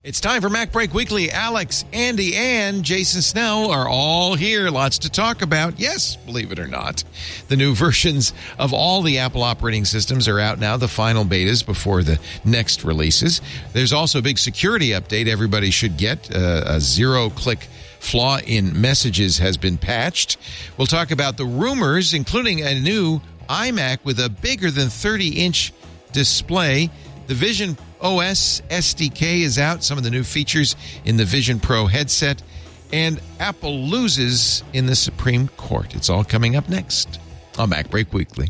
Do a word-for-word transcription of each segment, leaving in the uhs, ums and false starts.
It's time for Mac Break Weekly. Alex, Andy, and Jason Snell are all here. Lots to talk about. Yes, believe it or not. The new versions of all the Apple operating systems are out now, the final betas before the next releases. There's also a big security update everybody should get. Uh, a zero-click flaw in messages has been patched. We'll talk about the rumors, including a new iMac with a bigger than thirty-inch display. The Vision O S S D K is out, some of the new features in the Vision Pro headset, and Apple loses in the Supreme Court. It's all coming up next on Mac Break Weekly.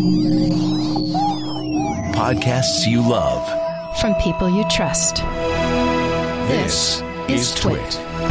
Podcasts you love. From people you trust. This, this is Twit.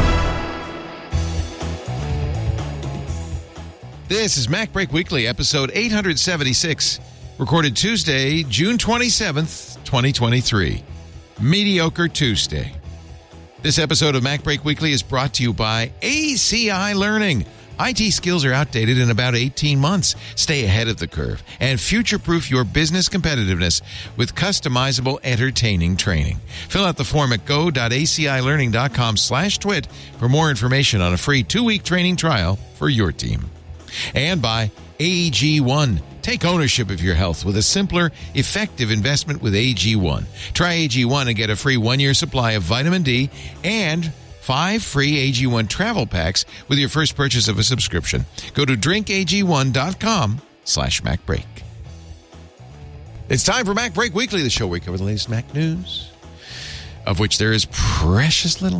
This is Mac Break Weekly, episode eight seventy-six, recorded Tuesday, June twenty-seventh, twenty twenty-three. Mediocre Tuesday. This episode of Mac Break Weekly is brought to you by A C I Learning. I T skills are outdated in about eighteen months. Stay ahead of the curve and future-proof your business competitiveness with customizable, entertaining training. Fill out the form at go.acilearning.com slash twit for more information on a free two-week training trial for your team. And by A G one. Take ownership of your health with a simpler, effective investment with A G one. Try A G one and get a free one-year supply of vitamin D and five free A G one travel packs with your first purchase of a subscription. Go to drinkag1.com slash MacBreak. It's time for Mac Break Weekly, the show where we cover the latest Mac news, of which there is precious little.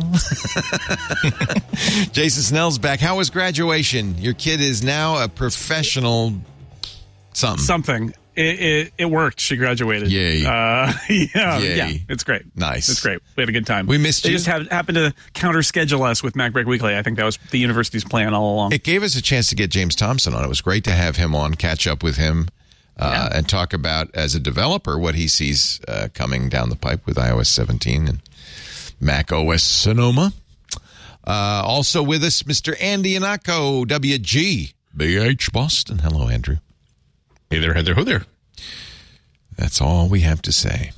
Jason Snell's back. How was graduation? Your kid is now a professional something. Something. It, it, it worked. She graduated. Yay. Uh, yeah, Yay. yeah, it's great. Nice. It's great. We had a good time. We missed they you. just have, happened to counter-schedule us with Mac Break Weekly. I think that was the university's plan all along. It gave us a chance to get James Thompson on. It was great to have him on, catch up with him, uh, yeah. and talk about, as a developer, what he sees uh, coming down the pipe with i O S seventeen and Mac O S Sonoma. Uh, also with us, Mister Andy Anako, W G B H Boston. Hello, Andrew. Hey there, Heather. Who there? That's all we have to say.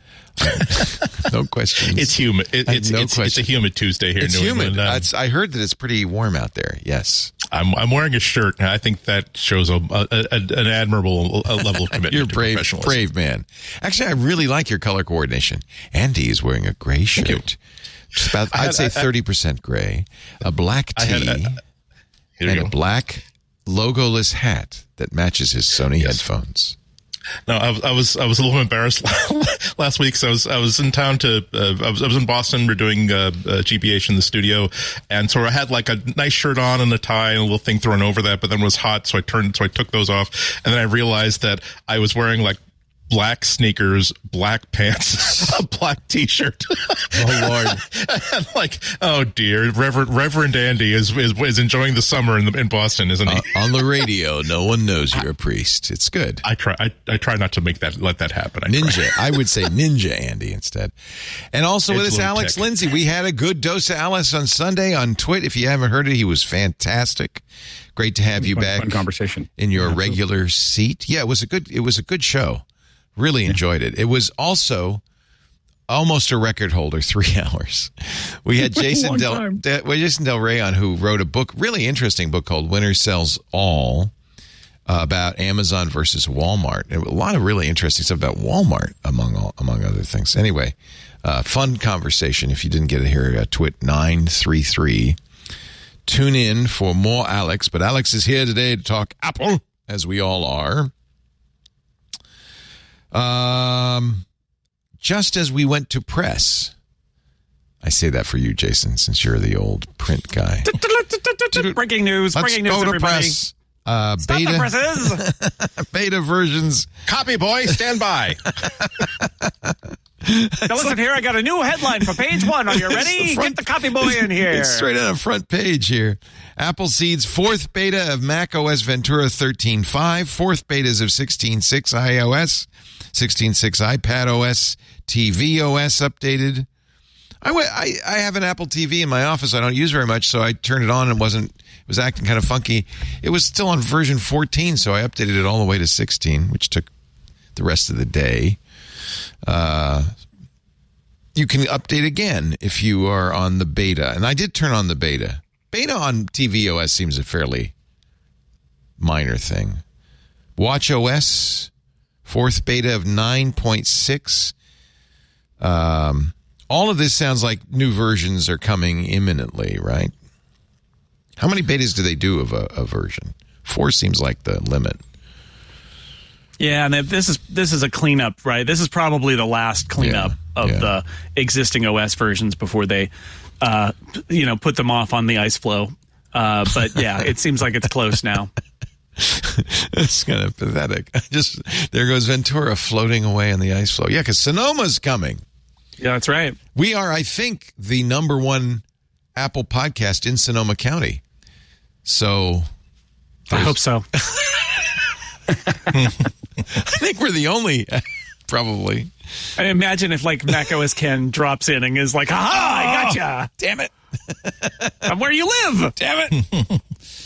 No questions. It's humid. It, it's, no it's, it's a humid Tuesday here. It's in New humid. England. Um, it's, I heard that it's pretty warm out there. Yes. I'm I'm wearing a shirt, and I think that shows a, a, a an admirable level of commitment. You're to brave, professionalism. brave man. Actually, I really like your color coordination. Andy is wearing a gray shirt. It's about, I'd had, say thirty percent gray, a black tee, had, uh, and a black logoless hat that matches his Sony yes. headphones. No, I was I was I was a little embarrassed last week. So I was I was in town to uh, I was I was in Boston. We're doing uh, uh, G B H in the studio, and so I had like a nice shirt on and a tie and a little thing thrown over that. But then it was hot, so I turned so I took those off, and then I realized that I was wearing like black sneakers, black pants, a black T-shirt. Oh Lord! And like, oh dear, Reverend Reverend Andy is is, is enjoying the summer in the, in Boston, isn't he? Uh, on the radio, no one knows you're a priest. It's good. I try. I, I try not to make that let that happen. I ninja. Try. I would say Ninja Andy instead. And also with us, Alex tech. Lindsay. We had a good dose of Alice on Sunday on Twit. If you haven't heard it, he was fantastic. Great to have you fun, back. Fun conversation in your yeah, regular seat. Yeah, it was a good. It was a good show. Really enjoyed it. It was also almost a record holder, three hours. We had Jason Del, De, well, Jason Del Rey on, who wrote a book, really interesting book called Winner Sells All, uh, about Amazon versus Walmart. And a lot of really interesting stuff about Walmart, among all, among other things. Anyway, uh, fun conversation. If you didn't get it here at Twit nine three three, tune in for more Alex. But Alex is here today to talk Apple, as we all are. Um, just as we went to press, I say that for you, Jason, since you're the old print guy. Breaking news! Let's breaking go news! To everybody, press. Uh, Stop beta, the presses. Beta versions. Copy boy, stand by. Now listen here, I got a new headline for page one. Are you ready? Front, Get the copy boy in here. It's straight on the front page here. Appleseed's fourth beta of Mac O S Ventura thirteen point five, fourth betas of sixteen point six iOS, sixteen point six iPad O S, T V O S updated. I, I, I have an Apple T V in my office I don't use very much, so I turned it on and it wasn't, it was acting kind of funky. It was still on version fourteen, so I updated it all the way to sixteen, which took the rest of the day. Uh, you can update again if you are on the beta. And I did turn on the beta. Beta on tvOS seems a fairly minor thing. watchOS, fourth beta of nine point six. Um, all of this sounds like new versions are coming imminently, right? How many betas do they do of a, a version? Four seems like the limit. Yeah, and this is this is a cleanup, right? This is probably the last cleanup Yeah, of yeah. the existing O S versions before they, uh, you know, put them off on the ice flow. Uh, but yeah, it seems like it's close now. It's kind of pathetic. Just there goes Ventura floating away in the ice flow. Yeah, because Sonoma's coming. Yeah, that's right. We are, I think, the number one Apple podcast in Sonoma County. So I hope so. I think we're the only, probably. I imagine if like macOS Ken drops in and is like, "Aha! I gotcha! Damn it! I'm where you live! Damn it!"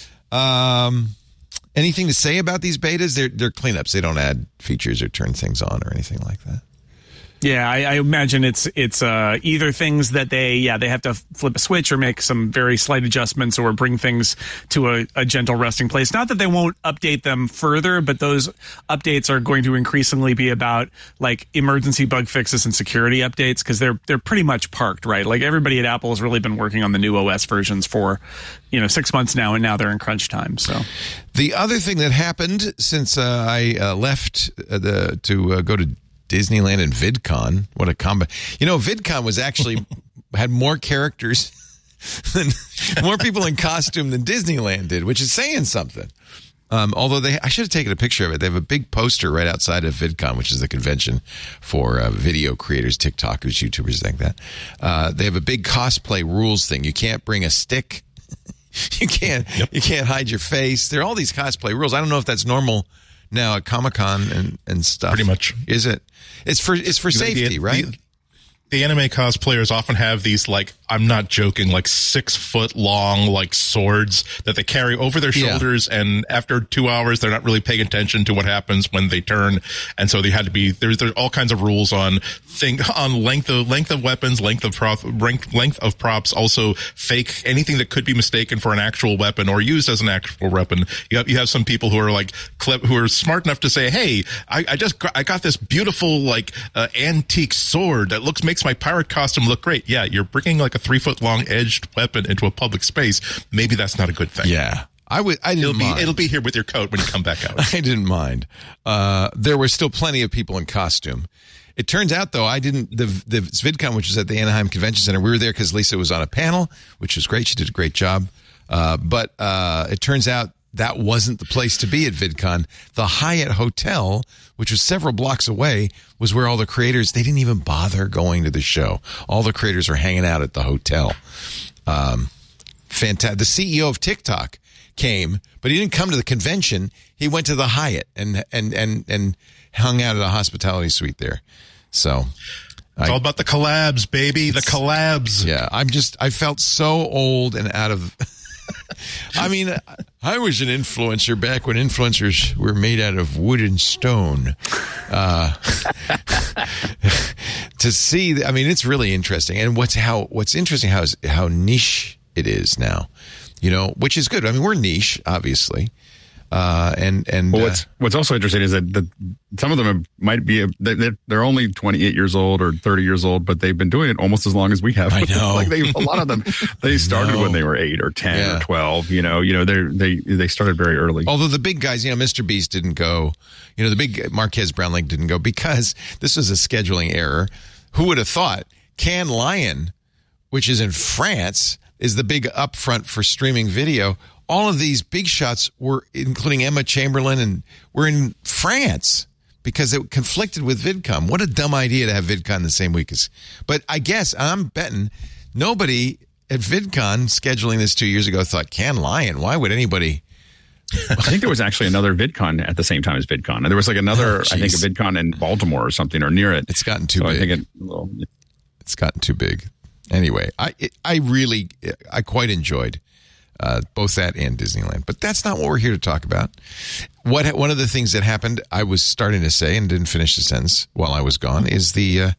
um, anything to say about these betas? They're they're cleanups. They don't add features or turn things on or anything like that. Yeah, I, I imagine it's it's uh, either things that they yeah they have to flip a switch or make some very slight adjustments or bring things to a, a gentle resting place. Not that they won't update them further, but those updates are going to increasingly be about like emergency bug fixes and security updates because they're they're pretty much parked, right? Like everybody at Apple has really been working on the new O S versions for you know six months now, and now they're in crunch time. So the other thing that happened since uh, I uh, left uh, the to uh, go to Disneyland and VidCon. What a combo. You know, VidCon was actually had more characters than more people in costume than Disneyland did, which is saying something. Um, although they, I should have taken a picture of it. They have a big poster right outside of VidCon, which is the convention for uh, video creators, TikTokers, YouTubers, like that. Uh, they have a big cosplay rules thing. You can't bring a stick. You can't. Yep. You can't hide your face. There are all these cosplay rules. I don't know if that's normal now at Comic-Con and, and stuff. Pretty much. Is it? It's for it's for safety, the, right? The, the anime cosplayers often have these, like, I'm not joking, like six foot long, like swords that they carry over their shoulders. Yeah. And after two hours, they're not really paying attention to what happens when they turn. And so they had to be, there's, there's all kinds of rules on thing, on length of, length of weapons, length of prop, length of props, also fake anything that could be mistaken for an actual weapon or used as an actual weapon. You have, you have some people who are like, clip, who are smart enough to say, hey, I, I just, got, I got this beautiful, like, uh, antique sword that looks, makes my pirate costume look great. Yeah, you're bringing like a three foot long edged weapon into a public space. Maybe that's not a good thing. Yeah. I would, I didn't it'll mind. be, it'll be here with your coat when you come back out. I didn't mind. Uh, there were still plenty of people in costume. It turns out, though, I didn't, the, the VidCon, which was at the Anaheim Convention Center, we were there because Lisa was on a panel, which was great. She did a great job. Uh, but uh, it turns out that wasn't the place to be at VidCon. The Hyatt Hotel, which was several blocks away, was where all the creators, they didn't even bother going to the show. All the creators were hanging out at the hotel. Um, fantastic. The C E O of TikTok came, but he didn't come to the convention. He went to the Hyatt and and and and hung out at a hospitality suite there. So it's I, all about the collabs, baby. The collabs. Yeah, I'm just I felt so old and out of I mean, I was an influencer back when influencers were made out of wood and stone. Uh, to see, I mean, it's really interesting. And what's how what's interesting how is how niche it is now, you know, which is good. I mean, we're niche, obviously. Uh, and and well, what's uh, what's also interesting is that the, some of them might be they're, they're only twenty-eight years old or thirty years old, but they've been doing it almost as long as we have. I know. Like they, a lot of them, they started when they were eight or ten yeah. or twelve. You know, you know they they they started very early. Although the big guys, you know, Mister Beast didn't go. You know, the big Marquez Brownlee didn't go because this was a scheduling error. Who would have thought? Cannes Lion, which is in France, is the big upfront for streaming video. All of these big shots were, including Emma Chamberlain, and were in France because it conflicted with VidCon. What a dumb idea to have VidCon the same week as. But I guess I'm betting nobody at VidCon scheduling this two years ago thought Cannes Lion. Why would anybody? I think there was actually another VidCon at the same time as VidCon. And there was like another, oh, I think, a VidCon in Baltimore or something or near it. It's gotten too so big. I think it, well, it's gotten too big. Anyway, I it, I really I quite enjoyed. Uh, both that and Disneyland. But that's not what we're here to talk about. What One of the things that happened, I was starting to say and didn't finish the sentence while I was gone, is the uh,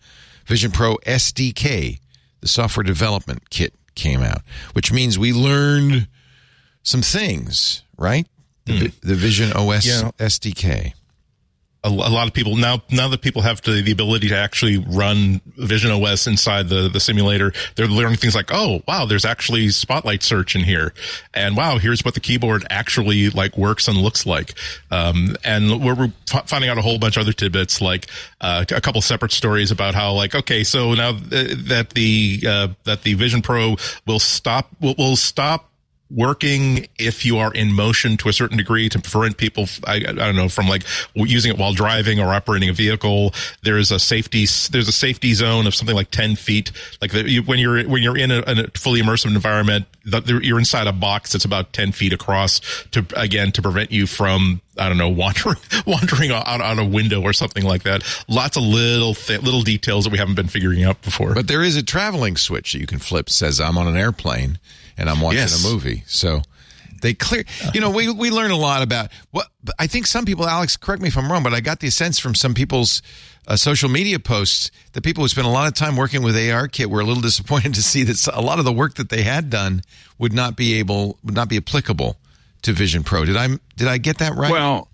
Vision Pro S D K, the software development kit, came out, which means we learned some things, right? The, mm. the Vision O S yeah. S D K. A, a lot of people now, now that people have to, the ability to actually run Vision O S inside the, the simulator, they're learning things like, oh, wow, there's actually Spotlight search in here. And wow, here's what the keyboard actually like works and looks like. Um, and we're, we're finding out a whole bunch of other tidbits, like, uh, a couple separate stories about how like, okay, so now th- that the, uh, that the Vision Pro will stop, will, will stop working if you are in motion to a certain degree to prevent people, I, I don't know, from like using it while driving or operating a vehicle. There's a safety, there's a safety zone of something like ten feet. Like the, you, when you're, when you're in a, in a fully immersive environment, the, you're inside a box that's about ten feet across to, again, to prevent you from, I don't know, wandering, wandering out on a window or something like that. Lots of little, th- little details that we haven't been figuring out before. But there is a traveling switch that you can flip. Says I'm on an airplane and I'm watching yes. a movie. So they clear, you know, we, we learn a lot about what I think some people, Alex, correct me if I'm wrong, but I got the sense from some people's uh, social media posts that people who spent a lot of time working with A R Kit were a little disappointed to see that a lot of the work that they had done would not be able, would not be applicable to Vision Pro. Did I, did I get that right? Well,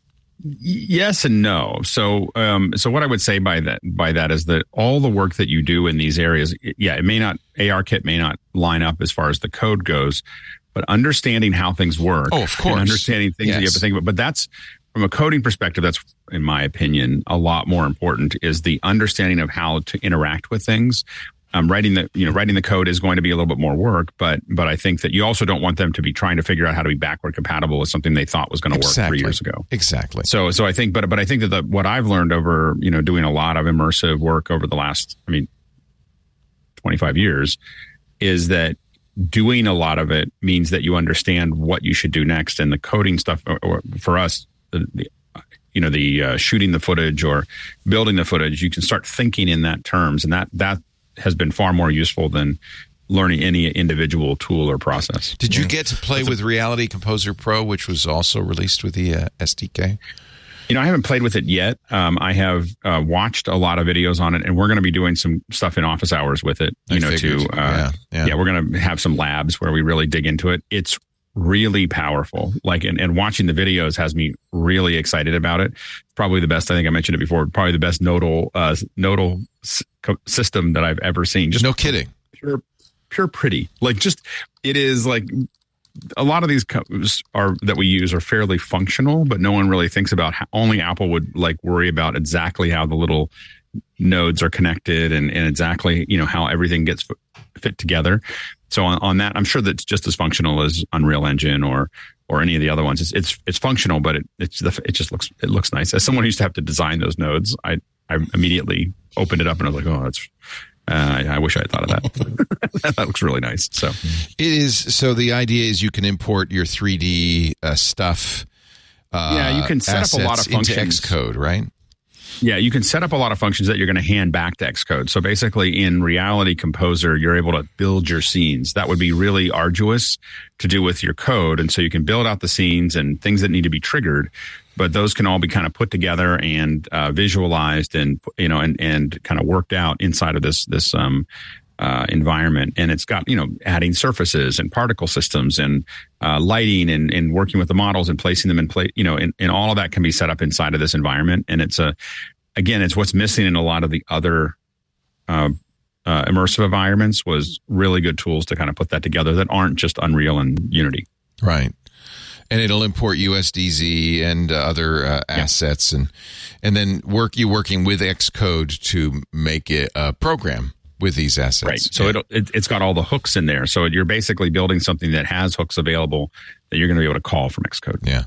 yes and no. So, um, so what I would say by that, by that is that all the work that you do in these areas, yeah, it may not, A R Kit may not line up as far as the code goes, but understanding how things work. Oh, of course. And understanding things yes. that you have to think about. But that's, from a coding perspective, that's, in my opinion, a lot more important is the understanding of how to interact with things. Um, writing the, you know, writing the code is going to be a little bit more work, but, but I think that you also don't want them to be trying to figure out how to be backward compatible with something they thought was going to exactly. work three years ago. Exactly. So, so I think, but, but I think that the, what I've learned over, you know, doing a lot of immersive work over the last, I mean, twenty-five years is that doing a lot of it means that you understand what you should do next. And the coding stuff, or, or for us, the, the you know, the uh, shooting the footage or building the footage, you can start thinking in that terms, and that, that, has been far more useful than learning any individual tool or process. Did you get to play with Reality Composer Pro, which was also released with the uh, S D K? You know, I haven't played with it yet. Um, I have uh, watched a lot of videos on it, and we're going to be doing some stuff in office hours with it. You I know, figured. to uh, yeah, yeah. yeah, we're going to have some labs where we really dig into it. It's really powerful. Like, and, and watching the videos has me really excited about it. Probably the best. I think I mentioned it before. Probably the best nodal uh, nodal s- system that I've ever seen. Just no kidding. Pure, pure pretty. Like, just it is like a lot of these codes are that we use are fairly functional, but no one really thinks about how only Apple would like worry about exactly how the little nodes are connected and, and exactly, you know, how everything gets fit together. So on, on that, I'm sure that's just as functional as Unreal Engine or or any of the other ones. It's it's it's functional, but it it's the, it just looks it looks nice. As someone who used to have to design those nodes, I I immediately opened it up and I was like, oh, that's. Uh, I, I wish I had thought of that. That looks really nice. So it is. So the idea is you can import your three D uh, stuff. Uh, yeah, you can set up a lot of functions into Xcode, right? Yeah, you can set up a lot of functions that you're going to hand back to Xcode. So basically in Reality Composer, you're able to build your scenes. That would be really arduous to do with your code. And so you can build out the scenes and things that need to be triggered, but those can all be kind of put together and uh, visualized and, you know, and, and kind of worked out inside of this, this, um, uh, environment. And it's got, you know, adding surfaces and particle systems and, uh, lighting and, and working with the models and placing them in place, you know, and, and all of that can be set up inside of this environment. And it's a, again, it's what's missing in a lot of the other, uh, uh, immersive environments was really good tools to kind of put that together that aren't just Unreal and Unity. Right. And it'll import U S D Z and uh, other uh, assets, yeah. and and then work you working with Xcode to make it a program with these assets. Right. So yeah. it'll, it, it's got all the hooks in there. So you're basically building something that has hooks available that you're going to be able to call from Xcode. Yeah.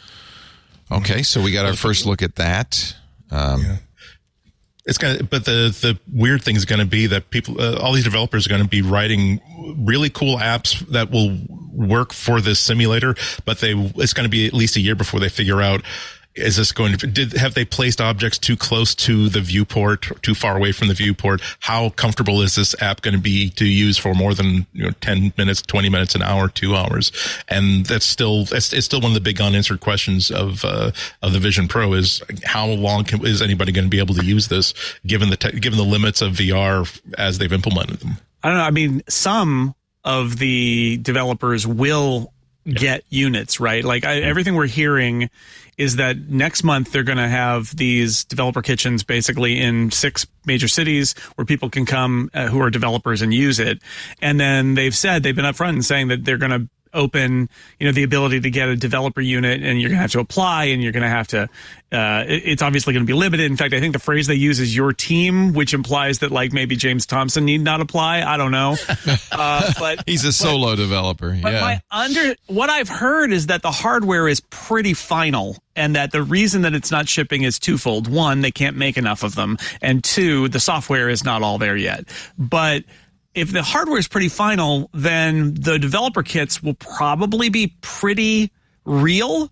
Okay, so we got our first look at that. Um, yeah. It's gonna, but the the weird thing is going to be that people, uh, all these developers are going to be writing really cool apps that will work for this simulator, but they it's going to be at least a year before they figure out is this going to, did, have they placed objects too close to the viewport, or too far away from the viewport? How comfortable is this app going to be to use for more than, you know, ten minutes, twenty minutes, an hour, two hours? And that's still, it's, it's still one of the big unanswered questions of, uh, of the Vision Pro is how long can, is anybody going to be able to use this given the, te- given the limits of V R as they've implemented them? I don't know. I mean, some of the developers will get units, right? Like I, everything we're hearing is that next month they're going to have these developer kitchens basically in six major cities where people can come uh, who are developers and use it. And then they've said, they've been upfront and saying that they're going to open, you know, the ability to get a developer unit, and you're going to have to apply, and you're going to have to, uh, it, it's obviously going to be limited. In fact, I think the phrase they use is your team, which implies that like maybe James Thompson need not apply. I don't know. Uh, but he's a solo but, developer. But yeah. my under, what I've heard is that the hardware is pretty final, and that the reason that it's not shipping is twofold. One, they can't make enough of them. And two, the software is not all there yet. But if the hardware is pretty final, then the developer kits will probably be pretty real.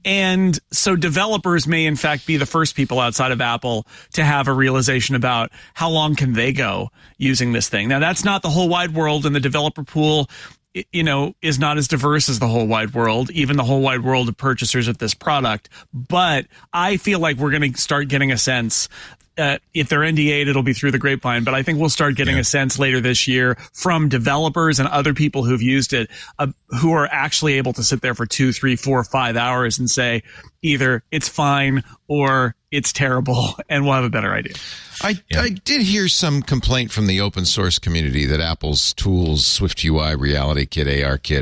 And so developers may, in fact, be the first people outside of Apple to have a realization about how long can they go using this thing. Now, that's not the whole wide world, and the developer pool, you know, is not as diverse as the whole wide world, even the whole wide world of purchasers of this product. But I feel like we're going to start getting a sense. Uh, if they're N D A'd, it'll be through the grapevine, but I think we'll start getting yeah. a sense later this year from developers and other people who've used it, uh, who are actually able to sit there for two, three, four, five hours and say either it's fine or it's terrible, and we'll have a better idea. I, yeah. I did hear some complaint from the open source community that Apple's tools, SwiftUI, Reality Kit, A R Kit,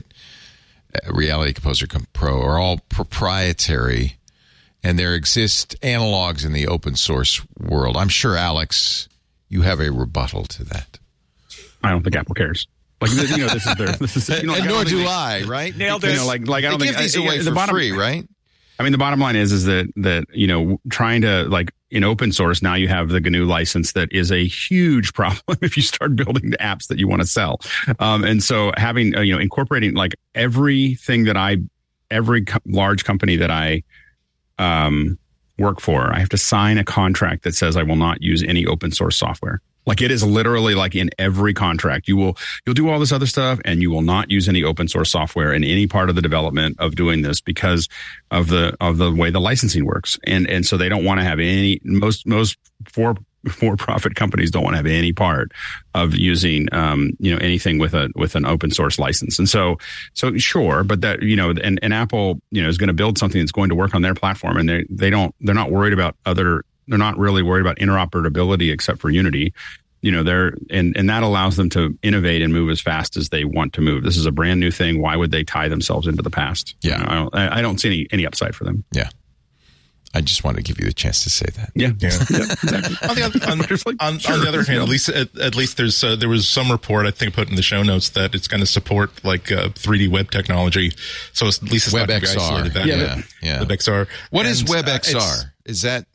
uh, Reality Composer Pro are all proprietary. And there exist analogs in the open source world. I'm sure, Alex, you have a rebuttal to that. I don't think Apple cares. Like, you know, this is their. This is, you know, like, and nor do they, I. Right? Nailed it. You know, like, like I don't they think give these I, away I, for the bottom, free, right? I mean, the bottom line is, is that that you know, trying to like in open source now you have the G N U license that is a huge problem if you start building the apps that you want to sell. Um, and so having uh, you know incorporating like everything that I, every co- large company that I, um. work for, I have to sign a contract that says I will not use any open source software. Like it is literally like in every contract, you will, you'll do all this other stuff and you will not use any open source software in any part of the development of doing this because of the, of the way the licensing works. And, and so they don't want to have any, most, most for for-profit companies don't want to have any part of using, um, you know, anything with a with an open source license. And so, so sure, but that you know, and, and Apple, you know, is going to build something that's going to work on their platform, and they they don't they're not worried about other, they're not really worried about interoperability except for Unity. You know, they're and and that allows them to innovate and move as fast as they want to move. This is a brand new thing. Why would they tie themselves into the past? Yeah, you know, I don't I don't see any any upside for them. Yeah. I just wanted to give you the chance to say that. Yeah, yeah, yeah exactly. on, the other, on, like, on, sure, on the other hand, no. at least at, at least there's uh, there was some report I think put in the show notes that it's going to support like uh, three D web technology. So it's, at least it's WebXR. not isolated that Yeah, way. yeah. WebXR. What and, is WebXR? Uh, is that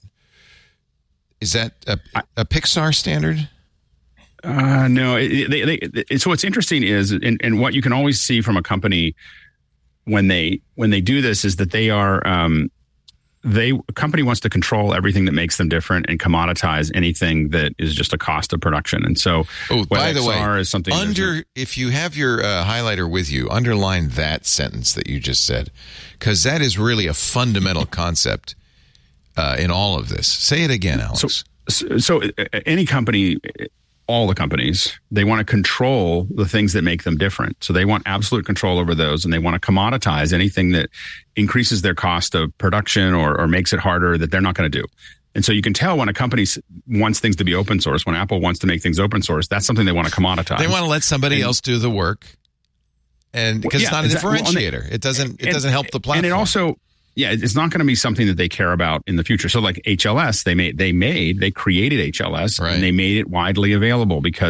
is that a, a Pixar standard? Uh, no. It, they, they, it, so what's interesting is, and, and what you can always see from a company when they when they do this is that they are. Um, They a company wants to control everything that makes them different and commoditize anything that is just a cost of production. And so, oh, by the way, is something under if you have your uh, highlighter with you, underline that sentence that you just said, because that is really a fundamental concept uh, in all of this. Say it again, Alex. So, so any company. All the companies, they want to control the things that make them different. So they want absolute control over those, and they want to commoditize anything that increases their cost of production or, or makes it harder that they're not going to do. And so you can tell when a company wants things to be open source, when Apple wants to make things open source, that's something they want to commoditize. They want to let somebody and, else do the work, and because well, yeah, it's not a exactly. differentiator, Well, it doesn't it and, doesn't help the platform. And it also. Yeah, it's not going to be something that they care about in the future. So like H L S, they made, they made, they created H L S right. and they made it widely available because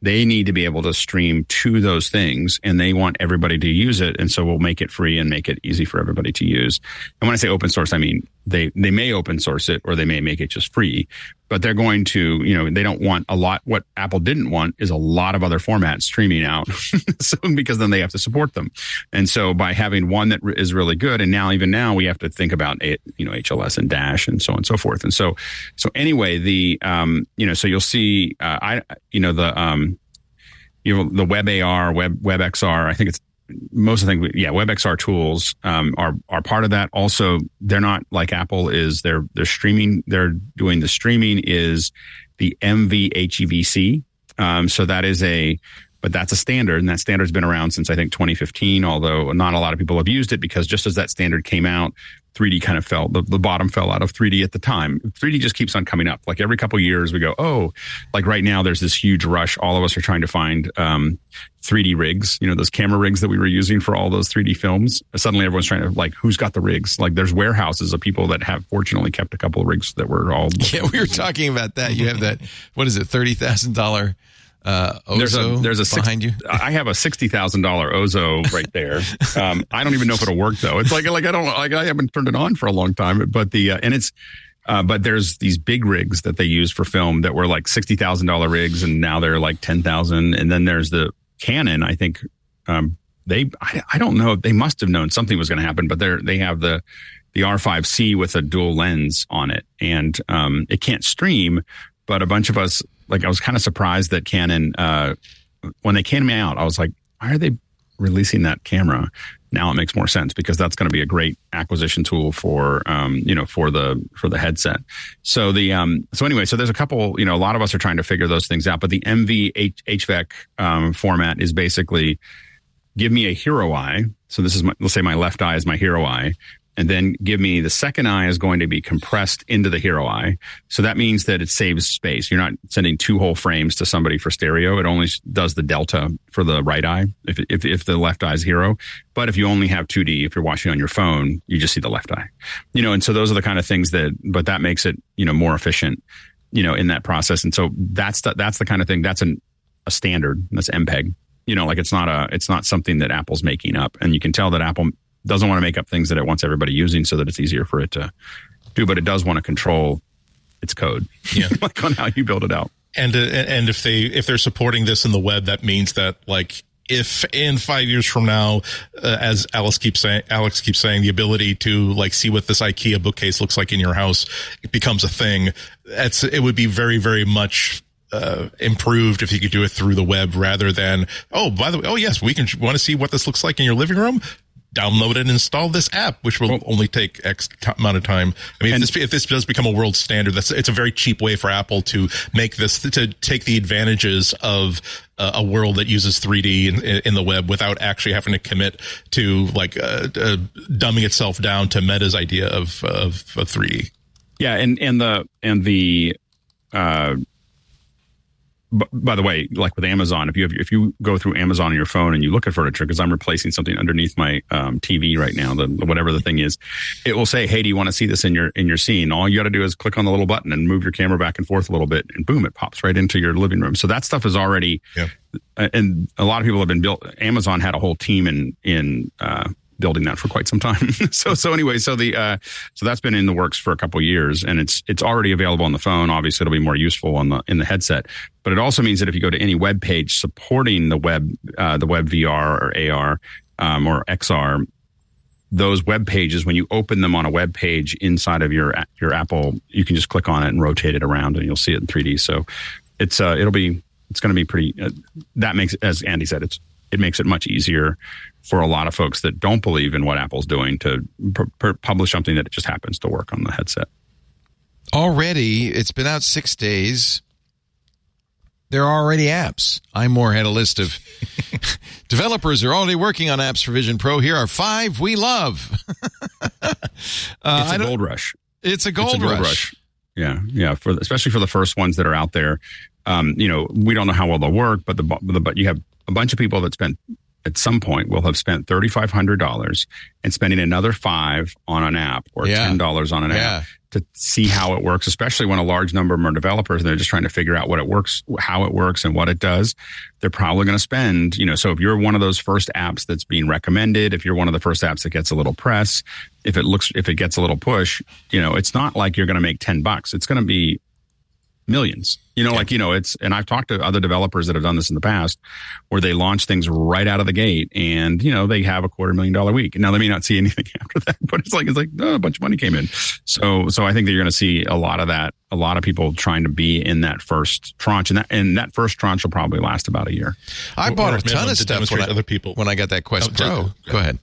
they need to be able to stream to those things, and they want everybody to use it. And so we'll make it free and make it easy for everybody to use. And when I say open source, I mean, they, they may open source it or they may make it just free, but they're going to, you know, they don't want a lot. What Apple didn't want is a lot of other formats streaming out so, because then they have to support them. And so by having one that is really good, and now, even now, we have to think about it, you know, H L S and Dash and so on and so forth. And so, so anyway, the, um, you know, so you'll see, uh, I, you know, the, um, you know, the WebAR, Web, WebXR, I think it's most of the things, yeah, WebXR tools, um, are, are part of that. Also, they're not like Apple is, they're, they're streaming, they're doing the streaming is the M V H E V C. Um, so that is a, but that's a standard, and that standard's been around since I think twenty fifteen, although not a lot of people have used it, because just as that standard came out, three D kind of fell, the, the bottom fell out of three D at the time. three D just keeps on coming up. Like every couple of years we go, oh, like right now there's this huge rush. All of us are trying to find um, three D rigs, you know, those camera rigs that we were using for all those three D films. Suddenly everyone's trying to, like, who's got the rigs? Like there's warehouses of people that have fortunately kept a couple of rigs that were all. Yeah, we were talking about that. You have that, what is it, thirty thousand dollars Uh, Ozo there's a there's a six, behind you. I have a sixty thousand dollar Ozo right there. Um, I don't even know if it'll work though. It's like like I don't like I haven't turned it on for a long time. But the uh, and it's uh, but there's these big rigs that they use for film that were like sixty thousand dollar rigs, and now they're like ten thousand. And then there's the Canon. I think um, they I, I don't know. They must have known something was going to happen, but they are they have the the R five C with a dual lens on it, and um, it can't stream. But a bunch of us, like, I was kind of surprised that Canon, uh, when they came out, I was like, why are they releasing that camera? Now it makes more sense, because that's going to be a great acquisition tool for, um, you know, for the, for the headset. So the, um, so anyway, so there's a couple, you know, a lot of us are trying to figure those things out, but the M V H V A C, um, format is basically give me a hero eye. So this is my, let's say my left eye is my hero eye. And then give me the second eye is going to be compressed into the hero eye. So that means that it saves space. You're not sending two whole frames to somebody for stereo. It only does the delta for the right eye if, if, if the left eye is hero. But if you only have two D, if you're watching on your phone, you just see the left eye. You know, and so those are the kind of things that, but that makes it, you know, more efficient, you know, in that process. And so that's the, that's the kind of thing, that's an, a standard. That's M P E G. You know, like it's not a, it's not something that Apple's making up. And you can tell that Apple doesn't want to make up things that it wants everybody using so that it's easier for it to do, but it does want to control its code, yeah, like on how you build it out. And uh, and if they if they're supporting this in the web, that means that, like, if in five years from now, uh, as Alex keeps saying, Alex keeps saying, the ability to, like, see what this IKEA bookcase looks like in your house, it becomes a thing. That's it would be very very much. Uh, improved if you could do it through the web rather than, oh, by the way, oh yes, we can want to see what this looks like in your living room. Download and install this app, which will well, only take X t- amount of time. I mean, if this, if this does become a world standard, that's it's a very cheap way for Apple to make this, to take the advantages of uh, a world that uses three D in, in the web without actually having to commit to, like, uh, uh, dumbing itself down to Meta's idea of, of, of three D. Yeah, and and the and the. Uh, B- by the way, like with Amazon, if you have, if you go through Amazon on your phone and you look at furniture, because I'm replacing something underneath my um, T V right now, the whatever the thing is, it will say, "Hey, do you want to see this in your in your scene?" All you got to do is click on the little button and move your camera back and forth a little bit, and boom, it pops right into your living room. So that stuff is already, yeah. And a lot of people have been built. Amazon had a whole team in in. Uh, building that for quite some time. so, so anyway, so the, uh, so that's been in the works for a couple of years, and it's, it's already available on the phone. Obviously it'll be more useful on the, in the headset, but it also means that if you go to any web page supporting the web, uh, the web V R or A R, um, or X R, those web pages, when you open them on a web page inside of your, your Apple, you can just click on it and rotate it around and you'll see it in three D. So it's, uh, it'll be, it's going to be pretty, uh, that makes, as Andy said, it's, it makes it much easier for a lot of folks that don't believe in what Apple's doing to pr- pr- publish something that just happens to work on the headset. Already, it's been out six days. There are already apps. iMore had a list of developers are already working on apps for Vision Pro. Here are five we love. uh, it's a gold rush. It's a gold, it's a gold rush. rush. Yeah, yeah. For especially for the first ones that are out there. Um, you know, we don't know how well they'll work, but the but you have a bunch of people that spent at some point will have spent thirty-five hundred dollars and spending another five on an app or yeah. ten dollars on an yeah. app. to see how it works, especially when a large number of them are developers and they're just trying to figure out what it works, how it works and what it does. They're probably going to spend, you know, so if you're one of those first apps that's being recommended, if you're one of the first apps that gets a little press, if it looks, if it gets a little push, you know, it's not like you're going to make ten bucks. It's going to be millions, you know, yeah. like, you know, it's, and I've talked to other developers that have done this in the past where they launch things right out of the gate and, you know, they have a quarter million dollar week. Now they may not see anything after that, but it's like, it's like oh, a bunch of money came in. So, so I think that you're going to see a lot of that, a lot of people trying to be in that first tranche, and that, and that first tranche will probably last about a year. I or, bought or a ton of stuff when I, other people. when I got that Quest oh, Pro. to, Go ahead.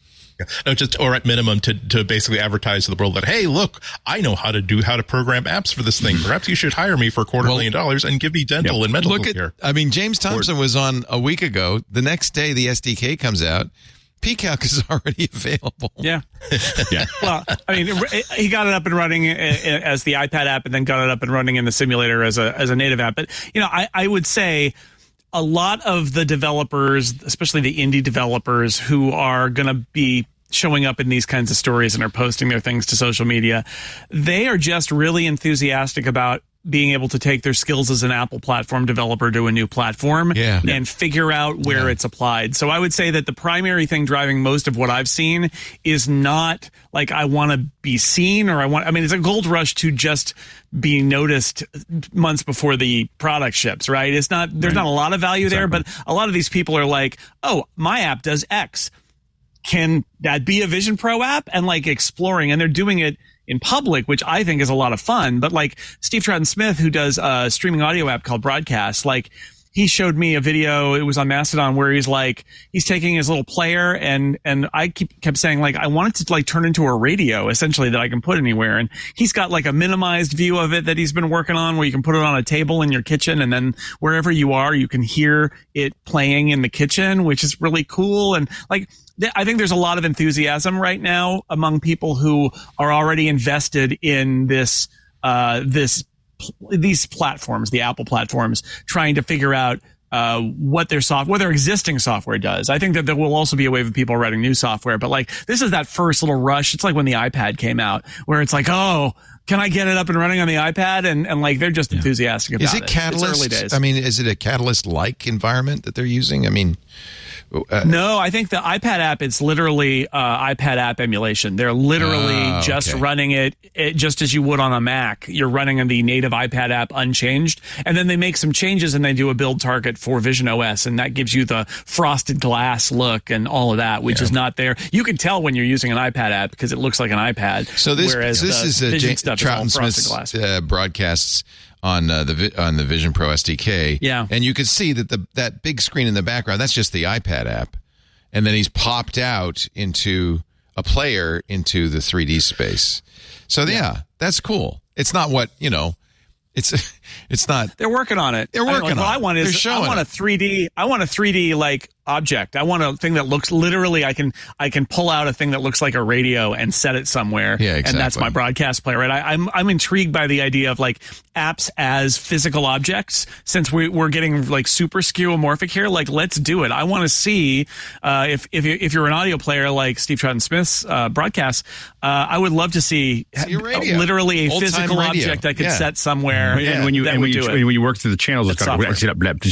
No, just or at minimum to, to basically advertise to the world that, hey, look, I know how to do how to program apps for this thing. Perhaps you should hire me for a quarter well, million dollars and give me dental yep. and medical look at, care. I mean, James Thompson was on a week ago. The next day, the S D K comes out. P Calc is already available. Yeah. yeah. Well, I mean, he got it up and running as the iPad app and then got it up and running in the simulator as a as a native app. But, you know, I, I would say a lot of the developers, especially the indie developers who are going to be showing up in these kinds of stories and are posting their things to social media, they are just really enthusiastic about being able to take their skills as an Apple platform developer to a new platform yeah. and figure out where yeah. it's applied. So I would say that the primary thing driving most of what I've seen is not like I want to be seen or I want, I mean, it's a gold rush to just being noticed months before the product ships, right? It's not, there's right. not a lot of value exactly. there, but a lot of these people are like, oh, my app does X. Can that be a Vision Pro app? And like exploring, and they're doing it in public, which I think is a lot of fun. But like Steve Troughton-Smith, who does a streaming audio app called Broadcast, like he showed me a video, it was on Mastodon, where he's like, he's taking his little player and, and I keep, kept saying like, I want it to like turn into a radio essentially that I can put anywhere. And he's got like a minimized view of it that he's been working on where you can put it on a table in your kitchen. And then wherever you are, you can hear it playing in the kitchen, which is really cool. And like, I think there's a lot of enthusiasm right now among people who are already invested in this, uh, this, these platforms, the Apple platforms, trying to figure out uh, what their soft, what their existing software does. I think that there will also be a wave of people writing new software, but like this is that first little rush. It's like when the iPad came out, where it's like, oh, can I get it up and running on the iPad? And and like they're just yeah. enthusiastic about it. Is it Catalyst? It's early days. I mean, is it a Catalyst-like environment that they're using? I mean. Uh, no, I think the iPad app, it's literally uh, iPad app emulation. They're literally uh, just okay. running it, it just as you would on a Mac. You're running on the native iPad app unchanged. And then they make some changes and they do a build target for Vision O S. And that gives you the frosted glass look and all of that, which yeah. is not there. You can tell when you're using an iPad app because it looks like an iPad. So this, whereas this is a J- Troughton-Smith's uh, broadcasts on uh, the on the Vision Pro S D K. Yeah. And you can see that the that big screen in the background, that's just the iPad app. And then he's popped out into a player into the three D space. So, yeah, yeah that's cool. It's not what, you know, it's it's not. They're working on it. They're working I, like, on what it. I want is I want it. a three D. I want a three D like object. I want a thing that looks literally. I can I can pull out a thing that looks like a radio and set it somewhere. Yeah, exactly. And that's my broadcast player. Right. I, I'm I'm intrigued by the idea of like apps as physical objects. Since we we're getting like super skeuomorphic here, like let's do it. I want to see uh, if if you, if you're an audio player like Steve Troughton-Smith's uh, broadcast. Uh, I would love to see, see a radio. literally a Old physical radio. object I could yeah. set somewhere. Yeah. And when you that and when you, when you work through the channels, it's got software.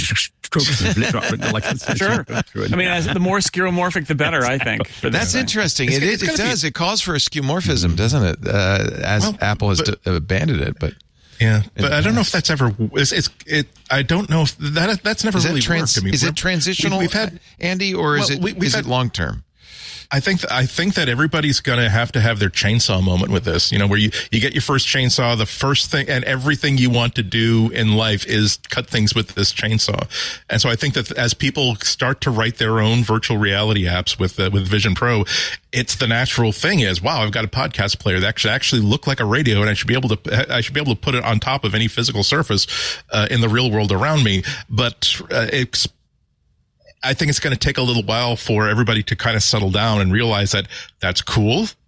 like Sure. I mean, as, the more skeuomorphic, the better, I think. For That's thing. interesting. It's, it it's it does. Be... It calls for a skeuomorphism, doesn't it? Uh, as well, Apple has but, d- abandoned it, but yeah, but I don't know if that's ever. It's, it's it. I don't know if that that's never is really trans, worked. I mean, is it transitional? We've, we've had Andy, or is well, it we, we've is had, it long term? I think th- I think that everybody's going to have to have their chainsaw moment with this, you know, where you, you get your first chainsaw, the first thing, and everything you want to do in life is cut things with this chainsaw. And so I think that as people start to write their own virtual reality apps with uh, with Vision Pro, it's the natural thing is, wow, I've got a podcast player that should actually look like a radio, and I should be able to I should be able to put it on top of any physical surface uh, in the real world around me. But uh, it's I think it's going to take a little while for everybody to kind of settle down and realize that that's cool.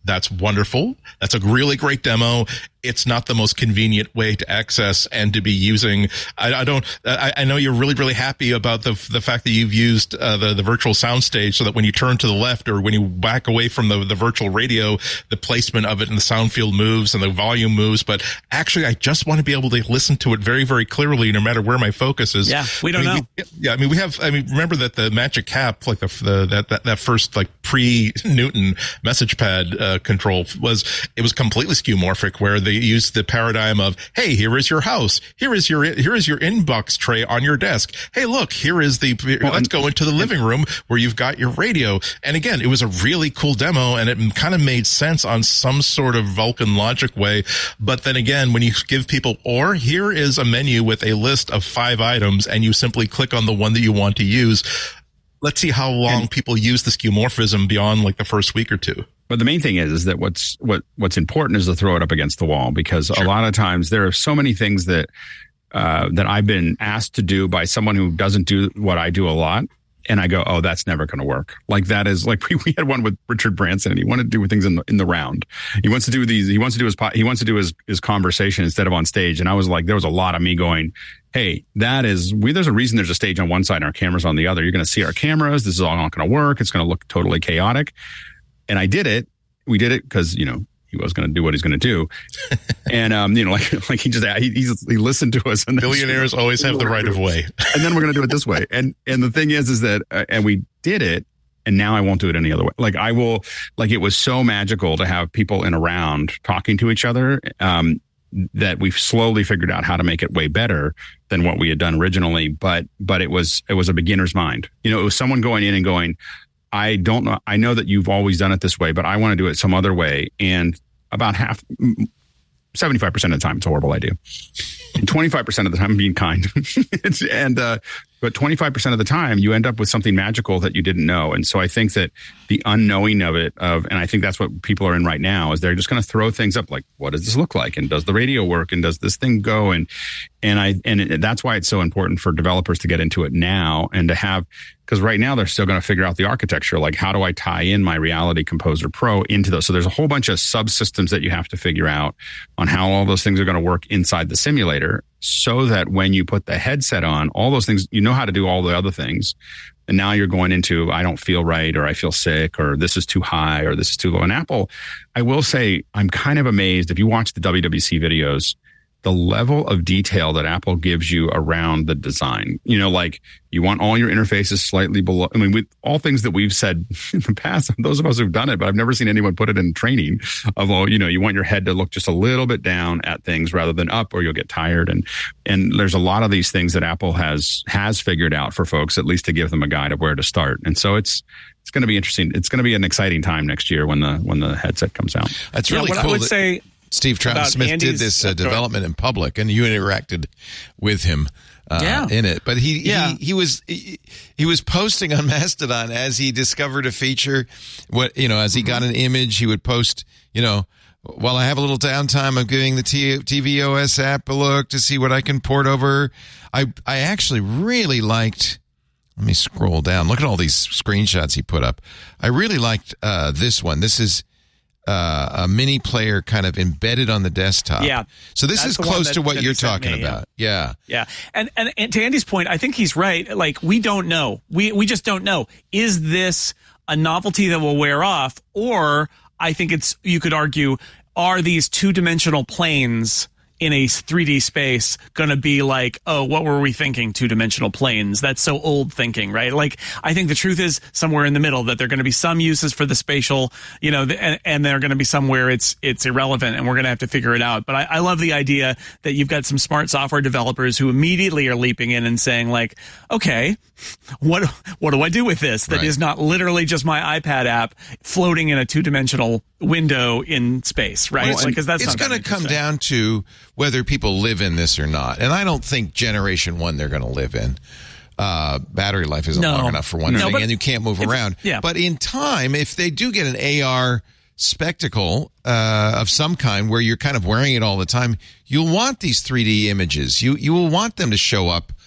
That's wonderful. That's a really great demo. It's not the most convenient way to access and to be using. I, I don't, I, I know you're really, really happy about the the fact that you've used uh, the, the virtual soundstage so that when you turn to the left or when you back away from the, the virtual radio, the placement of it and the sound field moves and the volume moves. But actually, I just want to be able to listen to it very, very clearly, no matter where my focus is. Yeah, we don't I mean, know. We, yeah, I mean, we have, I mean, remember that the Magic Cap, like the, the that, that, that first like pre-Newton message pad uh, control was, it was completely skeuomorphic, where they used the paradigm of, hey, here is your house. Here is your, here is your inbox tray on your desk. Hey, look, here is the, well, let's go into the living room where you've got your radio. And again, it was a really cool demo, and it kind of made sense on some sort of Vulcan logic way. But then again, when you give people, or here is a menu with a list of five items, and you simply click on the one that you want to use. Let's see how long and, people use the skeuomorphism beyond like the first week or two. But the main thing is, is that what's what what's important is to throw it up against the wall, because sure. a lot of times there are so many things that uh, that I've been asked to do by someone who doesn't do what I do a lot. And I go, oh, that's never going to work. Like that is like we, we had one with Richard Branson, and he wanted to do things in the, in the round. He wants to do these. He wants to do his he wants to do his, his conversation instead of on stage. And I was like, there was a lot of me going, hey, that is we. There's a reason there's a stage on one side and our cameras on the other. You're going to see our cameras. This is all not going to work. It's going to look totally chaotic. And I did it. We did it because you know he was going to do what he's going to do. And, um, you know, like, like he just, he, he's, he listened to us. And billionaires always have the right of way. And then we're going to do it this way. And, and the thing is, is that, uh, and we did it, and now I won't do it any other way. Like I will, like it was so magical to have people in a round talking to each other, um, that we've slowly figured out how to make it way better than what we had done originally. But, but it was, it was a beginner's mind. You know, it was someone going in and going, I don't know. I know that you've always done it this way, but I want to do it some other way. And about half, seventy-five percent of the time, it's a horrible idea. And twenty-five percent of the time, I'm being kind. and, uh, but twenty-five percent of the time, you end up with something magical that you didn't know. And so I think that the unknowing of it, of, and I think that's what people are in right now, is they're just going to throw things up like, what does this look like? And does the radio work? And does this thing go? And, and I, and it, that's why it's so important for developers to get into it now and to have, because right now they're still going to figure out the architecture. Like, how do I tie in my Reality Composer Pro into those? So there's a whole bunch of subsystems that you have to figure out on how all those things are going to work inside the simulator, so that when you put the headset on, all those things, you know how to do all the other things. And now you're going into, I don't feel right, or I feel sick, or this is too high, or this is too low. And Apple, I will say, I'm kind of amazed. If you watch the W W C videos, the level of detail that Apple gives you around the design, you know, like you want all your interfaces slightly below. I mean, with all things that we've said in the past, those of us who've done it, but I've never seen anyone put it in training. Although, you know, you want your head to look just a little bit down at things rather than up, or you'll get tired. And, and there's a lot of these things that Apple has, has figured out for folks, at least to give them a guide of where to start. And so it's, it's going to be interesting. It's going to be an exciting time next year when the, when the headset comes out. That's really yeah, what cool. I would that- say, Steve Troughton-Smith did this uh, development in public, and you interacted with him uh, yeah. in it. But he, yeah. he he was he, he was posting on Mastodon as he discovered a feature. What you know, as he mm-hmm. got an image, he would post. You know, while I have a little downtime, I'm giving the T- tvOS app a look to see what I can port over. I I actually really liked. Let me scroll down. Look at all these screenshots he put up. I really liked uh, this one. This is. Uh, a mini player kind of embedded on the desktop. Yeah. So this is close that, to what you're talking me, about. Yeah. Yeah. And, and and to Andy's point, I think he's right. Like, we don't know. We we just don't know. Is this a novelty that will wear off? Or I think it's, you could argue, are these two-dimensional planes in a three D space going to be like, oh, what were we thinking? Two-dimensional planes. That's so old thinking, right? Like, I think the truth is somewhere in the middle, that there are going to be some uses for the spatial, you know, and, and there are going to be somewhere it's it's irrelevant, and we're going to have to figure it out. But I, I love the idea that you've got some smart software developers who immediately are leaping in and saying, like, okay, what what do I do with this that right. is not literally just my iPad app floating in a two-dimensional window in space, right? Well, like, 'cause that's it's going to come down to whether people live in this or not. And I don't think generation one they're going to live in. Uh, battery life isn't no. long enough for one no, thing, but and you can't move if, around. Yeah. But in time, if they do get an A R spectacle uh, of some kind where you're kind of wearing it all the time, you'll want these three D images. You you will want them to show up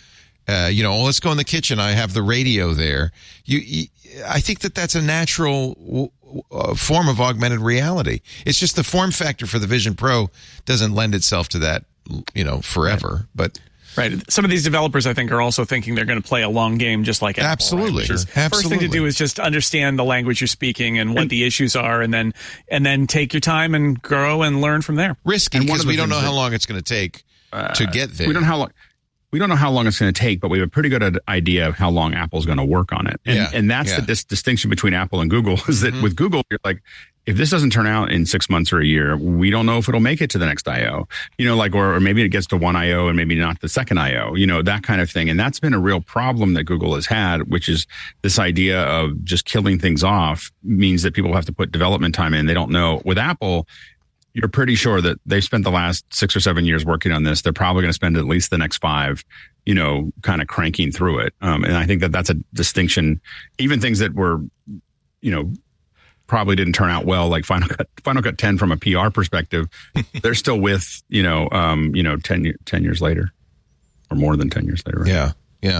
Uh, you know, oh, let's go in the kitchen. I have the radio there. You, you I think that that's a natural uh, form of augmented reality. It's just the form factor for the Vision Pro doesn't lend itself to that, you know, forever. Right. But right, some of these developers, I think, are also thinking they're going to play a long game, just like Apple. Absolutely, right? Which is, Absolutely. First thing to do is just understand the language you're speaking and what and, the issues are, and then and then take your time and grow and learn from there. Risky because we don't know how long it's going to take uh, to get there. We don't know how long. We don't know how long it's going to take, but we have a pretty good idea of how long Apple's going to work on it. And, yeah, and that's yeah. the dis- distinction between Apple and Google is that mm-hmm. with Google, you're like, if this doesn't turn out in six months or a year, we don't know if it'll make it to the next I O, you know, like, or, or maybe it gets to one I O and maybe not the second I O, you know, that kind of thing. And that's been a real problem that Google has had, which is this idea of just killing things off means that people have to put development time in. They don't know. With Apple, you're pretty sure that they've spent the last six or seven years working on this. They're probably going to spend at least the next five, you know, kind of cranking through it. Um, and I think that that's a distinction. Even things that were, you know, probably didn't turn out well, like Final Cut, Final Cut ten from a P R perspective, they're still with, you know, um, you know, ten, ten years later or more than ten years later. Right? Yeah. Yeah.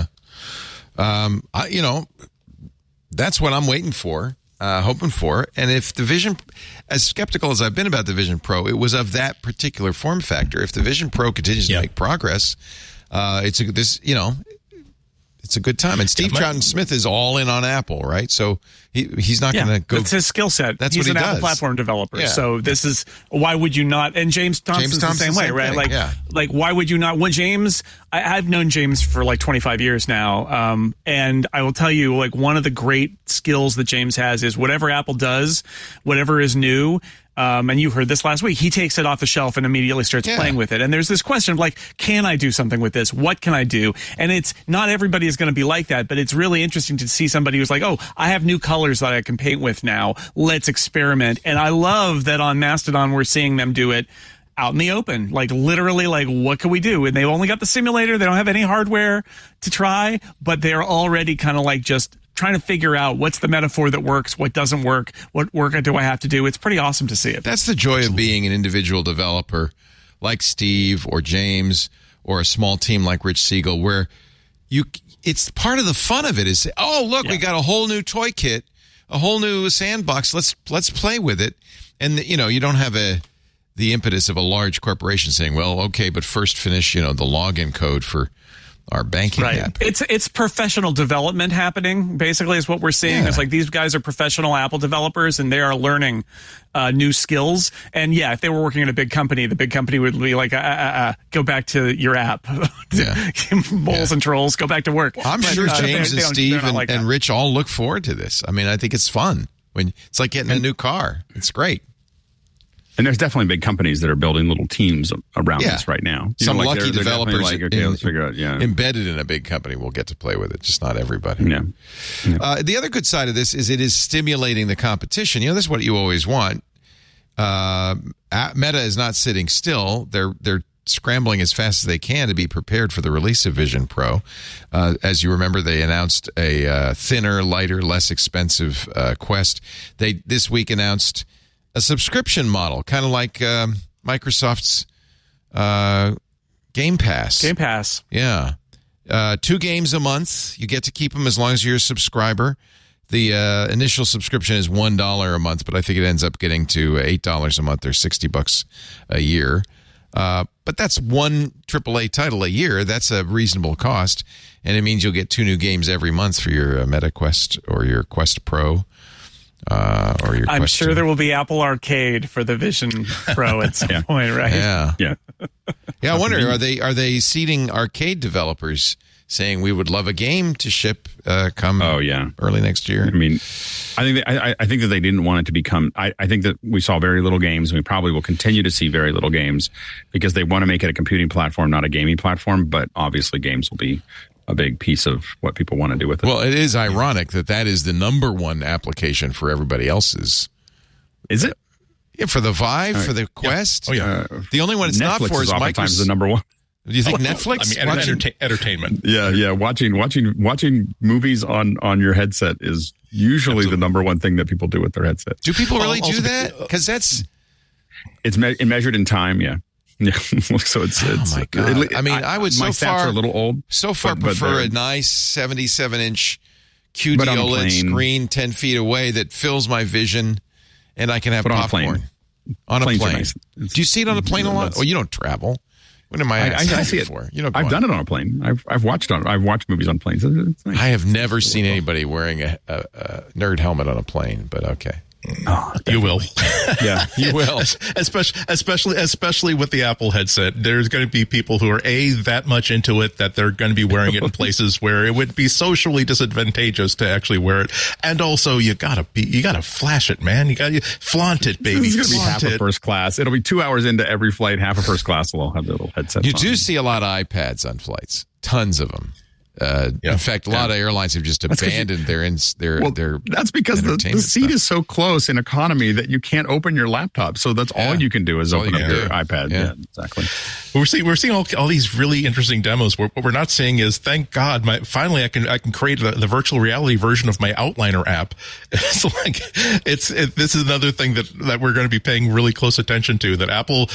Um, I, you know, that's what I'm waiting for. Uh, hoping for. And if the Vision, as skeptical as I've been about the Vision Pro, it was of that particular form factor. If the Vision Pro continues yeah. to make progress, uh, it's a, this, you know, it's a good time. And Steve Troughton Smith is all in on Apple, right? So he he's not yeah, going to go. That's his skill set. That's he's what he an does. Apple platform developer. Yeah. So this is why would you not? And James Thompson's James Thompson's the same way, same right? thing, Like, yeah. like why would you not? When James, I, I've known James for like twenty-five years now, um, and I will tell you, like, one of the great skills that James has is whatever Apple does, whatever is new. Um, and you heard this last week. He takes it off the shelf and immediately starts yeah. playing with it. And there's this question of like, can I do something with this? What can I do? And it's not everybody is going to be like that, but it's really interesting to see somebody who's like, oh, I have new colors that I can paint with now. Let's experiment. And I love that on Mastodon, we're seeing them do it out in the open, like literally, like, what can we do? And they've only got the simulator. They don't have any hardware to try, but they're already kind of like just trying to figure out what's the metaphor that works, what doesn't work, what work do I have to do. It's pretty awesome to see it. That's the joy of being an individual developer like Steve or James or a small team like Rich Siegel, where you, it's part of the fun of it is, oh, look, yeah. we got a whole new toy kit, a whole new sandbox. Let's, let's play with it. And, you know, you don't have a, the impetus of a large corporation saying, well, okay, but first finish, you know, the login code for our banking right. app. It's it's professional development happening, basically, is what we're seeing. Yeah. It's like these guys are professional Apple developers, and they are learning uh, new skills. And, yeah, if they were working in a big company, the big company would be like, uh, uh, uh, go back to your app. Yeah. Moles yeah. and trolls, go back to work. I'm but, sure uh, James they, and they Steve and, like and Rich all look forward to this. I mean, I think it's fun. When it's like getting and, a new car. It's great. And there's definitely big companies that are building little teams around yeah. this right now. You Some know, like lucky they're, they're developers like, okay, in, let's figure out, yeah. embedded in a big company will get to play with it, just not everybody. Yeah. yeah. Uh, the other good side of this is it is stimulating the competition. You know, this is what you always want. Uh, Meta is not sitting still. They're they're scrambling as fast as they can to be prepared for the release of Vision Pro. Uh, as you remember, they announced a uh, thinner, lighter, less expensive uh, Quest. They this week announced a subscription model, kind of like um, Microsoft's uh, Game Pass. Game Pass. Yeah. Uh, two games a month. You get to keep them as long as you're a subscriber. The uh, initial subscription is one dollar a month, but I think it ends up getting to eight dollars a month or sixty bucks a year. Uh, but that's one triple A title a year. That's a reasonable cost, and it means you'll get two new games every month for your uh, Meta Quest or your Quest Pro. Uh, or your I'm Quest sure two. there will be Apple Arcade for the Vision Pro at some yeah. point, right? Yeah, yeah, yeah. I wonder, are they are they seeding arcade developers, saying we would love a game to ship uh, come oh, yeah. early next year? I mean, I think that, I, I think that they didn't want it to become. I, I think that we saw very little games, and we probably will continue to see very little games because they want to make it a computing platform, not a gaming platform. But obviously, games will be a big piece of what people want to do with it. Well, it is ironic that that is the number one application for everybody else's. Is it? Yeah, for the Vive, right. for the Quest. Yeah. Oh, yeah. Uh, the only one it's Netflix not for is, is oftentimes Microsoft. the number one. Do you think Netflix? I mean, Watching- entertain- entertainment. Yeah, yeah. Watching, watching, watching movies on on your headset is usually Absolutely. the number one thing that people do with their headset. do people really Also- do that? Because that's It's me- measured in time. Yeah. Yeah, so it's, it's oh my god! It, I mean, I, I would my so stats far are a little old. So far, but, but prefer a nice seventy-seven inch Q D But on a OLED plane- screen ten feet away that fills my vision, and I can have But on a popcorn plane. on a Planes are plane. nice. Do you see it on a plane a lot? That's- Oh, you don't travel. When am I? I, I, I see it. For? You know, I've done it on a plane. I've I've watched on. I've watched movies on planes. It's nice. I have never seen anybody wearing a, a, a nerd helmet on a plane, but okay. Oh, you will. Yeah, you will. especially, especially, especially with the Apple headset. There's going to be people who are a that much into it that they're going to be wearing it in places where it would be socially disadvantageous to actually wear it. And also, you gotta be, you gotta flash it, man. You gotta flaunt it, baby. It's going to be Flaunt half it. of first class. It'll be two hours into every flight. Half of first class will have the little headset. You on. do see a lot of iPads on flights, tons of them. Uh, Yeah. In fact, a lot of airlines have just abandoned their ins their Well, their. that's because the, the entertainment seat stuff. is so close in economy that you can't open your laptop. So that's Yeah. all you can do is That's all open you up can your do. iPad. Yeah. Yeah, exactly. We're seeing we're seeing all, all these really interesting demos. What we're not seeing is, thank God, my finally I can I can create the, the virtual reality version of my Outliner app. It's like it's it, this is another thing that that we're going to be paying really close attention to. That Apple.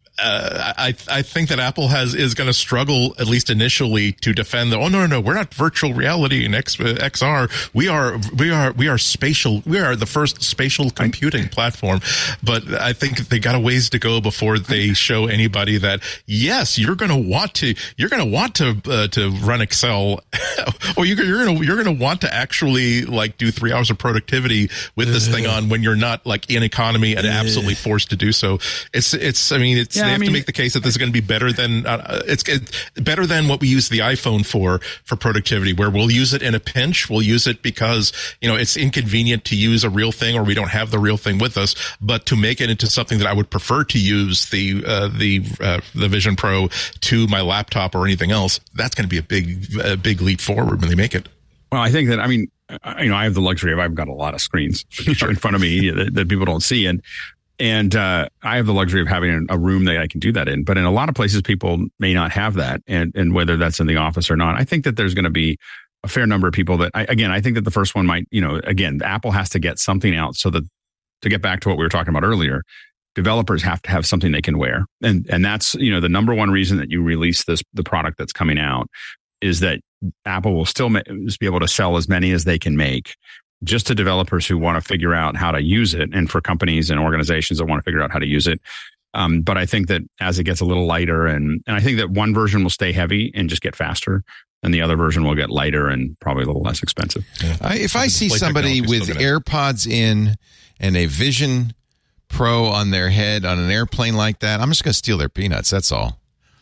Uh, I I think that Apple has is going to struggle, at least initially, to defend the. Oh no no no, we're not virtual reality in X, uh, X R. We are we are we are spatial. We are the first spatial computing platform. But I think they got a ways to go before they show anybody that yes, you're going to want to you're going to want to uh, to run Excel, or you're you're going to you're going to want to actually like do three hours of productivity with this thing on when you're not like in economy and absolutely forced to do so. It's it's I mean it's. Yeah, They I have mean, to make the case that this is going to be better than uh, it's, it's better than what we use the iPhone for for productivity, where we'll use it in a pinch. We'll use it because you know it's inconvenient to use a real thing, or we don't have the real thing with us. But to make it into something that I would prefer to use the uh, the uh, the Vision Pro to my laptop or anything else, that's going to be a big a big leap forward when they make it. Well, I think that, I mean, you know, I have the luxury of, I've got a lot of screens in front of me that, that people don't see. And, and, uh, I have the luxury of having a room that I can do that in. But in a lot of places, people may not have that. And, and whether that's in the office or not, I think that there's going to be a fair number of people that, I, again, I think that the first one might, you know, again, Apple has to get something out so that, to get back to what we were talking about earlier, developers have to have something they can wear. And, and that's, you know, the number one reason that you release this, the product that's coming out is that Apple will still ma- be able to sell as many as they can make, just to developers who want to figure out how to use it, and for companies and organizations that want to figure out how to use it. Um, but I think that as it gets a little lighter, and, and I think that one version will stay heavy and just get faster, and the other version will get lighter and probably a little less expensive. Yeah. I, if I see Display somebody technology is with still gonna- AirPods in and a Vision Pro on their head on an airplane like that, I'm just going to steal their peanuts. That's all.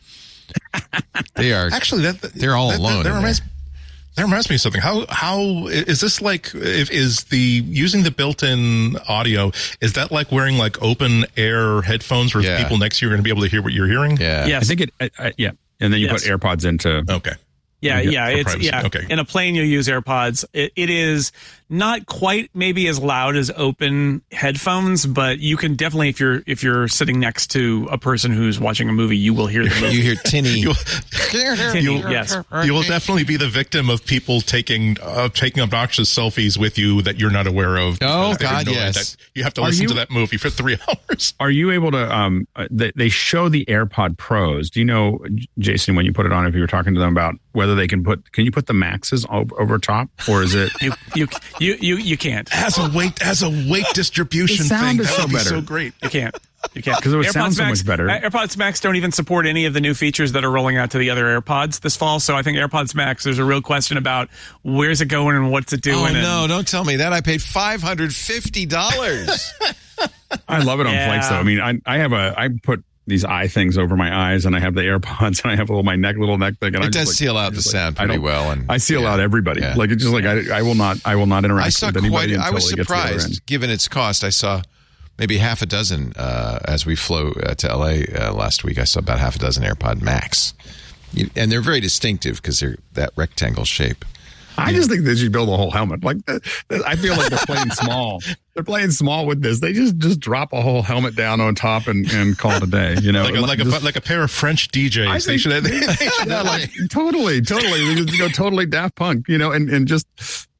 They are Actually, that they're all that, alone. That, that in reminds, there. that reminds me of something. How how is this like? If is the using the built-in audio? Is that like wearing like open air headphones where Yeah. people next to you are going to be able to hear what you're hearing? Yeah. Yes. I think it, I, I, yeah. And then you Yes. put AirPods into, Okay. Yeah, Yeah, yeah, for it's privacy. yeah. Okay. In a plane, you'll use AirPods. It, it is not quite maybe as loud as open headphones, but you can definitely, if you're if you're sitting next to a person who's watching a movie, you will hear the movie. You hear tinny. You'll, Tinny, yes. you will definitely be the victim of people taking uh, taking obnoxious selfies with you that you're not aware of. Oh, because they God, have no yes. idea. You have to Are listen you- to that movie for three hours. are you able to, um, uh, they, they show the AirPod Pros. Do you know, J- Jason, when you put it on, if you were talking to them about whether they can put, can you put the Maxes over, over top, or is it? You you you you you can't. As a weight as a weight distribution The sound thing, is that so would be better. so great. You can't. You can't 'Cause it would sound AirPods so Max- much better. uh, AirPods Max don't even support any of the new features that are rolling out to the other AirPods this fall. So I think AirPods Max, there's a real question about where's it going and what's it doing. Oh and- no! Don't tell me that. I paid five hundred fifty dollars. I love it on Yeah. flights though. I mean, I, I have a, I put these eye things over my eyes, and I have the AirPods, and I have a little my neck, little neck thing. And It I just does like- seal out I the just sound I pretty don't- well, and I seal yeah. out everybody. Yeah. Like it's just like I, I will not, I will not interact I saw with anybody. quite. I until was it gets to the other end. surprised, given its cost. I saw maybe half a dozen uh, as we flew uh, to L A uh, last week. I saw about half a dozen AirPod Max, You- and they're very distinctive because they're that rectangle shape. I just think they should build a whole helmet. Like th- th- I feel like they're playing small. They're playing small with this. They just just drop a whole helmet down on top and, and call it a day. You know, Like a, like a just- like a pair of French D Js. I They think- should. They, they should yeah, like totally, totally, They just go totally Daft Punk. You know, and and just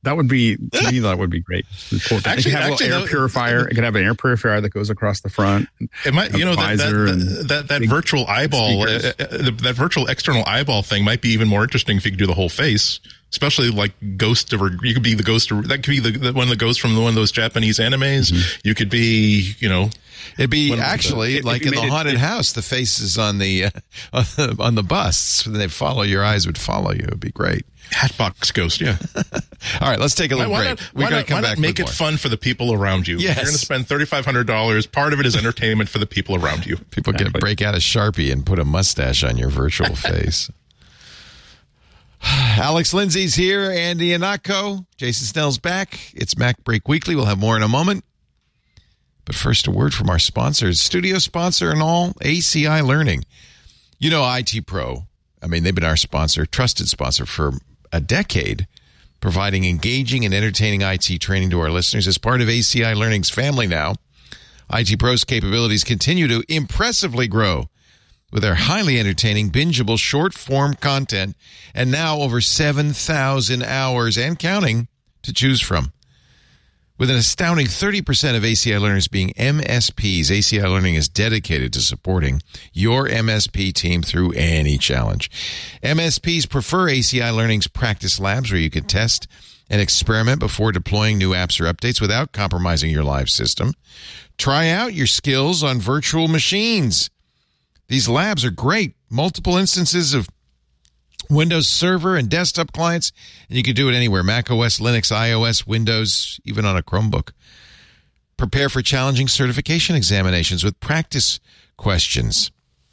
That would be, to me, that would be great. Actually, it could have actually, a little air that, purifier. It could have an air purifier that goes across the front. It might, you know, that that, that, that, that virtual eyeball, uh, that virtual external eyeball thing might be even more interesting if you could do the whole face. Especially like Ghost of, you could be the ghost of, that could be the, the one of the ghosts from one of those Japanese animes. Mm-hmm. You could be, you know. It'd be actually the, like in the haunted it, house, the faces on the, uh, on the, on the busts, when they follow, your eyes would follow you. It'd be great. Hatbox Ghost, yeah. All right, let's take a little why, break. Why not, why not, why not make it more. fun for the people around you? Yes. You're going to spend thirty-five hundred dollars. Part of it is entertainment for the people around you. People can break out a Sharpie and put a mustache on your virtual face. Alex Lindsay's here, Andy Anatko, Jason Snell's back. It's Mac Break Weekly. We'll have more in a moment. But first, a word from our sponsors, studio sponsor and all, A C I Learning. You know, I T Pro, I mean, they've been our sponsor, trusted sponsor for a decade, providing engaging and entertaining I T training to our listeners. As part of A C I Learning's family now, I T Pro's capabilities continue to impressively grow with their highly entertaining, bingeable, short-form content, and now over seven thousand hours and counting to choose from. With an astounding thirty percent of A C I learners being M S Ps, A C I Learning is dedicated to supporting your M S P team through any challenge. M S Ps prefer A C I Learning's practice labs, where you can test and experiment before deploying new apps or updates without compromising your live system. Try out your skills on virtual machines. These labs are great. Multiple instances of Windows Server and desktop clients, and you can do it anywhere. Mac O S, Linux, iOS, Windows, even on a Chromebook. Prepare for challenging certification examinations with practice questions.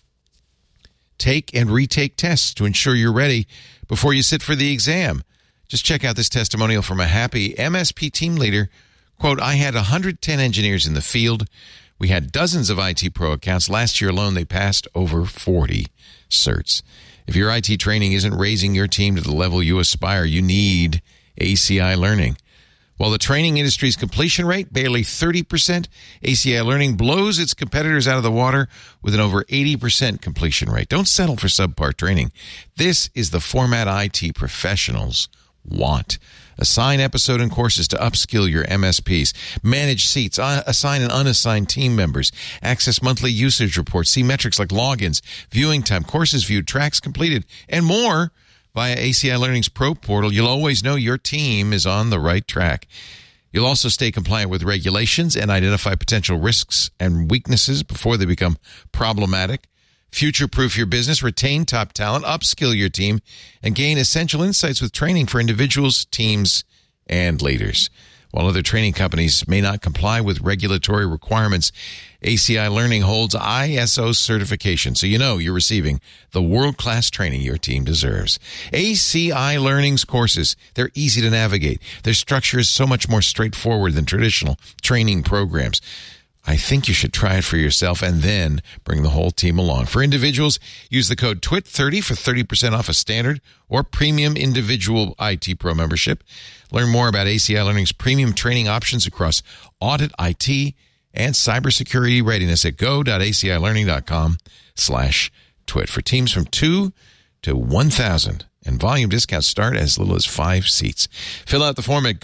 Take and retake tests to ensure you're ready before you sit for the exam. Just check out this testimonial from a happy M S P team leader. Quote, I had one hundred ten engineers in the field. We had dozens of I T Pro accounts. Last year alone, they passed over forty certs. If your I T training isn't raising your team to the level you aspire, you need A C I Learning. While the training industry's completion rate, barely thirty percent, A C I Learning blows its competitors out of the water with an over eighty percent completion rate. Don't settle for subpar training. This is the format I T professionals want. Assign episode and courses to upskill your M S Ps. Manage seats. Assign and unassigned team members. Access monthly usage reports. See metrics like logins, viewing time, courses viewed, tracks completed, and more via A C I Learning's Pro Portal. You'll always know your team is on the right track. You'll also stay compliant with regulations and identify potential risks and weaknesses before they become problematic. Future-proof your business, retain top talent, upskill your team, and gain essential insights with training for individuals, teams, and leaders. While other training companies may not comply with regulatory requirements, A C I Learning holds I S O certification, so you know you're receiving the world-class training your team deserves. A C I Learning's courses, they're easy to navigate. Their structure is so much more straightforward than traditional training programs. I think you should try it for yourself and then bring the whole team along. For individuals, use the code T W I T thirty for thirty percent off a standard or premium individual I T Pro membership. Learn more about A C I Learning's premium training options across audit, I T, and cybersecurity readiness at go.acilearning.com slash twit for teams from two to one thousand. And volume discounts start as little as five seats. Fill out the form at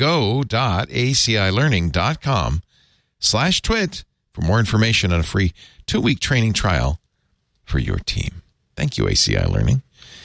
go.acilearning.com slash twit for more information on a free two-week training trial for your team. Thank you, A C I Learning.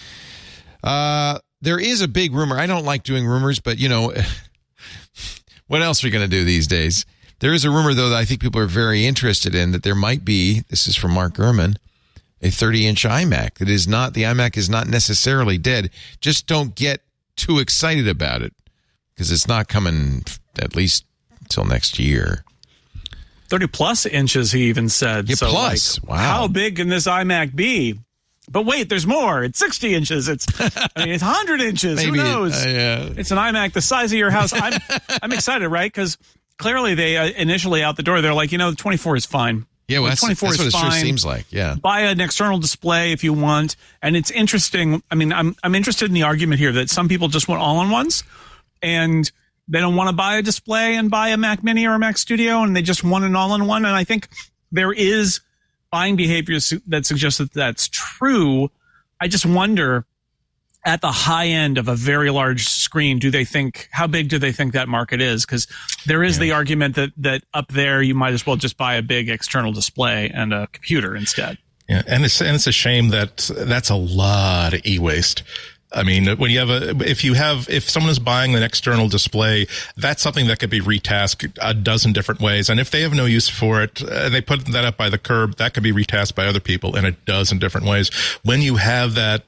Uh, there is a big rumor. I don't like doing rumors, but, you know, what else are we going to do these days? There is a rumor, though, that I think people are very interested in, that there might be, this is from Mark Gurman, a thirty-inch iMac. It is not, the iMac is not necessarily dead. Just don't get too excited about it, because it's not coming at least until next year. thirty plus inches, he even said. Yeah, so plus. Like, wow. How big can this iMac be? But wait, there's more. It's sixty inches. It's, I mean, it's one hundred inches. Maybe Who knows? It, uh, yeah. It's an iMac the size of your house. I'm, I'm excited, right? Because clearly they uh, initially out the door, they're like, you know, the twenty-four is fine. Yeah, well, that's, twenty-four that's what is it fine. sure seems like. Yeah. Buy an external display if you want. And it's interesting. I mean, I'm I'm interested in the argument here that some people just want all-in-ones, and they don't want to buy a display and buy a Mac Mini or a Mac Studio, and they just want an all-in-one. And I think there is buying behavior that suggests that that's true. I just wonder at the high end of a very large screen, do they think, how big do they think that market is? Because there is yeah. the argument that, that up there, you might as well just buy a big external display and a computer instead. Yeah. And it's, and it's a shame that that's a lot of e-waste. I mean, when you have a, if you have, if someone is buying an external display, that's something that could be retasked a dozen different ways. And if they have no use for it, uh, they put that up by the curb, that could be retasked by other people in a dozen different ways. When you have that,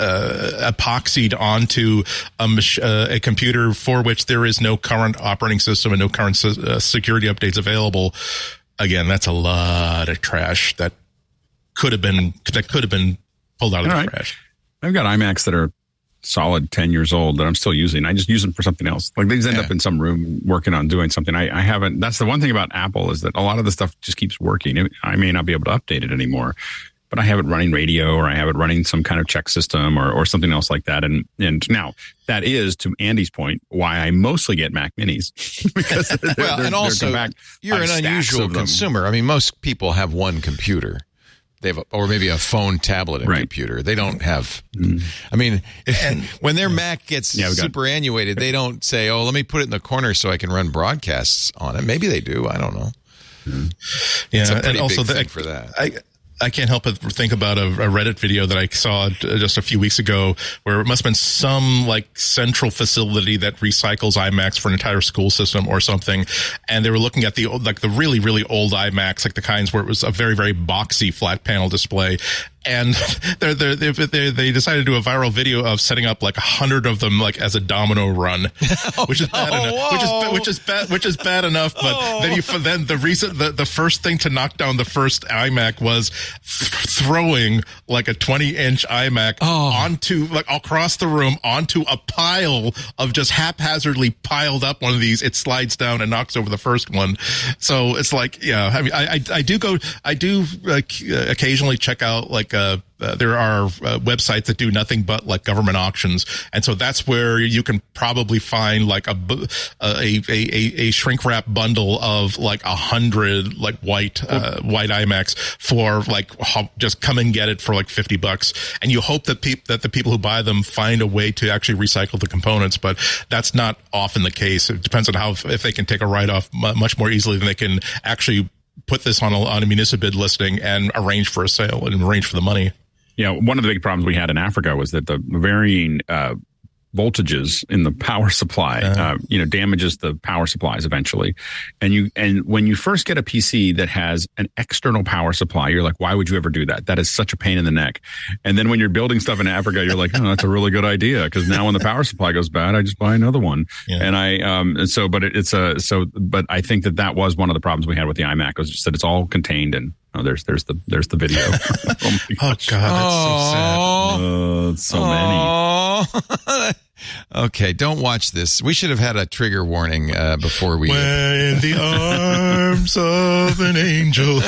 Uh, epoxied onto a, mach- uh, a computer for which there is no current operating system and no current se- uh, security updates available. Again, that's a lot of trash that could have been that could have been pulled out of All the right. trash. I've got iMacs that are solid ten years old that I'm still using. I just use them for something else. Like they just end yeah. up in some room working on doing something. I, I haven't. That's the one thing about Apple is that a lot of the stuff just keeps working. I may not be able to update it anymore, but I have it running radio or I have it running some kind of check system or, or something else like that. And, and now that is, to Andy's point, why I mostly get Mac Minis. because they're, well, they're, and also you're an unusual consumer. I mean, most people have one computer. They have, a, or maybe a phone, tablet, and right. computer. They don't have. Mm. I mean, and when their Mac gets yeah, superannuated, they don't say, "Oh, let me put it in the corner so I can run broadcasts on it." Maybe they do. I don't know. Mm. Yeah, it's a pretty and also big the, thing for that. I, I can't help but think about a, a Reddit video that I saw just a few weeks ago where it must have been some like central facility that recycles iMacs for an entire school system or something. And they were looking at the like the really, really old iMacs, like the kinds where it was a very, very boxy flat panel display. And they're, they're, they they decided to do a viral video of setting up like a hundred of them, like as a domino run, oh, which is bad no, enough, which is which is bad, which is bad enough. But oh. then you then the reason the, the first thing to knock down the first iMac was th- throwing like a twenty inch iMac oh. onto like across the room onto a pile of just haphazardly piled up one of these. It slides down and knocks over the first one. So it's like, yeah, I mean, I I, I do go, I do like occasionally check out like. Uh, uh, there are uh, websites that do nothing but like government auctions, and so that's where you can probably find like a a a, a shrink wrap bundle of like a hundred like white uh, white iMacs for like just come and get it for like fifty bucks, and you hope that peop- that the people who buy them find a way to actually recycle the components, but that's not often the case. It depends on how if they can take a write off much more easily than they can actually put this on a, on a municipal bid listing and arrange for a sale and arrange for the money. Yeah, one of the big problems we had in Africa was that the varying uh, voltages in the power supply, uh, uh, you know, damages the power supplies eventually. And you, and when you first get a P C that has an external power supply, you're like, why would you ever do that? That is such a pain in the neck. And then when you're building stuff in Africa, you're like, oh, that's a really good idea. Cause now when the power supply goes bad, I just buy another one. Yeah. And I, um, and so, but it, it's a, so, but I think that that was one of the problems we had with the iMac was just that it's all contained in. Oh, there's there's the there's the video. oh, my oh God, that's so sad. Uh, so many. Okay, don't watch this. We should have had a trigger warning uh, before we. When in the arms of an angel.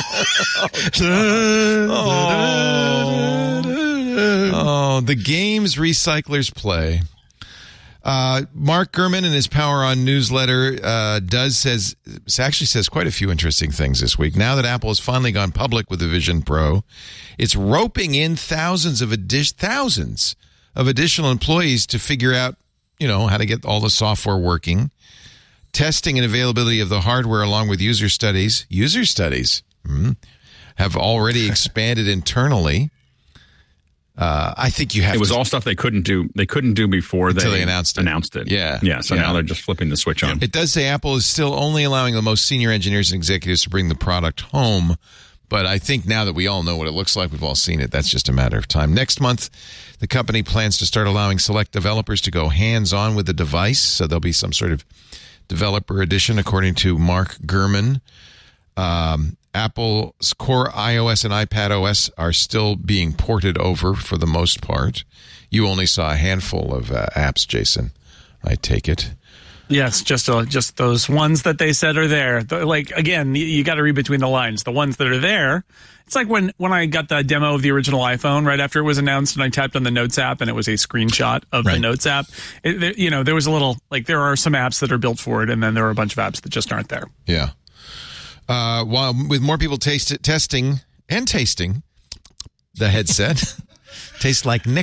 oh. oh, the games recyclers play. Uh, Mark Gurman in his Power On newsletter uh, does says actually says quite a few interesting things this week. Now that Apple has finally gone public with the Vision Pro, it's roping in thousands of addi- thousands of additional employees to figure out, you know, how to get all the software working, testing and availability of the hardware, along with user studies. User studies mm-hmm, have already expanded internally. Uh, I think you have. It was to, all stuff they couldn't do. They couldn't do before they, they announced it. Announced it. Yeah, yeah. So yeah. now they're just flipping the switch on. It does say Apple is still only allowing the most senior engineers and executives to bring the product home, but I think now that we all know what it looks like, we've all seen it. That's just a matter of time. Next month, the company plans to start allowing select developers to go hands-on with the device. So there'll be some sort of developer edition, according to Mark Gurman. Um, Apple's core iOS and iPadOS are still being ported over for the most part. You only saw a handful of uh, apps, Jason, I take it. Yes, just uh, just those ones that they said are there. The, like, again, you, you got to read between the lines. The ones that are there, it's like when, when I got the demo of the original iPhone right after it was announced and I tapped on the Notes app and it was a screenshot of right. the Notes app. It, there, you know, there was a little, like, there are some apps that are built for it and then there are a bunch of apps that just aren't there. Yeah. Uh, while with more people taste it, testing and tasting the headset, tastes like nickel.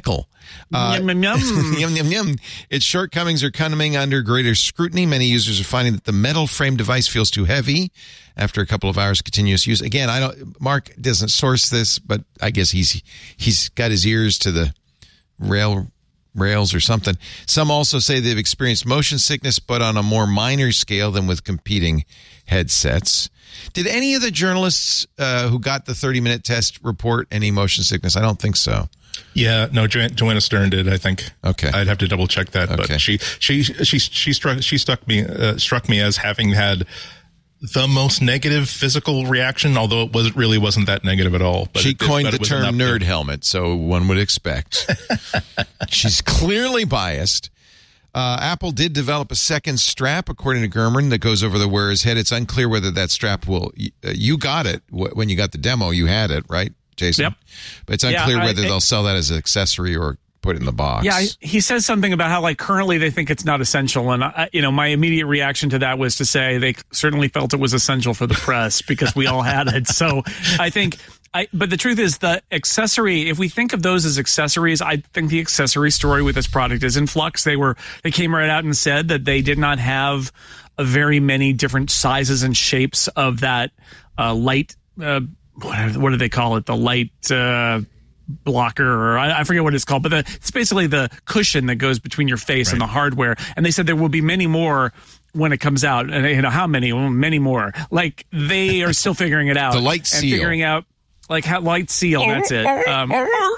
Uh, Yum, yum, yum. yum, yum, yum. Its shortcomings are coming under greater scrutiny. Many users are finding that the metal frame device feels too heavy after a couple of hours of continuous use. Again, I don't. Mark doesn't source this, but I guess he's he's got his ears to the rail rails or something. Some also say they've experienced motion sickness, but on a more minor scale than with competing headsets. Did any of the journalists uh, who got the thirty-minute test report any motion sickness? I don't think so. Yeah, no, jo- Joanna Stern did. I think. Okay, I'd have to double check that, okay. but she she she she struck she struck me uh, struck me as having had the most negative physical reaction, although it was really wasn't that negative at all. But she it, coined but the it was term enough nerd to- helmet, so one would expect. She's clearly biased. Uh, Apple did develop a second strap, according to Gurman, that goes over the wearer's head. It's unclear whether that strap will. Uh, you got it when you got the demo. You had it, right, Jason? Yep. But it's unclear Yeah, I- whether I- they'll sell that as an accessory or put it in the box. Yeah, I, he says something about how like currently they think it's not essential, and I, you know my immediate reaction to that was to say they certainly felt it was essential for the press because we all had it. So I think. I, but the truth is the accessory, if we think of those as accessories, I think the accessory story with this product is in flux. They were, they came right out and said that they did not have a very many different sizes and shapes of that uh, light, uh, what, what do they call it? The light uh, blocker, or I, I forget what it's called, but the, it's basically the cushion that goes between your face Right. and the hardware. And they said there will be many more when it comes out. And you know, how many? Well, many more. Like they are still figuring it out. The light and seal. figuring out. Like how light seal, that's it. Um,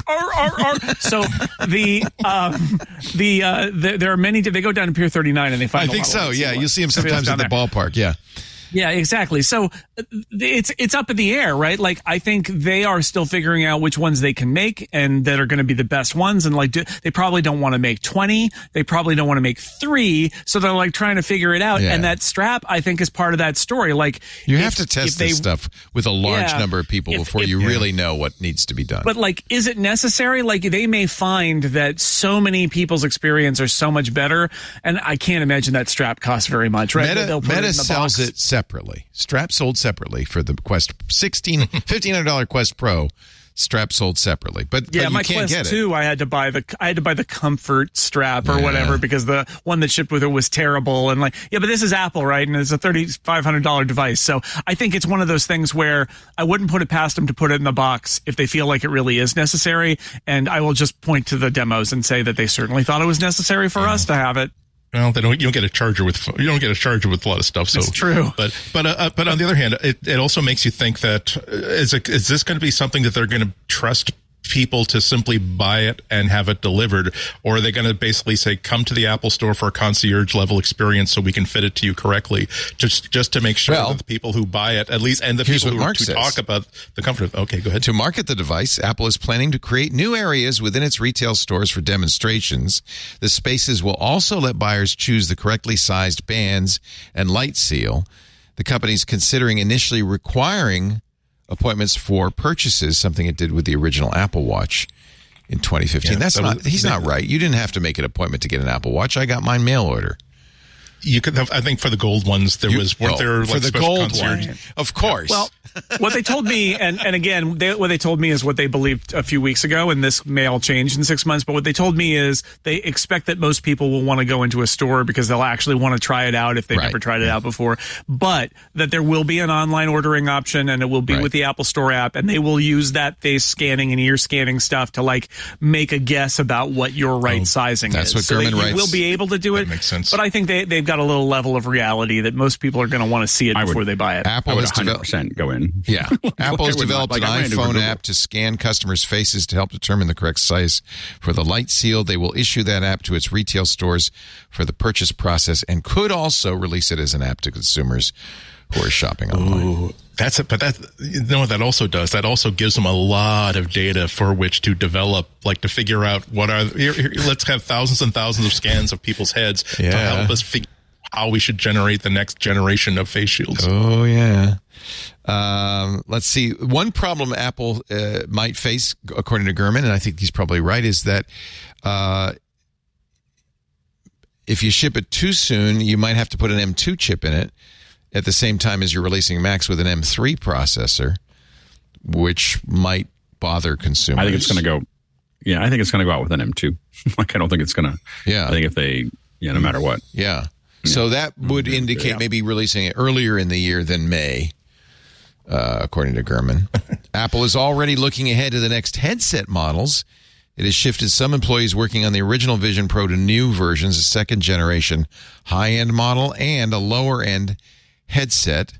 so the um, the, uh, the there are many. They go down to Pier thirty-nine and they find. I a think lot of so. light Yeah, seal. you'll see them Something sometimes down at the there. ballpark. Yeah. Yeah, exactly. So it's it's up in the air, right? Like I think they are still figuring out which ones they can make and that are going to be the best ones. And like do, they probably don't want to make twenty. They probably don't want to make three. So they're like trying to figure it out. Yeah. And that strap, I think, is part of that story. Like You if- have to if test they, this stuff with a large Yeah. number of people If- before if- you Yeah. really know what needs to be done. But like, is it necessary? Like they may find that so many people's experience are so much better. And I can't imagine that strap costs very much, right? Meta, They'll put it Meta in the sells box. it separately. Strap sold separately for the Quest sixteen fifteen hundred dollars Quest Pro. Strap sold separately, but, Yeah, but you my can't Quest get it. two, I had to buy the I had to buy the comfort strap or Yeah. whatever because the one that shipped with it was terrible. And like, yeah, but this is Apple, right? And it's a thirty-five hundred dollars device. So I think it's one of those things where I wouldn't put it past them to put it in the box if they feel like it really is necessary. And I will just point to the demos and say that they certainly thought it was necessary for us to have it. Well, they don't. You don't get a charger with. You don't get a charger with a lot of stuff. So It's true. But but uh, but on the other hand, it, it also makes you think that uh, is it, is this going to be something that they're going to trust people to simply buy it and have it delivered, or are they going to basically say, come to the Apple Store for a concierge level experience so we can fit it to you correctly, just just to make sure Well, that the people who buy it, at least, and the here's people what who, Mark who says. talk about the comfort of. Okay, go ahead. To market the device, Apple is planning to create new areas within its retail stores for demonstrations. The spaces will also let buyers choose the correctly sized bands and light seal. The company's considering initially requiring appointments for purchases, something it did with the original Apple Watch in twenty fifteen. Yeah, That's that not, was- he's not right. You didn't have to make an appointment to get an Apple Watch. I got mine mail order. You could have, I think for the gold ones, there You- was weren't oh, there for like the special gold concierge? one. Of course. Well, what they told me, and, and again, they, what they told me is what they believed a few weeks ago, and this may all change in six months, but what they told me is they expect that most people will want to go into a store because they'll actually want to try it out if they've Right. never tried it out before, but that there will be an online ordering option, and it will be Right. with the Apple Store app, and they will use that face scanning and ear scanning stuff to like make a guess about what your right Oh, sizing that's is. what so that Gurman you writes. will be able to do it. That makes sense. But I think they, they've got a little level of reality that most people are going to want to see it I would- before they buy it. I Apple would has one hundred developed. percent go in. Yeah. Apple has I would not- developed like, an I went into iPhone Google. app to scan customers' faces to help determine the correct size for the light seal. They will issue that app to its retail stores for the purchase process and could also release it as an app to consumers who are shopping online. Ooh, that's it. But that, you know what that also does? That also gives them a lot of data for which to develop, like to figure out what are, here, here, let's have thousands and thousands of scans of people's heads to Yeah. help us figure how we should generate the next generation of face shields. Oh, yeah. Um, let's see. One problem Apple uh, might face, according to Gurman, and I think he's probably right, is that uh, if you ship it too soon, you might have to put an M two chip in it at the same time as you're releasing Macs with an M three processor, which might bother consumers. I think it's going to go. Yeah, I think it's going to go out with an M two. Like, I don't think it's going to. Yeah. I think if they, yeah, no matter what. Yeah. So that would indicate Yeah. maybe releasing it earlier in the year than May, uh, according to Gurman. Apple is already looking ahead to the next headset models. It has shifted some employees working on the original Vision Pro to new versions, a second generation high-end model and a lower-end headset.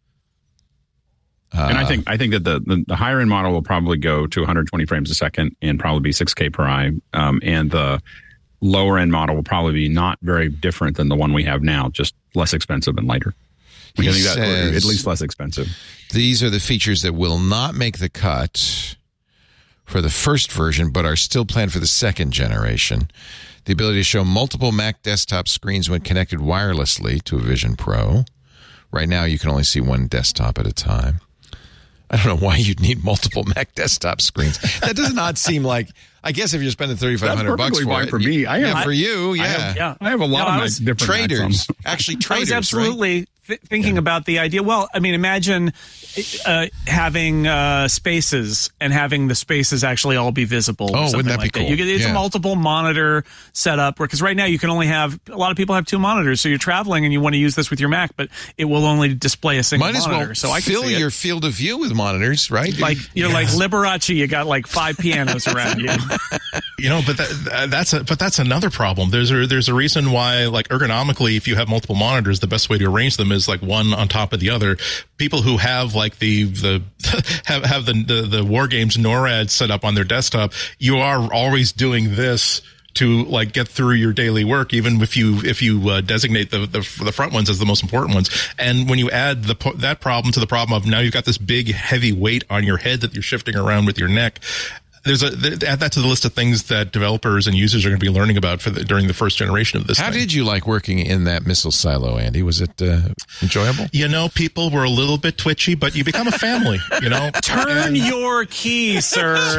And I think I think that the, the, the higher end model will probably go to one hundred twenty frames a second and probably be six K per eye. Um, and the lower end model will probably be not very different than the one we have now, just less expensive and lighter. I He think that, or says at least less expensive. these are the features that will not make the cut for the first version, but are still planned for the second generation. The ability to show multiple Mac desktop screens when connected wirelessly to a Vision Pro. Right now, you can only see one desktop at a time. I don't know why you'd need multiple Mac desktop screens. That does not seem like. I guess if you're spending thirty-five hundred bucks for fine it, for me. I have, yeah, for you, yeah, I have, yeah. I have a lot No, of I my was- different traders, Macs on. actually I traders, was absolutely right? th- thinking about the idea. Well, I mean, imagine uh, having uh, spaces and having the spaces actually all be visible. or Oh, something wouldn't that be like cool? You get, it's Yeah. a multiple monitor setup because right now you can only have a lot of people have two monitors. So you're traveling and you want to use this with your Mac, but it will only display a single Might as monitor. well so I can fill see your it. field of view with monitors, right? Like you're like Liberace, you got like five pianos around you. You know, but that, that's a but that's another problem. There's a there's a reason why, like, ergonomically, if you have multiple monitors, the best way to arrange them is like one on top of the other. People who have like the the have have the the, the War Games NORAD set up on their desktop, you are always doing this to like get through your daily work, even if you if you uh, designate the, the the front ones as the most important ones. And when you add the that problem to the problem of now you've got this big heavy weight on your head that you're shifting around with your neck. There's a th- add that to the list of things that developers and users are going to be learning about for the, during the first generation of this. How thing. did you like working in that missile silo, Andy? Was it uh, enjoyable? You know, people were a little bit twitchy, but you become a family. You know, Turn And your key, sir.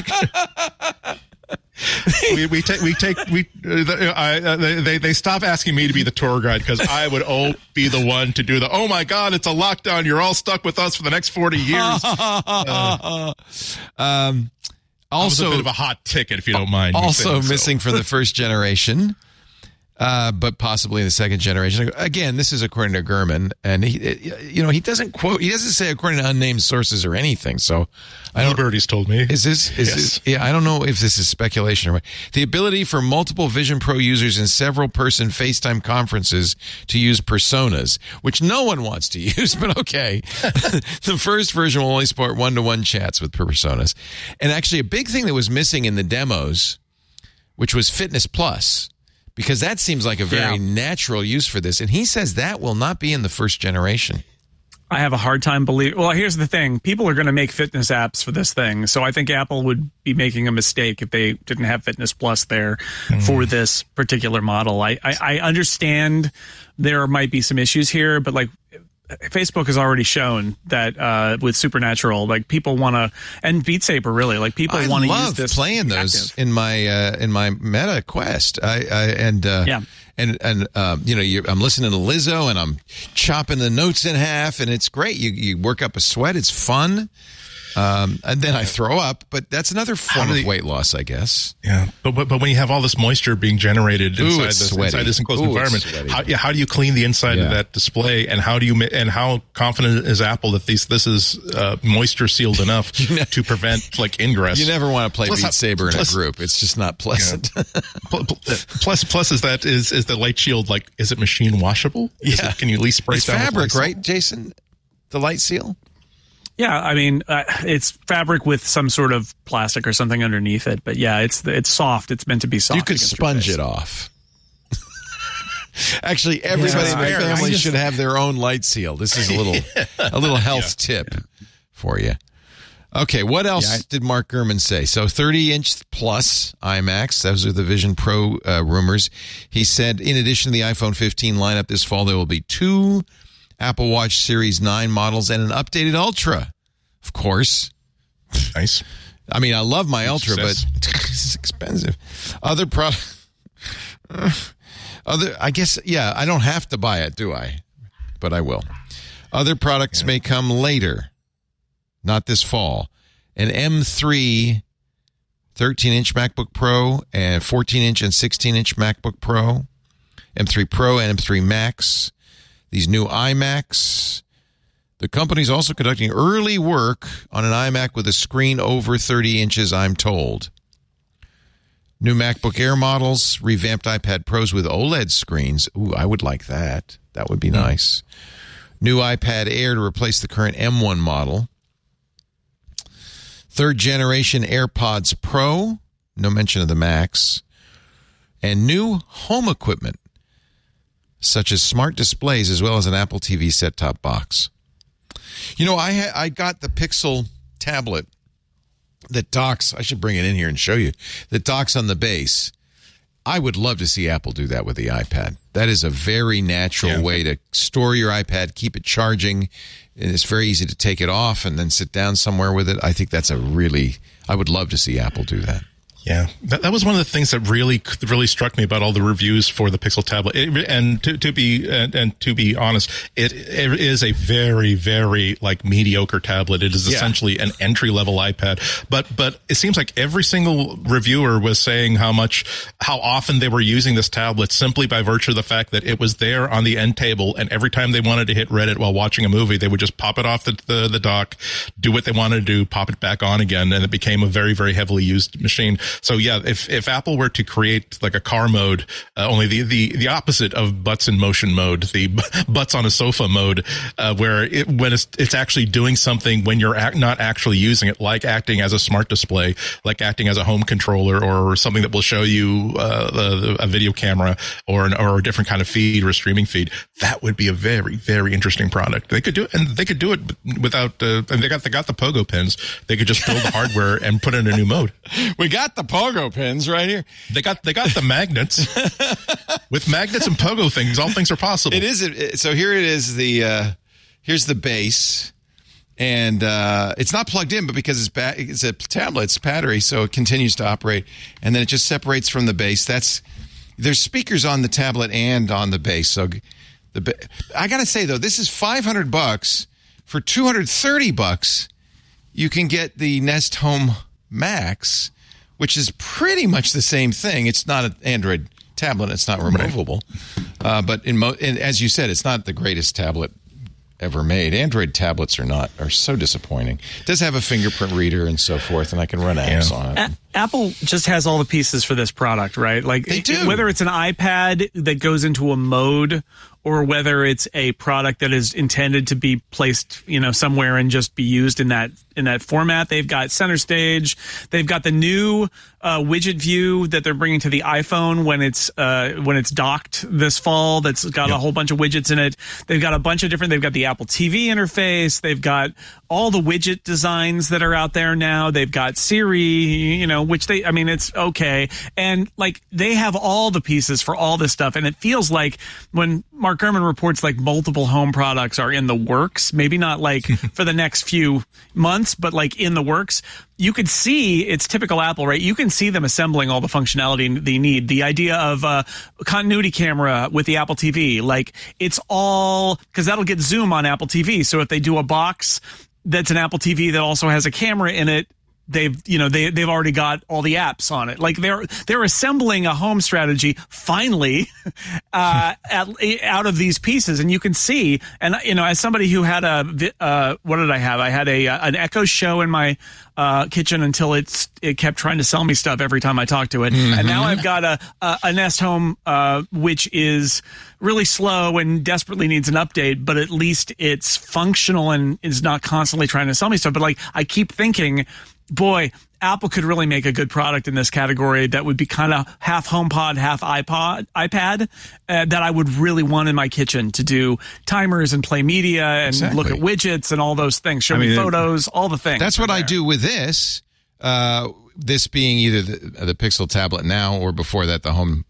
we, we take we take we uh, I, uh, they they stop asking me to be the tour guide because I would oh be the one to do the oh my god, it's a lockdown, you're all stuck with us for the next forty years. Uh, Um, also, also, a bit of a hot ticket, if you don't mind. me also saying so. missing from the first generation, uh, but possibly in the second generation. Again, this is according to Gurman, and he, you know, he doesn't quote, he doesn't say according to unnamed sources or anything. So, I don't. Birdies told me. Is this? Is Yes. this? Yeah, I don't know if this is speculation or what. The ability for multiple Vision Pro users in several person FaceTime conferences to use personas, which no one wants to use, but okay. The first version will only support one-to-one chats with personas. And actually, a big thing that was missing in the demos, which was Fitness Plus, because that seems like a very Yeah. natural use for this. And he says that will not be in the first generation. I have a hard time believing. Well, here's the thing. People are going to make fitness apps for this thing. So I think Apple would be making a mistake if they didn't have Fitness Plus there mm. for this particular model. I, I, I understand there might be some issues here, but like Facebook has already shown that uh, with Supernatural, like people want to, and Beat Saber really, like people I want to use love this. playing those active. in my uh, in my Meta Quest. I, I and uh, Yeah. and and um, you know, you, I'm listening to Lizzo and I'm chopping the notes in half, and it's great. You you work up a sweat. It's fun. Um, and then I throw up, but that's another form do of they- weight loss, I guess. Yeah, but, but but when you have all this moisture being generated Ooh, inside it's this sweaty. inside this enclosed Ooh, it's environment, sweaty. how, yeah, how do you clean the inside Yeah. of that display, and how do you ma- and how confident is Apple that these this is uh, moisture sealed enough to prevent like ingress? You never want to play Plus, Beat how- Saber in plus- a group. It's just not pleasant. Pl- pl- plus, plus is that is is the light shield like is it machine washable? Is Yeah. it, can you at least spray It's it down with fabric, Lysol? right, Jason? The light seal? Yeah, I mean, uh, it's fabric with some sort of plastic or something underneath it. But yeah, it's it's soft. It's meant to be soft. You could against your sponge face. it off. Actually, everybody Yeah, in the I- I family just- should have their own light seal. This is a little a little health tip for you. Okay, what else Yeah, I- did Mark Gurman say? So thirty inch plus iMacs, those are the Vision Pro uh, rumors. He said, in addition to the iPhone fifteen lineup this fall, there will be two Apple Watch Series nine models and an updated Ultra. Of course. Nice. I mean, I love my Ultra, but Success. it's expensive. Other product, other, I guess, yeah, I don't have to buy it, do I? But I will. Other products may come later, not this fall. An M three thirteen-inch MacBook Pro, and fourteen-inch and sixteen-inch MacBook Pro, M three Pro and M three Max, these new iMacs. The company's also conducting early work on an iMac with a screen over thirty inches, I'm told. New MacBook Air models, revamped iPad Pros with OLED screens. Ooh, I would like that. That would be nice. New iPad Air to replace the current M one model. Third generation AirPods Pro. No mention of the Max. And new home equipment, such as smart displays as well as an Apple T V set-top box. You know, I ha- I got the Pixel tablet that docks. I should bring it in here and show you. That docks on the base. I would love to see Apple do that with the iPad. That is a very natural yeah. way to store your iPad, keep it charging, and it's very easy to take it off and then sit down somewhere with it. I think that's a really, I would love to see Apple do that. Yeah, that, that was one of the things that really, really struck me about all the reviews for the Pixel tablet. It, and to, to be and, and to be honest, it, it is a very, very like mediocre tablet. It is yeah. essentially an entry level iPad. But but it seems like every single reviewer was saying how much, how often they were using this tablet simply by virtue of the fact that it was there on the end table, and every time they wanted to hit Reddit while watching a movie, they would just pop it off the the, the dock, do what they wanted to do, pop it back on again, and it became a very, very heavily used machine. So yeah, if, if Apple were to create like a car mode, uh, only the, the, the opposite of butts in motion mode, the b- butts on a sofa mode, uh, where it, when it's, it's actually doing something when you're act, not actually using it, like acting as a smart display, like acting as a home controller, or something that will show you, uh, the, a video camera or an, or a different kind of feed or a streaming feed. That would be a very, very interesting product. They could do it, and they could do it without, uh, and they got, they got the pogo pins. They could just build the hardware and put in a new mode. We got the pogo pins right here. They got they got the magnets. With magnets and pogo things, all things are possible. It is. So here it is. The uh, here's the base, and uh, it's not plugged in, but because it's ba- it's a tablet, it's battery, so it continues to operate, and then it just separates from the base. That's there's speakers on the tablet and on the base. So the ba- I gotta say though, this is five hundred bucks for two hundred thirty bucks. You can get the Nest Home Max, which is pretty much the same thing. It's not an Android tablet. It's not removable. Uh, but in mo- and as you said, it's not the greatest tablet ever made. Android tablets are not are so disappointing. It does have a fingerprint reader and so forth, and I can run apps yeah. on it. A- Apple just has all the pieces for this product, right? Like they do. Whether it's an iPad that goes into a mode, or whether it's a product that is intended to be placed, you know, somewhere and just be used in that in that format. They've got Center Stage. They've got the new uh, widget view that they're bringing to the iPhone when it's uh, when it's docked this fall. That's got yep. a whole bunch of widgets in it. They've got a bunch of different. They've got the Apple T V interface. They've got all the widget designs that are out there now. They've got Siri, you know, which they. I mean, it's okay, and like they have all the pieces for all this stuff, and it feels like when Mark Gurman reports like multiple home products are in the works, maybe not like for the next few months, but like in the works, you could see it's typical Apple, right? You can see them assembling all the functionality they need. The idea of a continuity camera with the Apple T V, like it's all because that'll get Zoom on Apple T V. So if they do a box that's an Apple T V that also has a camera in it, they've, you know, they, they've already got all the apps on it. Like they're, they're assembling a home strategy finally, uh, at, out of these pieces. And you can see, and you know, as somebody who had a, uh, what did I have? I had a, an Echo Show in my, uh, kitchen until it's, it kept trying to sell me stuff every time I talked to it. Mm-hmm. And now I've got a, a, a Nest Home, uh, which is really slow and desperately needs an update, but at least it's functional and is not constantly trying to sell me stuff. But like, I keep thinking, boy, Apple could really make a good product in this category that would be kind of half HomePod, half iPod, iPad, uh, that I would really want in my kitchen to do timers and play media and exactly. look at widgets and all those things, show I mean, me photos, all the things. That's what there. I do with this, uh, this being either the, the Pixel tablet now or before that, the Home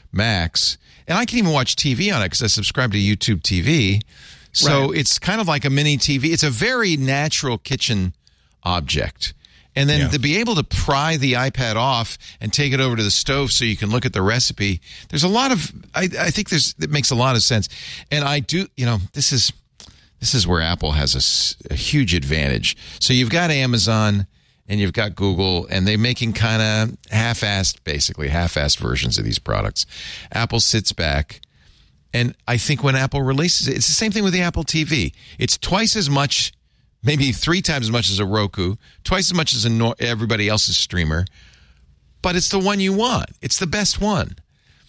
Max. And I can even watch T V on it because I subscribe to YouTube T V. So right. it's kind of like a mini T V. It's a very natural kitchen object. And then yeah. to be able to pry the iPad off and take it over to the stove so you can look at the recipe, there's a lot of, I, I think there's, it makes a lot of sense. And I do, you know, this is, this is where Apple has a, a huge advantage. So you've got Amazon and you've got Google, and they're making kind of half-assed, basically half-assed versions of these products. Apple sits back, and I think when Apple releases it, it's the same thing with the Apple T V. It's twice as much, maybe three times as much as a Roku, twice as much as a no- everybody else's streamer, but it's the one you want. It's the best one.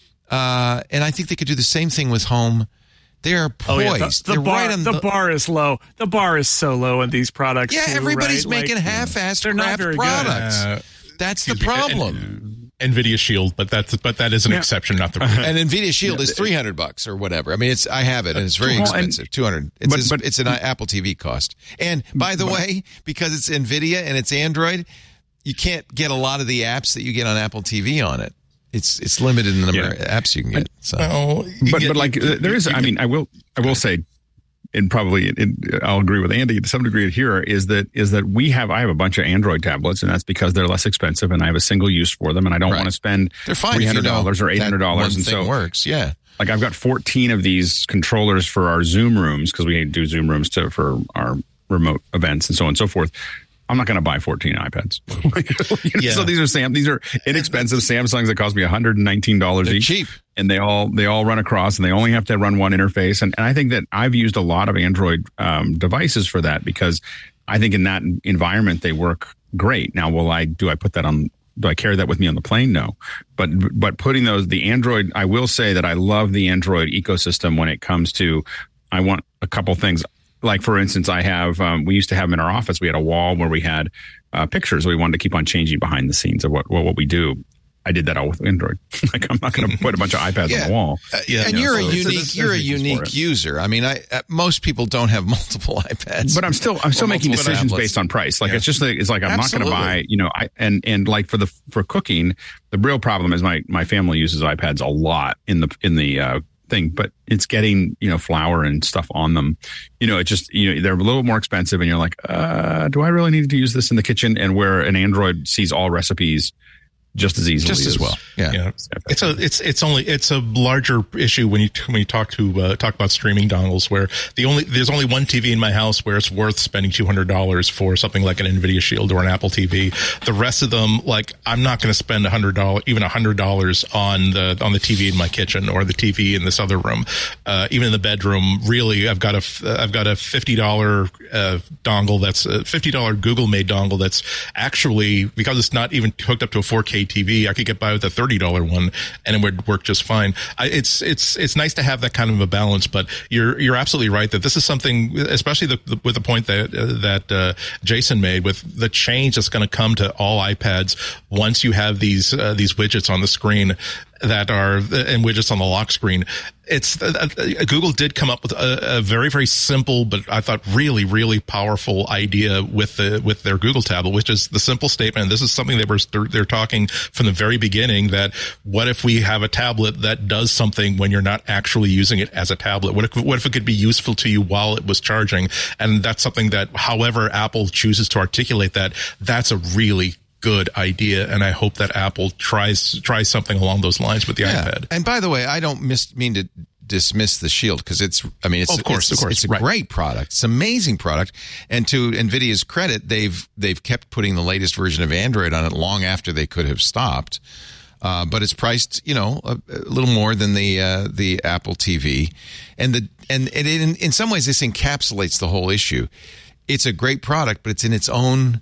Uh, and I think they could do the same thing with home. They are poised. Oh, yeah. The, the, They're bar, right on the, the bar is low. The bar is so low in these products. Yeah, too, everybody's right? making like, half-assed they're crap not very products. Uh, That's the me. problem. And, NVIDIA Shield, but that's but that is an yeah. exception, not the rule. And NVIDIA Shield is three hundred bucks or whatever. I mean, it's I have it, and it's very Well, expensive, two hundred. It's but- as- but- it's an Apple T V cost. And by the way, because it's NVIDIA and it's Android, you can't get a lot of the apps that you get on Apple T V on it. It's it's limited in the number Yeah. of apps you can get. So. Well, you but get- but like you- uh, there is, you I mean, I will I will say, and probably in, I'll agree with Andy to some degree here is that is that we have I have a bunch of Android tablets, and that's because they're less expensive, and I have a single use for them, and I don't Right. want to spend They're fine three if you hundred dollars know or eight hundred dollars, that and one thing so works. Yeah. like I've got fourteen of these controllers for our Zoom rooms because we do Zoom rooms to for our remote events and so on and so forth. I'm not going to buy fourteen iPads. You know, Yeah. So these are Sam. These are inexpensive Samsungs that cost me one hundred nineteen dollars They're each. cheap. And they all they all run across, and they only have to run one interface. And, and I think that I've used a lot of Android um, devices for that because I think in that environment they work great. Now, will I do I put that on? Do I carry that with me on the plane? No, but but putting those the Android, I will say that I love the Android ecosystem when it comes to I want a couple things. Like, for instance, I have, um, we used to have them in our office. We had a wall where we had uh, pictures. We wanted to keep on changing behind the scenes of what, what, what we do. I did that all with Android. Like, I'm not going to put a bunch of iPads Yeah. on the wall. Uh, Yeah, and no, you're so- a so unique there's- you're a there's uses for unique it. user. I mean, I uh, most people don't have multiple iPads. But I'm still I'm still Or making multiple decisions tablets. based on price. Like Yeah. it's just like, it's like I'm Absolutely. not going to buy, you know, I and and like for the for cooking, the real problem is my my family uses iPads a lot in the in the uh, thing, but it's getting, you know, flour and stuff on them. You know, it just, you know, they're a little more expensive, and you're like, uh, do I really need to use this in the kitchen? And where an Android sees all recipes just as easily, just as well. Yeah. Yeah, it's a it's it's only it's a larger issue when you when you talk to uh, talk about streaming dongles, where the only there's only one T V in my house where it's worth spending two hundred dollars for something like an NVIDIA Shield or an Apple T V. The rest of them, like, I'm not going to spend a hundred dollars, even a hundred dollars on the on the T V in my kitchen or the T V in this other room, uh, even in the bedroom. Really, I've got a I've got a fifty dollar uh, dongle that's a fifty dollar Google made dongle that's actually, because it's not even hooked up to a four K T V, I could get by with a thirty dollar one and it would work just fine. I, it's it's it's nice to have that kind of a balance, but you're you're absolutely right that this is something, especially the, the, with the point that uh, that uh, Jason made with the change that's going to come to all iPads once you have these uh, these widgets on the screen that are and widgets on the lock screen. It's uh, uh, Google did come up with a, a very very simple, but I thought really really powerful idea with the with their Google tablet, which is the simple statement. And this is something they were they're, they're talking from the very beginning, that what if we have a tablet that does something when you're not actually using it as a tablet? What if what if it could be useful to you while it was charging? And that's something that, however Apple chooses to articulate that, that's a really good idea, and I hope that Apple tries tries something along those lines with the Yeah. iPad. And by the way, I don't mis- mean to dismiss the Shield, because it's, I mean, it's, Of course, it's, of course, it's a right. great product. It's an amazing product. And to NVIDIA's credit, they've, they've kept putting the latest version of Android on it long after they could have stopped. Uh, but it's priced, you know, a, a little more than the, uh, the Apple T V. And the, and, and in, in some ways this encapsulates the whole issue. It's a great product, but it's in its own,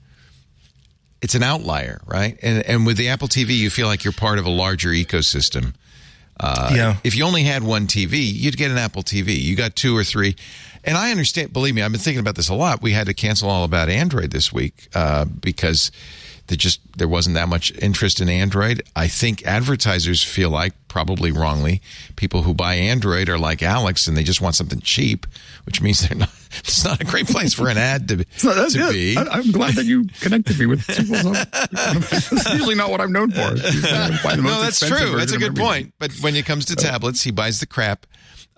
it's an outlier, right? And and with the Apple T V, you feel like you're part of a larger ecosystem. Uh, Yeah. If you only had one T V, you'd get an Apple T V. You got two or three. And I understand, believe me, I've been thinking about this a lot. We had to cancel All About Android this week uh, because there just there wasn't that much interest in Android. I think advertisers feel like, probably wrongly, people who buy Android are like Alex and they just want something cheap, which means they're not. It's not a great place for an ad to, So that's to good. be. I, I'm glad that you connected me with people. That's usually not what I'm known for. No, that's true. That's a good point. But when it comes to tablets, he buys the crap.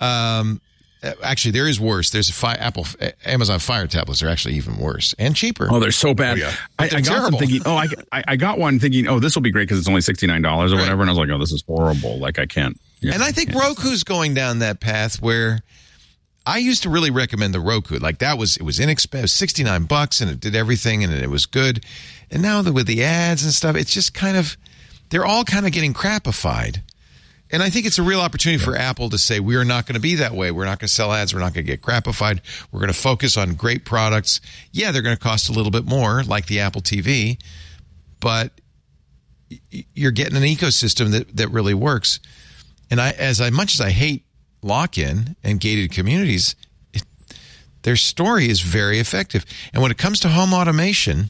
Um, actually, there is worse. There's a fi- Apple, Amazon Fire tablets are actually even worse and cheaper. Oh, they're so bad. Oh, yeah. I, I They're got terrible. them thinking, oh, I, I, I got one thinking, oh, this will be great because it's only sixty-nine dollars or Right. whatever. And I was like, oh, this is horrible. Like, I can't. Yeah, and I think can't. Roku's going down that path where I used to really recommend the Roku. Like that was, it was inexpensive, sixty-nine bucks, and it did everything, and it was good. And now that with the ads and stuff, it's just kind of, they're all kind of getting crapified. And I think it's a real opportunity for Apple to say, we are not going to be that way. We're not going to sell ads. We're not going to get crapified. We're going to focus on great products. Yeah, they're going to cost a little bit more, like the Apple T V, but you're getting an ecosystem that, that really works. And I, as I, much as I hate lock-in and gated communities, it, their story is very effective. And when it comes to home automation,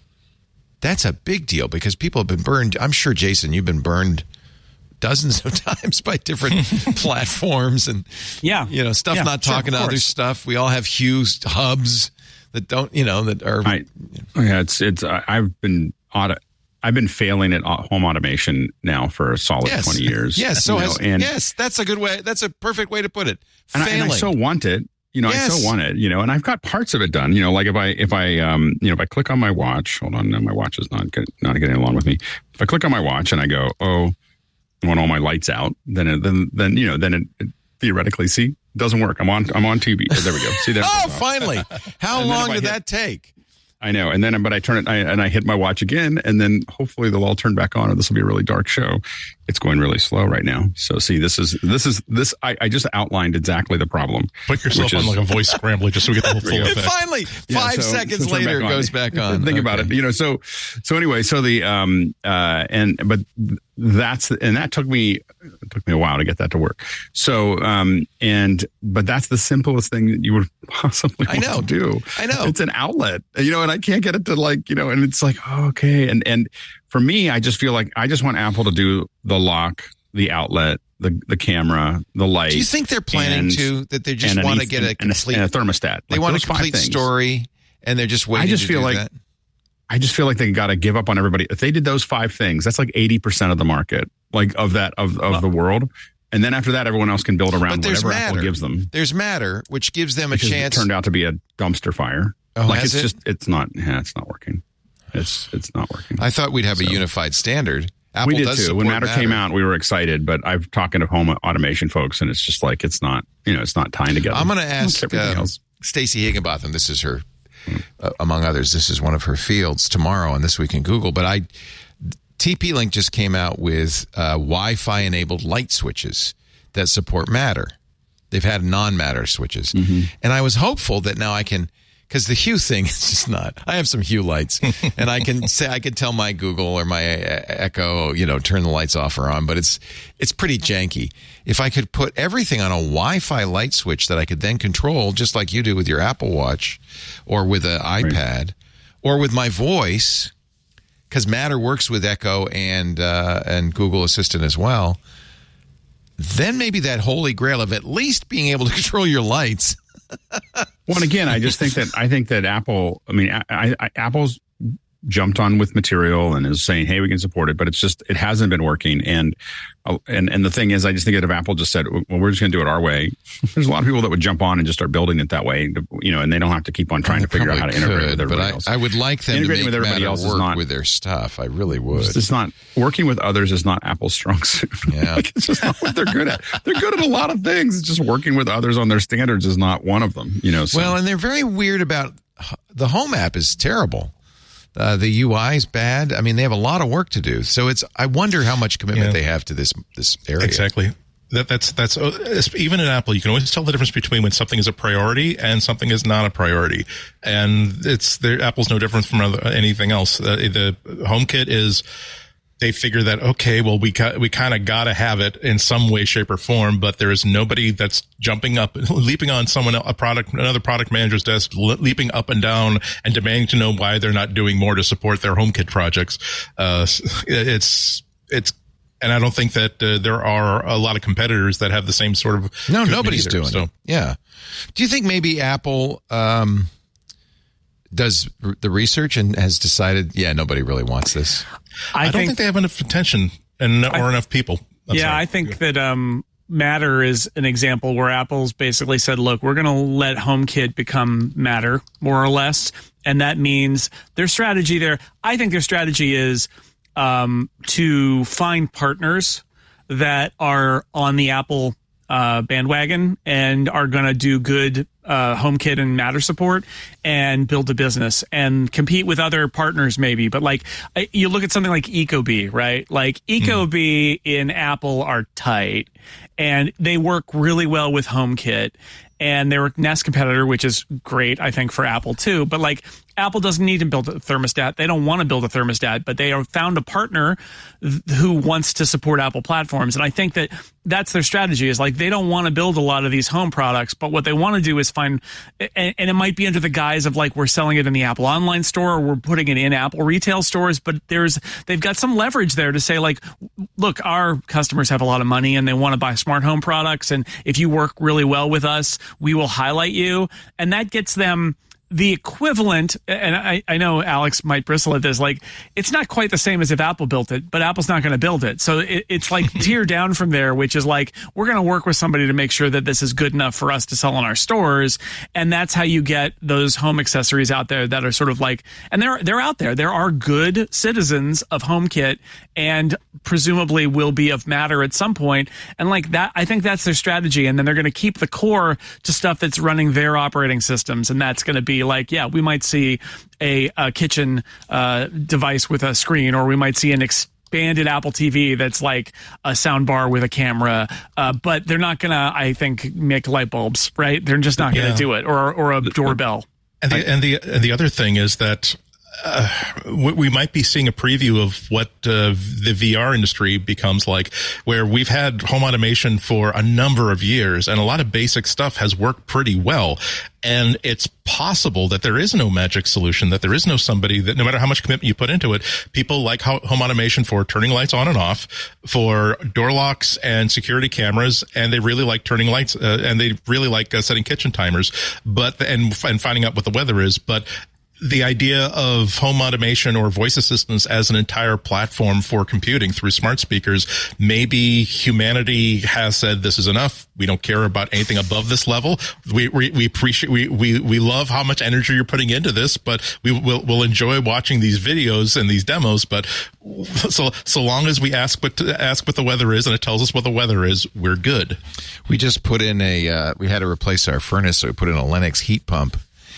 that's a big deal because people have been burned. I'm sure, Jason, you've been burned dozens of times by different platforms and, yeah, you know, stuff yeah, not sure, talking to other stuff. We all have Hue hubs that don't, you know, that are. I, yeah, it's, it's, uh, I've been auto, I've been failing at home automation now for a solid yes. twenty years. Yes. So, you has, know, and, yes, that's a good way. That's a perfect way to put it. And Failing. I, and I so want it. You know, yes. I so want it, you know, and I've got parts of it done. You know, like if I, if I, um, you know, if I click on my watch, hold on, no, my watch is not get, not getting along with me. If I click on my watch and I go, oh, I want all my lights out, then, it, then, then, you know, then it, it theoretically, see, doesn't work. I'm on, I'm on T V. There we go. See that? Oh, finally. How long did hit, that take? I know. And then, but I turn it I, and I hit my watch again, and then hopefully they'll all turn back on, or this will be a really dark show. It's going really slow right now. So see, this is, this is, this, I, I just outlined exactly the problem. Put yourself on is, like a voice scrambler just so we get the whole full effect. Finally, yeah, five so, seconds so later, it back goes back on. Think okay. about it. You know, so, so anyway, so the, um, uh, and, but that's, and that took me, it took me a while to get that to work. So, um, and, but that's the simplest thing that you would possibly I know. want to do. I know. It's an outlet, you know, and I can't get it to like, you know, and it's like, oh, okay. And, and for me, I just feel like I just want Apple to do the lock, the outlet, the the camera, the light. Do you think they're planning and, to, that they just want to get a complete, and a thermostat? They like want a those five complete things. story, and they're just waiting I just to feel do like, that? I just feel like they got to give up on everybody. If they did those five things, that's like eighty percent of the market, like of that, of, of well, the world. And then after that, everyone else can build around whatever Matter. Apple gives them. There's Matter, which gives them a which chance. It turned out to be a dumpster fire. Oh, like has it's it? just, it's not, yeah, it's not working. It's, it's not working. I thought we'd have so. a unified standard. Apple we did does too. When Matter, Matter came out, we were excited, but I've talking to home automation folks, and it's just like it's not, you know, it's not tying together. I'm going to ask um, Stacey Higginbotham. This is her, uh, among others. This is one of her fields tomorrow on This Week in Google. But I, T P-Link just came out with uh, Wi-Fi enabled light switches that support Matter. They've had non-Matter switches, mm-hmm. and I was hopeful that now I can. Because the Hue thing is just not. I have some Hue lights, and I can say I can tell my Google or my Echo, you know, turn the lights off or on. But it's it's pretty janky. If I could put everything on a Wi-Fi light switch that I could then control, just like you do with your Apple Watch, or with an iPad, right. or with my voice, because Matter works with Echo and uh, and Google Assistant as well. Then maybe that holy grail of at least being able to control your lights. Well, and again, I just think that I think that Apple, I mean, I, I, Apple's jumped on with material and is saying, hey, we can support it, but it's just, it hasn't been working. And, and, and the thing is, I just think that if Apple just said, well, we're just going to do it our way, there's a lot of people that would jump on and just start building it that way, you know, and they don't have to keep on trying well, to figure out how to integrate could, with everybody but else. I, I would like them Integrating to make with everybody Matter else work is not, with their stuff. I really would. It's not, working with others is not Apple's strong suit. Yeah. Like, it's just not what they're good at. They're good at a lot of things. It's just working with others on their standards is not one of them, you know. So. Well, and they're very weird about, the Home app is terrible. Uh, the U I is bad. I mean, they have a lot of work to do. So it's. I wonder how much commitment yeah. they have to this this area. Exactly. That, that's that's even in Apple, you can always tell the difference between when something is a priority and something is not a priority. And it's there. Apple's no different from other, anything else. Uh, the HomeKit is. They figure that, okay, well, we ca- we kind of got to have it in some way, shape, or form, but there is nobody that's jumping up, leaping on someone, a product, another product manager's desk, le- leaping up and down and demanding to know why they're not doing more to support their HomeKit projects. Uh, it's, it's, and I don't think that uh, there are a lot of competitors that have the same sort of. No, nobody's either, doing so. it. Yeah. Do you think maybe Apple, um, does the research and has decided, yeah, nobody really wants this? I, I don't think, think they have enough attention and or I, enough people. I'm yeah, sorry. I think that um, Matter is an example where Apple's basically said, look, we're going to let HomeKit become Matter, more or less. And that means their strategy there, I think their strategy is um, to find partners that are on the Apple uh, bandwagon and are going to do good uh, HomeKit and Matter support and build a business and compete with other partners maybe. But like I, you look at something like Ecobee, right? Like Ecobee mm. in Apple are tight and they work really well with HomeKit. And they're a Nest competitor, which is great, I think, for Apple too. But like Apple doesn't need to build a thermostat. They don't want to build a thermostat, but they have found a partner th- who wants to support Apple platforms. And I think that that's their strategy is like they don't want to build a lot of these home products, but what they want to do is find, and, and it might be under the guise of like we're selling it in the Apple online store or we're putting it in Apple retail stores, but there's they've got some leverage there to say like, look, our customers have a lot of money and they want to buy smart home products. And if you work really well with us, we will highlight you. And that gets them the equivalent, and I, I know Alex might bristle at this, like it's not quite the same as if Apple built it, but Apple's not going to build it. So it, it's like tier down from there, which is like, we're going to work with somebody to make sure that this is good enough for us to sell in our stores. And that's how you get those home accessories out there that are sort of like, and they're, they're out there. There are good citizens of HomeKit and presumably will be of Matter at some point. And like that, I think that's their strategy. And then they're going to keep the core to stuff that's running their operating systems. And that's going to be like, yeah, we might see a, a kitchen uh, device with a screen, or we might see an expanded Apple T V that's like a sound bar with a camera. Uh, but they're not going to, I think, make light bulbs, right? They're just not going to yeah. do it, or or a doorbell. And the and the and the other thing is that Uh, we might be seeing a preview of what uh, the V R industry becomes like, where we've had home automation for a number of years and a lot of basic stuff has worked pretty well. And it's possible that there is no magic solution, that there is no somebody that no matter how much commitment you put into it, people like home automation for turning lights on and off, for door locks and security cameras, and they really like turning lights, uh, and they really like uh, setting kitchen timers, but and, and finding out what the weather is. But the idea of home automation or voice assistants as an entire platform for computing through smart speakers, maybe humanity has said this is enough. We don't care about anything above this level. We we, we appreciate we, we we love how much energy you're putting into this, but we will we'll enjoy watching these videos and these demos. But so so long as we ask what to, ask what the weather is and it tells us what the weather is, we're good. We just put in a uh, we had to replace our furnace, so we put in a Lennox heat pump.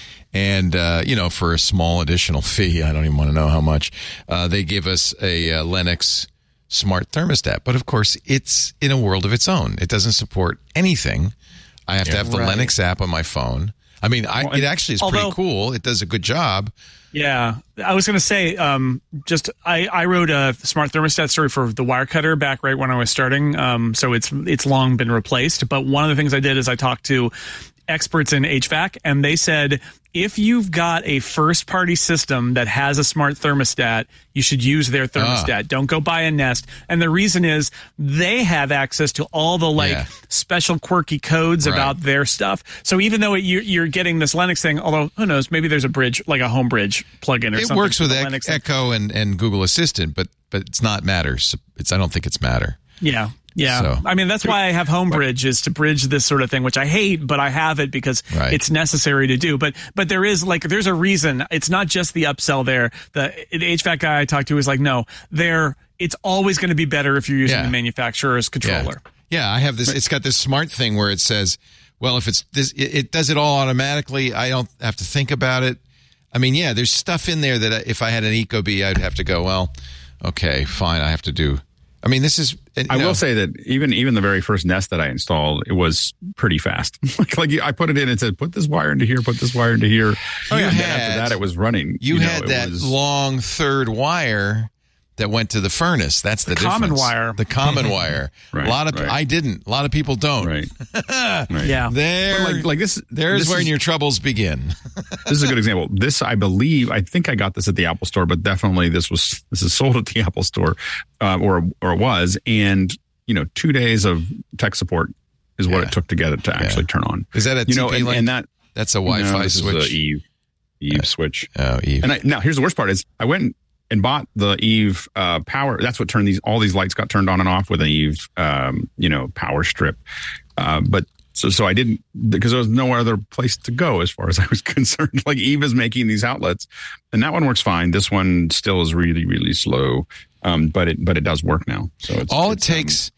And, uh, you know, for a small additional fee, I don't even want to know how much, uh, they give us a uh, Lennox smart thermostat. But, of course, it's in a world of its own. It doesn't support anything. I have yeah, to have the right. Lennox app on my phone. I mean, I, well, it actually is although, pretty cool. It does a good job. Yeah. I was going to say, um, just I, I wrote a smart thermostat story for the Wirecutter back right when I was starting. Um, so it's it's long been replaced. But one of the things I did is I talked to experts in H V A C, and they said if you've got a first-party system that has a smart thermostat, you should use their thermostat. Ah. Don't go buy a Nest. And the reason is they have access to all the like yeah. special quirky codes right. about their stuff. So even though it, you're, you're getting this Lennox thing, although who knows, maybe there's a bridge, like a home bridge plugin or it something. It works with Lennox Echo and, and Google Assistant, but but it's not Matter. It's I don't think it's Matter. Yeah. Yeah. So. I mean, that's why I have HomeBridge, is to bridge this sort of thing, which I hate, but I have it because right. it's necessary to do. But but there is like, there's a reason. It's not just the upsell there. The, the H V A C guy I talked to was like, no, there, it's always going to be better if you're using yeah. the manufacturer's controller. Yeah. yeah, I have this. It's got this smart thing where it says, well, if it's this, it, it does it all automatically. I don't have to think about it. I mean, yeah, there's stuff in there that if I had an Ecobee, I'd have to go, well, okay, fine, I have to do. I mean, this is. I know. will say that even even the very first Nest that I installed, it was pretty fast. like, like I put it in and said, "Put this wire into here, put this wire into here." Oh, and had, then after that, it was running. You, you know, had that was, long third wire that went to the furnace. That's the, the difference. Common wire. The common wire. Right, a lot of right. I didn't. A lot of people don't. Right. right. Yeah. There. Like, like this. There's this where is, your troubles begin. This is a good example. This, I believe, I think I got this at the Apple Store, but definitely this was this is sold at the Apple Store, uh, or or it was, and you know, two days of tech support is what yeah. it took to get it to actually yeah. turn on. Is that a you T P know, and, link? and that that's a Wi-Fi no, this switch. Is a Eve Eve uh, switch. Oh, Eve. And I, now here's the worst part: is I went and bought the Eve uh, power. That's what turned these all these lights got turned on and off with an Eve, um, you know, power strip. Uh, but so so I didn't, because there was no other place to go as far as I was concerned. Like Eve is making these outlets, and that one works fine. This one still is really really slow, um, but it but it does work now. So it's all it's, it takes. Um,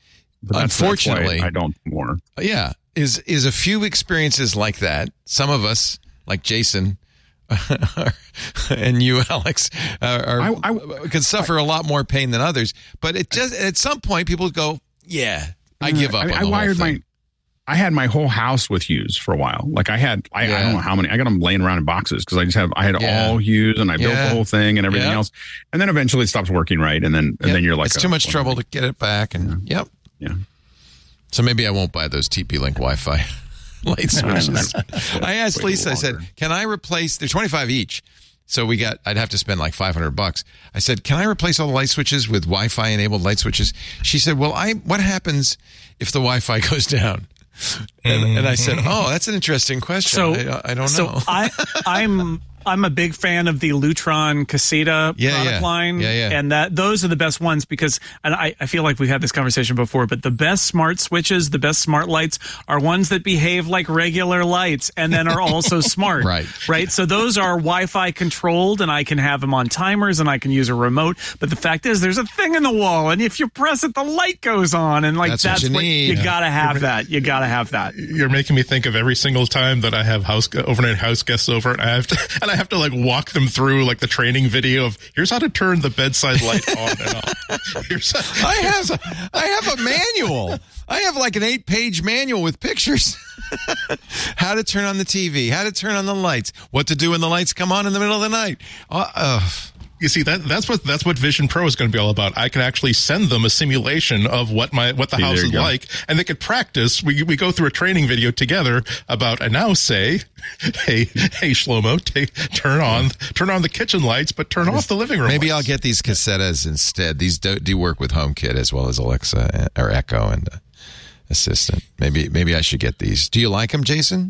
But that's, unfortunately, that's why I don't more. Yeah, is is a few experiences like that. Some of us, like Jason and you, Alex, are, are I, I, can suffer I, a lot more pain than others. But it just at some point, people go, "Yeah, I give up." I, on I the wired whole thing. my. I had my whole house with Hughes for a while. Like I had, I, yeah. I don't know how many. I got them laying around in boxes because I just have. I had yeah. all Hughes, and I built yeah. the whole thing and everything yeah. else. And then eventually it stops working right, and then and yep. then you're like, it's too oh, much trouble to get it back. And yeah. yep, yeah. So maybe I won't buy those T P Link Wi-Fi light switches. I asked Way Lisa. I said, "Can I replace? They're twenty-five each." So we got. I'd have to spend like five hundred bucks. I said, "Can I replace all the light switches with Wi-Fi enabled light switches?" She said, "Well, I. What happens if the Wi-Fi goes down?" And, and I said, "Oh, that's an interesting question. So I, I don't so know." I, I'm I'm a big fan of the Lutron Caseta yeah, product yeah. line, yeah, yeah. and that those are the best ones because, and I, I feel like we've had this conversation before, but the best smart switches, the best smart lights are ones that behave like regular lights and then are also smart, right? Right. So those are Wi-Fi controlled, and I can have them on timers, and I can use a remote. But the fact is, there's a thing in the wall, and if you press it, the light goes on, and like that's, that's what you what need. You Yeah. gotta have that. You gotta have that. You're making me think of every single time that I have house overnight house guests over, and I have to, and I have to like walk them through like the training video of here's how to turn the bedside light on and off. Here's how- I have I have a manual. I have like an eight-page manual with pictures. How to turn on the T V, how to turn on the lights, what to do when the lights come on in the middle of the night. Uh, uh, You see, that that's what that's what Vision Pro is going to be all about. I can actually send them a simulation of what my what the See, house there is you go. like, and they could practice. We we go through a training video together about, and now say, hey hey Shlomo, take, turn on turn on the kitchen lights, but turn off the living room. maybe I'll lights. get these cassettes instead. These do, do work with HomeKit as well as Alexa or Echo and uh, Assistant. Maybe maybe I should get these. Do you like them, Jason?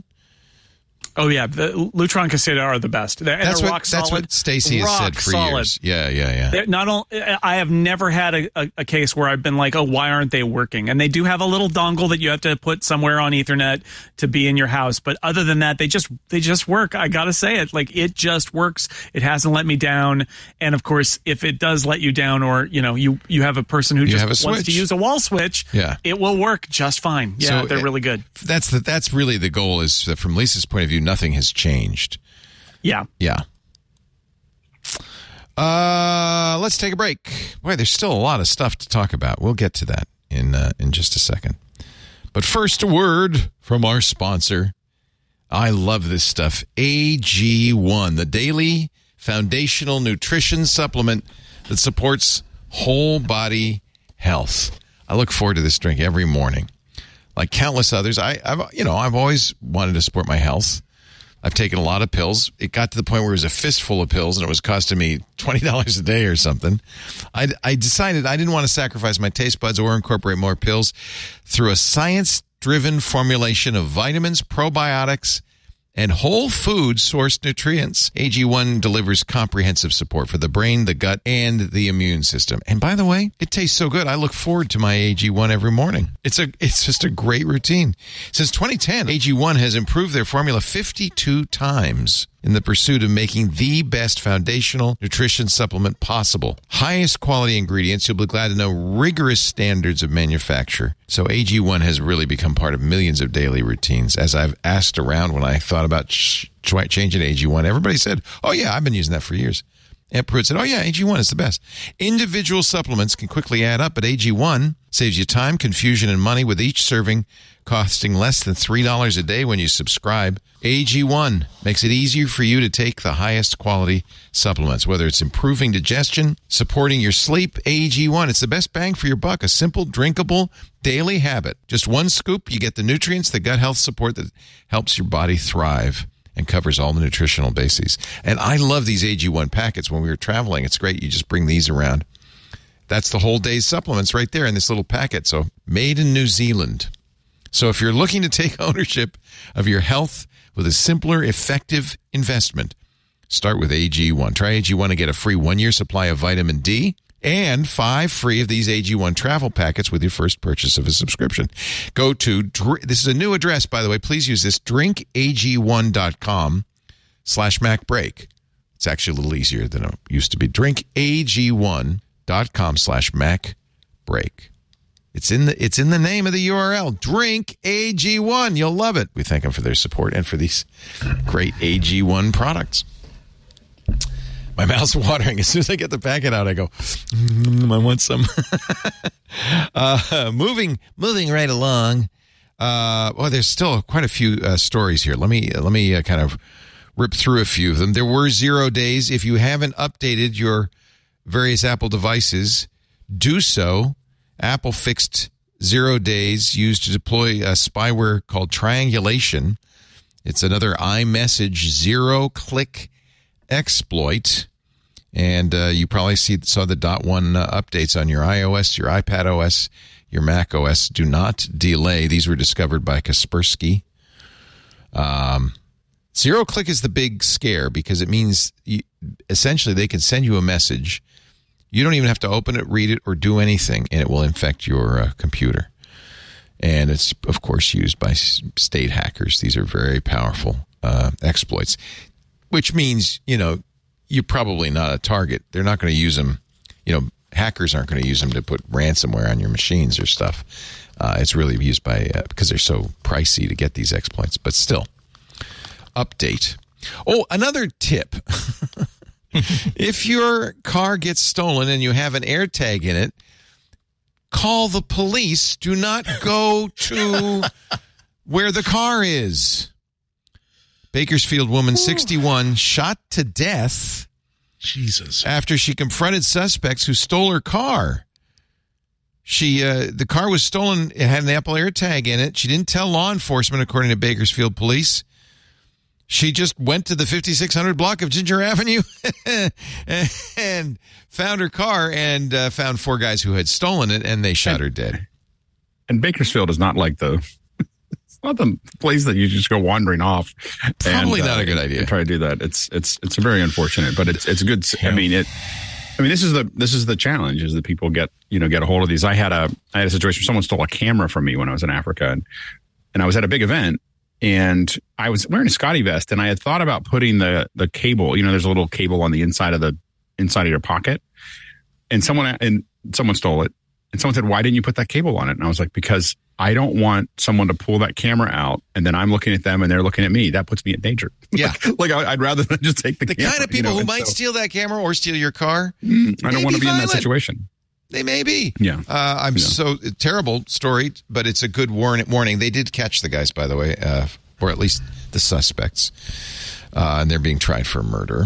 Oh yeah, the Lutron Caseta are the best. They're, That's they're what rock that's solid. what Stacy has Rock said for solid. years. Yeah, yeah, yeah. They're not only, I have never had a, a, a case where I've been like, oh, why aren't they working? And they do have a little dongle that you have to put somewhere on Ethernet to be in your house. But other than that, they just they just work. I gotta say it, like it just works. It hasn't let me down. And of course, if it does let you down, or you know, you you have a person who You just have a wants switch. to use a wall switch, Yeah. it will work just fine. Yeah, So, they're uh, really good. That's the that's really the goal. Is that from Lisa's point of view, nothing has changed. Yeah. Yeah. Uh, let's take a break. Boy, there's still a lot of stuff to talk about. We'll get to that in uh, in just a second. But first, a word from our sponsor. I love this stuff. A G one, the daily foundational nutrition supplement that supports whole body health. I look forward to this drink every morning. Like countless others, I, I've you know I've always wanted to support my health. I've taken a lot of pills. It got to the point where it was a fistful of pills, and it was costing me twenty dollars a day or something. I, I decided I didn't want to sacrifice my taste buds or incorporate more pills through a science-driven formulation of vitamins, probiotics, and whole food sourced nutrients. A G one delivers comprehensive support for the brain, the gut, and the immune system. And by the way, it tastes so good. I look forward to my A G one every morning. It's a it's just a great routine. Since twenty ten, A G one has improved their formula fifty-two times in the pursuit of making the best foundational nutrition supplement possible. Highest quality ingredients, you'll be glad to know, rigorous standards of manufacture. So A G one has really become part of millions of daily routines. As I've asked around when I thought about ch- changing to A G one, everybody said, oh yeah, I've been using that for years. Aunt Pruitt said, oh yeah, A G one is the best. Individual supplements can quickly add up, but A G one saves you time, confusion, and money with each serving costing less than three dollars a day when you subscribe. A G one makes it easier for you to take the highest quality supplements, whether it's improving digestion, supporting your sleep. A G one, it's the best bang for your buck, a simple, drinkable, daily habit. Just one scoop, you get the nutrients, the gut health support that helps your body thrive and covers all the nutritional bases. And I love these A G one packets when we were traveling. It's great. You just bring these around. That's the whole day's supplements right there in this little packet. So made in New Zealand. So if you're looking to take ownership of your health with a simpler, effective investment, start with A G one. Try A G one and get a free one-year supply of vitamin D and five free of these A G one travel packets with your first purchase of a subscription. Go to, this is a new address, by the way. Please use this, drink A G one dot com slash MacBreak. It's actually a little easier than it used to be. drink A G one dot com slash MacBreak. It's in the it's in the name of the U R L. Drink A G one. You'll love it. We thank them for their support and for these great A G one products. My mouth's watering. As soon as I get the packet out, I go, mm, I want some. uh, moving, moving right along. Uh, well, there's still quite a few uh, stories here. Let me let me uh, kind of rip through a few of them. There were zero days. If you haven't updated your various Apple devices, do so. Apple fixed zero days used to deploy a spyware called Triangulation. It's another iMessage zero-click exploit, and uh, you probably see saw the dot one uh, updates on your iOS, your iPad O S, your Mac O S. Do not delay. These were discovered by Kaspersky. Um, zero click is the big scare because it means you, essentially they can send you a message. You don't even have to open it, read it, or do anything, and it will infect your uh, computer. And it's, of course, used by state hackers. These are very powerful uh, exploits. Which means, you know, you're probably not a target. They're not going to use them. You know, hackers aren't going to use them to put ransomware on your machines or stuff. Uh, it's really used by, uh, because they're so pricey to get these exploits. But still, update. Oh, another tip. If your car gets stolen and you have an AirTag in it, call the police. Do not go to where the car is. Bakersfield woman, sixty-one, shot to death. Jesus. After she confronted suspects who stole her car. She, uh, the car was stolen. It had an Apple AirTag in it. She didn't tell law enforcement, according to Bakersfield police. She just went to the fifty-six hundred block of Ginger Avenue and found her car and uh, found four guys who had stolen it, and they shot and, her dead. And Bakersfield is not like the... Not the place that you just go wandering off. Probably and, not uh, a good idea. Try to do that. It's it's it's very unfortunate, but it's it's good. I mean it. I mean this is the this is the challenge is that people get you know get a hold of these. I had a I had a situation where someone stole a camera from me when I was in Africa, and, and I was at a big event, and I was wearing a Scotty vest, and I had thought about putting the the cable. You know, there's a little cable on the inside of the inside of your pocket, and someone and someone stole it, and someone said, "Why didn't you put that cable on it?" And I was like, "Because I don't want someone to pull that camera out and then I'm looking at them and they're looking at me. That puts me in danger." Yeah. like, like I'd rather than just take the, the camera. kind of people you know, who might so, steal that camera or steal your car. Mm, I don't want to be, be in that violent. situation. They may be. Yeah. Uh, I'm yeah. so terrible story, but it's a good warn- warning. They did catch the guys, by the way, uh, or at least the suspects, uh, and they're being tried for murder.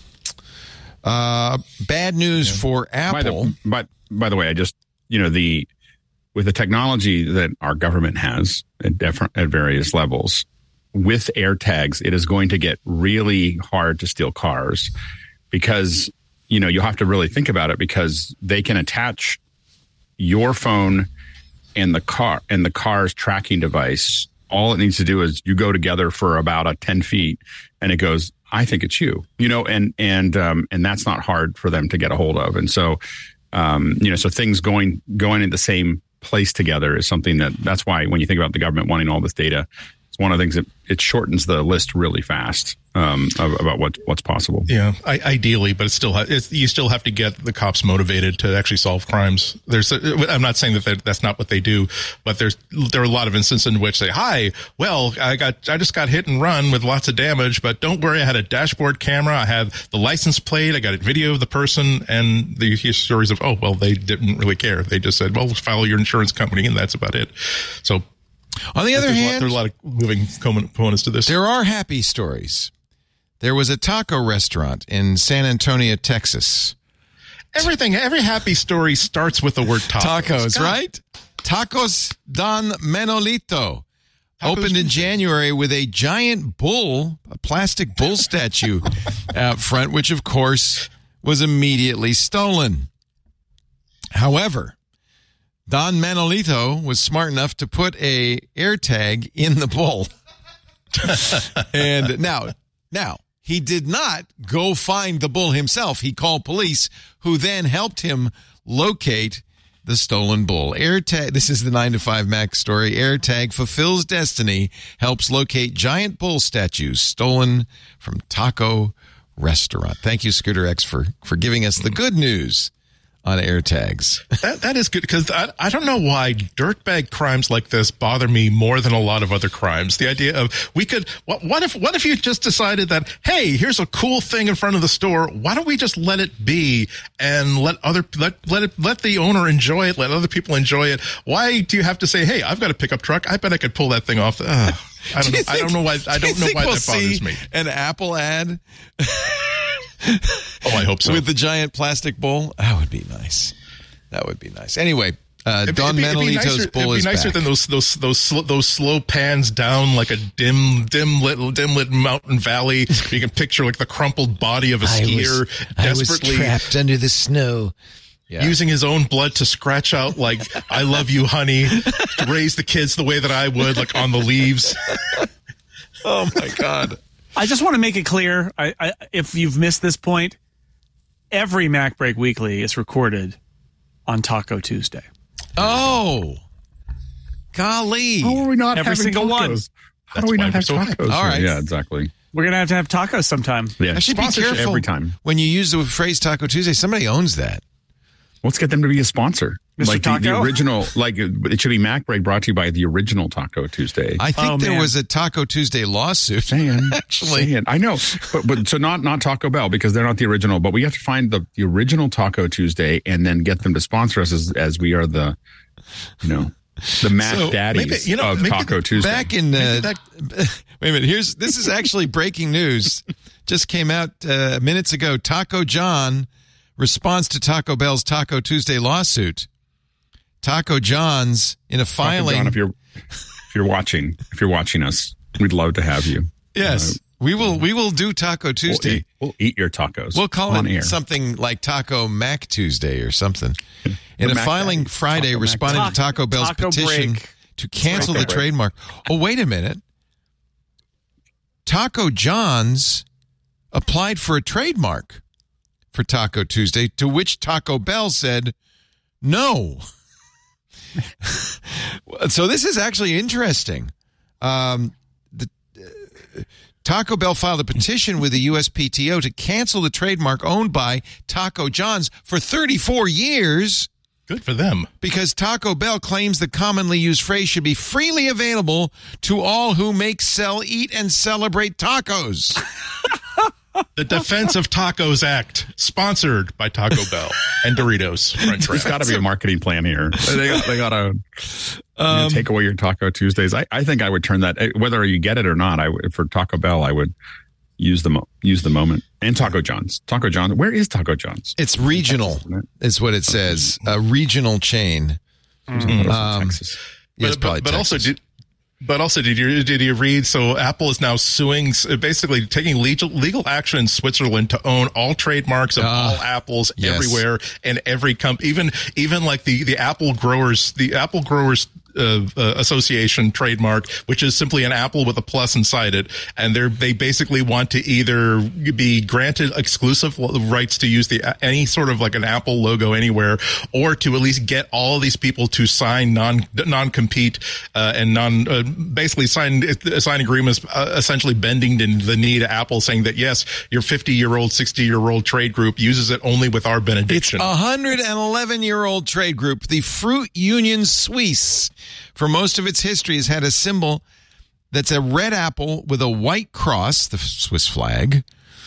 Uh, bad news yeah. for Apple. By the, by, by the way, I just, you know, the, with the technology that our government has at different, at various levels, with AirTags, it is going to get really hard to steal cars because, you know, you'll have to really think about it because they can attach your phone and the car and the car's tracking device. All it needs to do is you go together for about a ten feet and it goes, I think it's you, you know, and, and, um, and that's not hard for them to get a hold of. And so, um, you know, so things going, going in the same place together is something that that's why when you think about the government wanting all this data, it's one of the things that it shortens the list really fast um, about what what's possible. Yeah, I, ideally, but it's still it's, you still have to get the cops motivated to actually solve crimes. There's a, I'm not saying that that's not what they do, but there's there are a lot of instances in which they, hi, well, I got I just got hit and run with lots of damage, but don't worry, I had a dashboard camera, I have the license plate, I got a video of the person, and you hear stories of, oh, well, they didn't really care. They just said, well, follow your insurance company, and that's about it. So. On the other there's hand, a lot, there's a lot of moving components to this. There are happy stories. There was a taco restaurant in San Antonio, Texas. Everything, every happy story starts with the word tacos. Tacos, God. right? Tacos Don Manolito tacos opened in January with a giant bull, a plastic bull statue out front, which, of course, was immediately stolen. However, Don Manolito was smart enough to put a AirTag in the bull. and now, now, he did not go find the bull himself. He called police, who then helped him locate the stolen bull. AirTag, this is the nine to five Mac story. AirTag fulfills destiny, helps locate giant bull statues stolen from taco restaurant. Thank you, Scooter X, for, for giving us the good news on AirTags. That that is good because I, I don't know why dirtbag crimes like this bother me more than a lot of other crimes. The idea of we could what, what if what if you just decided that, hey, here's a cool thing in front of the store. Why don't we just let it be and let other let let it let the owner enjoy it, let other people enjoy it? Why do you have to say, hey, I've got a pickup truck. I bet I could pull that thing off. Ugh, I don't Do know. think, I don't know why. I do don't know think why we'll that bothers see me. An Apple ad. Oh, I hope so. With the giant plastic bowl. That would be nice. That would be nice. Anyway, uh, It'd, Don it'd be, it'd be Manolito's nicer, bull it'd be is nicer back. than those those those sl- those slow pans down like a dim dim lit dim lit mountain valley. You can picture like the crumpled body of a skier desperately trapped under the snow. Yeah. using his own blood to scratch out like "I love you, honey," to raise the kids the way that I would, like on the leaves. Oh my God. I just want to make it clear, I, I, if you've missed this point, every Mac Break Weekly is recorded on Taco Tuesday. Oh, golly. How are we not Every having single tacos? one. How That's do we why not we're have so happy. tacos? All right. Yeah, exactly. We're going to have to have tacos sometime. Yeah. I should be Sponsorship careful every time. when you use the phrase Taco Tuesday. Somebody owns that. Let's get them to be a sponsor. Mister Like the, the Taco? original, like it should be Mac Break brought to you by the original Taco Tuesday. I think Oh, there man. was a Taco Tuesday lawsuit. saying, Actually. saying. I know, but but so not not Taco Bell because they're not the original. But we have to find the, the original Taco Tuesday and then get them to sponsor us as as we are the, you know, the Mac So, Daddies maybe, you know, of maybe Taco Tuesday. Back in uh, that- wait a minute. Here's this is actually breaking news. Just came out uh, minutes ago. Taco John responds to Taco Bell's Taco Tuesday lawsuit. Taco John's in a Taco filing. John, if you're if you're watching, if you're watching us, we'd love to have you. Yes, we will. We will do Taco We'll Tuesday. eat, we'll eat your tacos. We'll call on it air. something like Taco Mac Tuesday or something. In The a Mac filing Daddy. Friday Taco Mac responding to Daddy. Taco Bell's Taco petition break. to cancel Taco the break. trademark. Oh, wait a minute. Taco John's applied for a trademark for Taco Tuesday, to which Taco Bell said no. So this is actually interesting. Um, the, uh, Taco Bell filed a petition with the U S P T O to cancel the trademark owned by Taco John's for thirty-four years Good for them. because Taco Bell claims the commonly used phrase should be freely available to all who make, sell, eat, and celebrate tacos. The Defense of Tacos Act, sponsored by Taco Bell and Doritos. French There's fries. got to be a marketing plan here. They got, they got to Um, take away your Taco Tuesdays. I, I think I would turn that, whether you get it or not. I would- for Taco Bell, I would use the mo- use the moment. And Taco John's. Taco John's. Where is Taco John's? It's regional, is what it says. A regional chain. Um, Texas. Yes, but, probably but, but also, Texas. did, but also, did you did you read? So Apple is now suing, basically taking legal legal action in Switzerland to own all trademarks of Uh, all apples yes. everywhere and every company, even even like the the apple growers, the apple growers. Uh, uh, association trademark, which is simply an apple with a plus inside it, and they're they basically want to either be granted exclusive rights to use the any sort of like an Apple logo anywhere, or to at least get all of these people to sign non non compete uh, and non uh, basically sign sign agreements, uh, essentially bending the, the knee to Apple, saying that yes, your fifty year old, sixty year old trade group uses it only with our benediction. A one hundred eleven year old trade group, the Fruit Union Suisse, for most of its history has had a symbol that's a red apple with a white cross, the Swiss flag.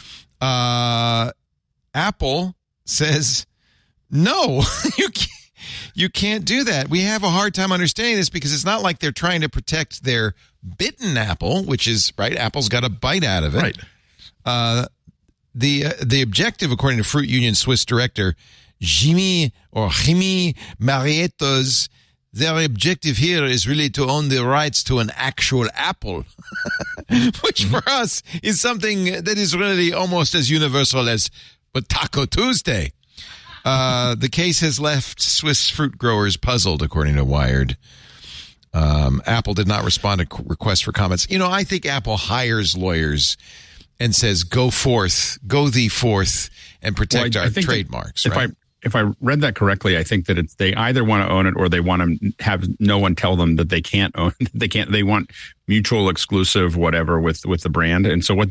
Uh, Apple says, no, you can't, you can't do that. We have a hard time understanding this because it's not like they're trying to protect their bitten apple, which is, right, Apple's got a bite out of it. Right. Uh, the uh, the objective, according to Fruit Union Swiss director Jimmy or Jimmy Marietos, their objective here is really to own the rights to an actual apple, which for us is something that is really almost as universal as but Taco Tuesday. Uh, the case has left Swiss fruit growers puzzled, according to Wired. Um, Apple did not respond to requests for comments. You know, I think Apple hires lawyers and says, go forth, go thee forth, and protect Well, I- I our think that trademarks. If right? I if I read that correctly, I think that it's they either want to own it or they want to have no one tell them that they can't own. They can't. They want mutual exclusive whatever with with the brand. And so what they're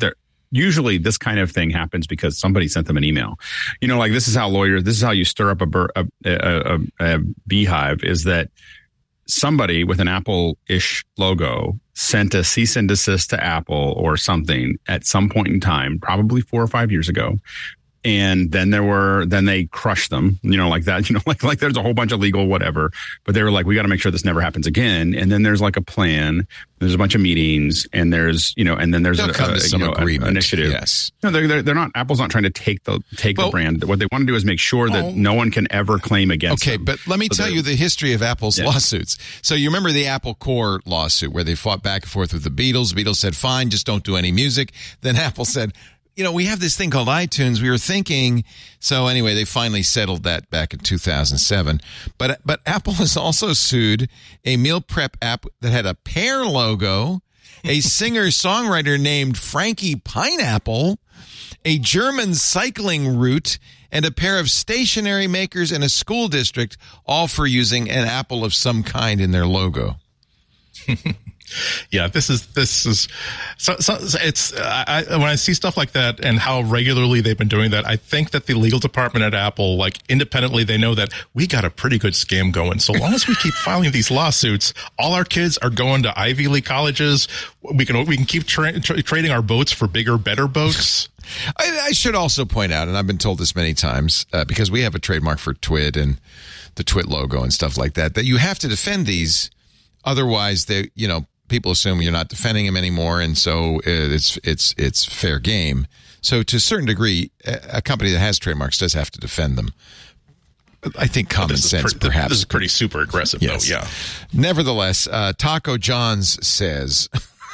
usually this kind of thing happens because somebody sent them an email. You know, like this is how lawyers, this is how you stir up a, bur- a, a, a, a beehive, is that somebody with an Apple-ish logo sent a cease and desist to Apple or something at some point in time, probably four or five years ago. And then there were, then they crushed them, you know, like that, you know, like, like there's a whole bunch of legal whatever, but they were like, we got to make sure this never happens again. And then there's like a plan, there's a bunch of meetings, and there's, you know, and then there's They'll a, come a to some you know, agreement. a, initiative. Yes. No, they're, they're, they're not, Apple's not trying to take the, take well, the brand. What they want to do is make sure that oh, no one can ever claim against Okay, them. but let me So tell you the history of Apple's Yeah. lawsuits. So you remember the Apple Corps lawsuit where they fought back and forth with the Beatles. The Beatles said, fine, just don't do any music. Then Apple said, you know, we have this thing called iTunes. We were thinking. So anyway, they finally settled that back in two thousand seven. But but Apple has also sued a meal prep app that had a pear logo, a singer-songwriter named Frankie Pineapple, a German cycling route, and a pair of stationery makers and a school district, all for using an apple of some kind in their logo. Yeah, this is this is so, so it's I, I, when I see stuff like that and how regularly they've been doing that, I think that the legal department at Apple, like independently, they know that we got a pretty good scam going. So long as we keep filing these lawsuits, all our kids are going to Ivy League colleges. We can we can keep tra- tra- trading our boats for bigger, better boats. I, I should also point out, and I've been told this many times, uh, because we have a trademark for Twit and the Twit logo and stuff like that, that you have to defend these. Otherwise, they, you know, people assume you're not defending them anymore, and so it's it's it's fair game. So to a certain degree, a company that has trademarks does have to defend them. I think common sense, pretty, perhaps. This is pretty super aggressive, yes. though. Yeah. Nevertheless, uh, Taco John's says,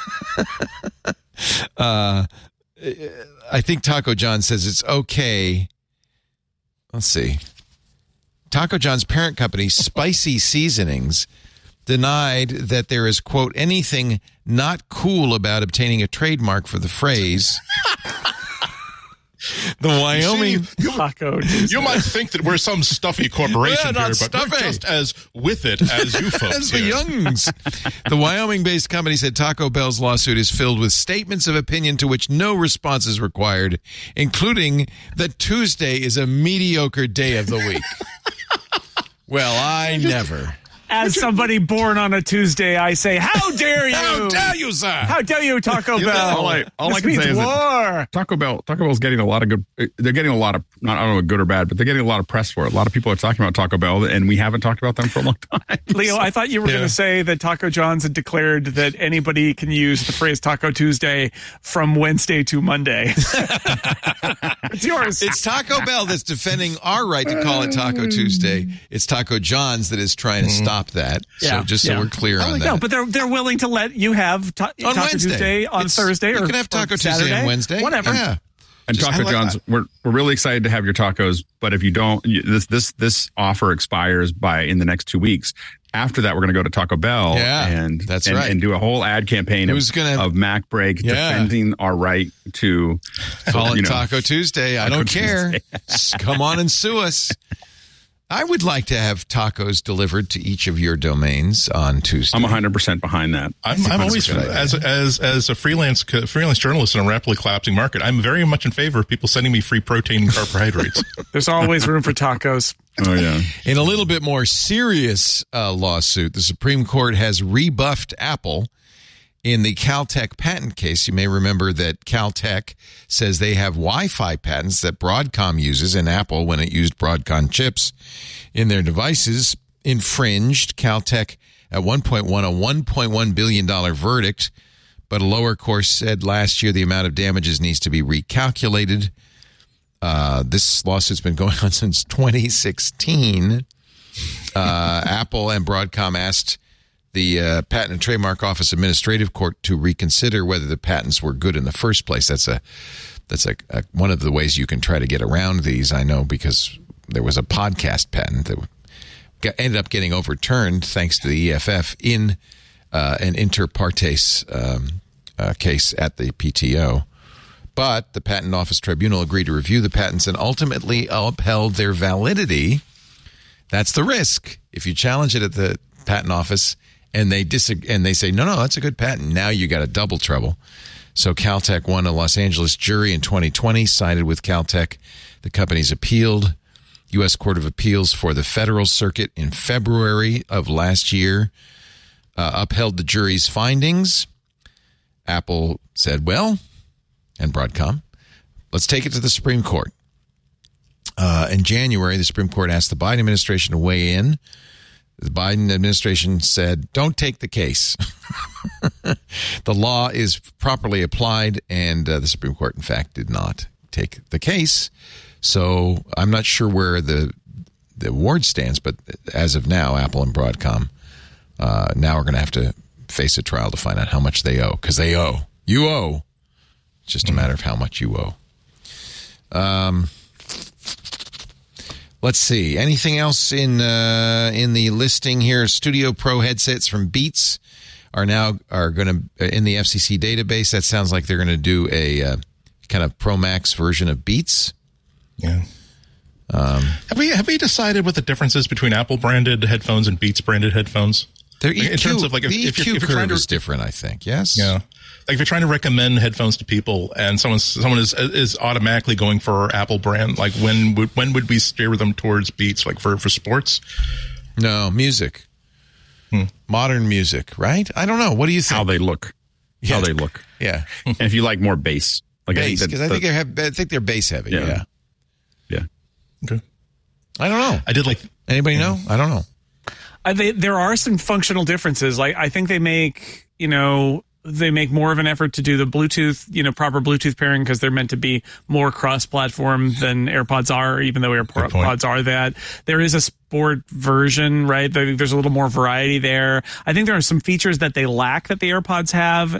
uh, I think Taco John says it's okay. Let's see. Taco John's parent company, Spicy Seasonings, denied that there is, quote, anything not cool about obtaining a trademark for the phrase. The Wyoming See, you, Taco you might think that we're some stuffy corporation We're not here, but we're stuffy. just as with it as you folks. as the here. Youngs. The Wyoming-based company said Taco Bell's lawsuit is filled with statements of opinion to which no response is required, including that Tuesday is a mediocre day of the week. Well, I never. As somebody born on a Tuesday, I say, how dare you? How dare you, sir? How dare you, Taco Bell? all I, all this I can means say is war. that Taco Bell, Taco Bell's getting a lot of good. They're getting a lot of, not I don't know, good or bad, but they're getting a lot of press for it. A lot of people are talking about Taco Bell, and we haven't talked about them for a long time. Leo, I thought you were Yeah. going to say that Taco John's had declared that anybody can use the phrase Taco Tuesday from Wednesday to Monday. It's yours. It's Taco Bell that's defending our right to call it Taco Tuesday. It's Taco John's that is trying to stop that. Yeah, so just so yeah. we're clear on that. No, but they're they're willing to let you have ta- on Taco Wednesday. Tuesday on It's- Thursday you or can have Taco or Tuesday Saturday, on Wednesday. whatever. Yeah. And Just- I Taco like John's, that. we're we're really excited to have your tacos, but if you don't, you, this this this offer expires by in the next two weeks. After that, we're going to go to Taco Bell, Yeah, and that's and, right. and do a whole ad campaign Who's of, gonna- of Mac Break Yeah. defending our right to Call it you know, Taco Tuesday. I Taco don't care. Tuesday. S- Come on and sue us. I would like to have tacos delivered to each of your domains on Tuesday. I'm one hundred percent behind that. I'm, think I'm that's always a good idea. as as as a freelance freelance journalist in a rapidly collapsing market. I'm very much in favor of people sending me free protein and carbohydrates. There's always room for tacos. Oh yeah. In a little bit more serious uh, lawsuit, the Supreme Court has rebuffed Apple in the Caltech patent case. You may remember that Caltech says they have Wi-Fi patents that Broadcom uses, and Apple, when it used Broadcom chips in their devices, infringed. Caltech at one point won a one point one billion dollars verdict, but a lower court said last year the amount of damages needs to be recalculated. Uh, this lawsuit's been going on since twenty sixteen. Uh, Apple and Broadcom asked the uh, Patent and Trademark Office Administrative Court to reconsider whether the patents were good in the first place. That's a that's a, a one of the ways you can try to get around these. I know because there was a podcast patent that got, ended up getting overturned thanks to the E F F in uh, an inter partes um, uh, case at the P T O. But the Patent Office Tribunal agreed to review the patents and ultimately upheld their validity. That's the risk. If you challenge it at the Patent Office and they disagree, and they say, no, no, that's a good patent, now you got a double trouble. So Caltech won a Los Angeles jury in twenty twenty, sided with Caltech. The company's appealed. U S Court of Appeals for the Federal Circuit in February of last year uh, upheld the jury's findings. Apple said, well, and Broadcom, let's take it to the Supreme Court. Uh, in January, the Supreme Court asked the Biden administration to weigh in. The Biden administration said, don't take the case. The law is properly applied, and uh, the Supreme Court, in fact, did not take the case. So I'm not sure where the the award stands, but as of now, Apple and Broadcom uh, now are going to have to face a trial to find out how much they owe, because they owe. You owe. It's just a matter of how much you owe. Um, let's see. Anything else in uh, in the listing here? Studio Pro headsets from Beats are now are going to in the F C C database. That sounds like they're going to do a uh, kind of Pro Max version of Beats. Yeah. Um, have we have we decided what the difference is between Apple branded headphones and Beats branded headphones? Their like, E Q, in terms of like if, the if, E Q you're, if you're curve trying to, is different, I think. Yes. Yeah. Like if you're trying to recommend headphones to people, and someone someone is is automatically going for Apple brand, like when would when would we steer them towards Beats? Like for for sports? No, music, hmm. modern music, right? I don't know. What do you think? How they look. Yeah. How they look. Yeah. And if you like more bass, like bass, because I, I think they have. I think they're bass heavy. Yeah. Yeah. yeah. Okay. I don't know. I did like. Anybody know? I don't know. Uh, they, there are some functional differences. Like I think they make, you know, they make more of an effort to do the Bluetooth, you know, proper Bluetooth pairing because they're meant to be more cross-platform than AirPods are, even though AirPods are that. There is a sport version, right? There's a little more variety there. I think there are some features that they lack that the AirPods have.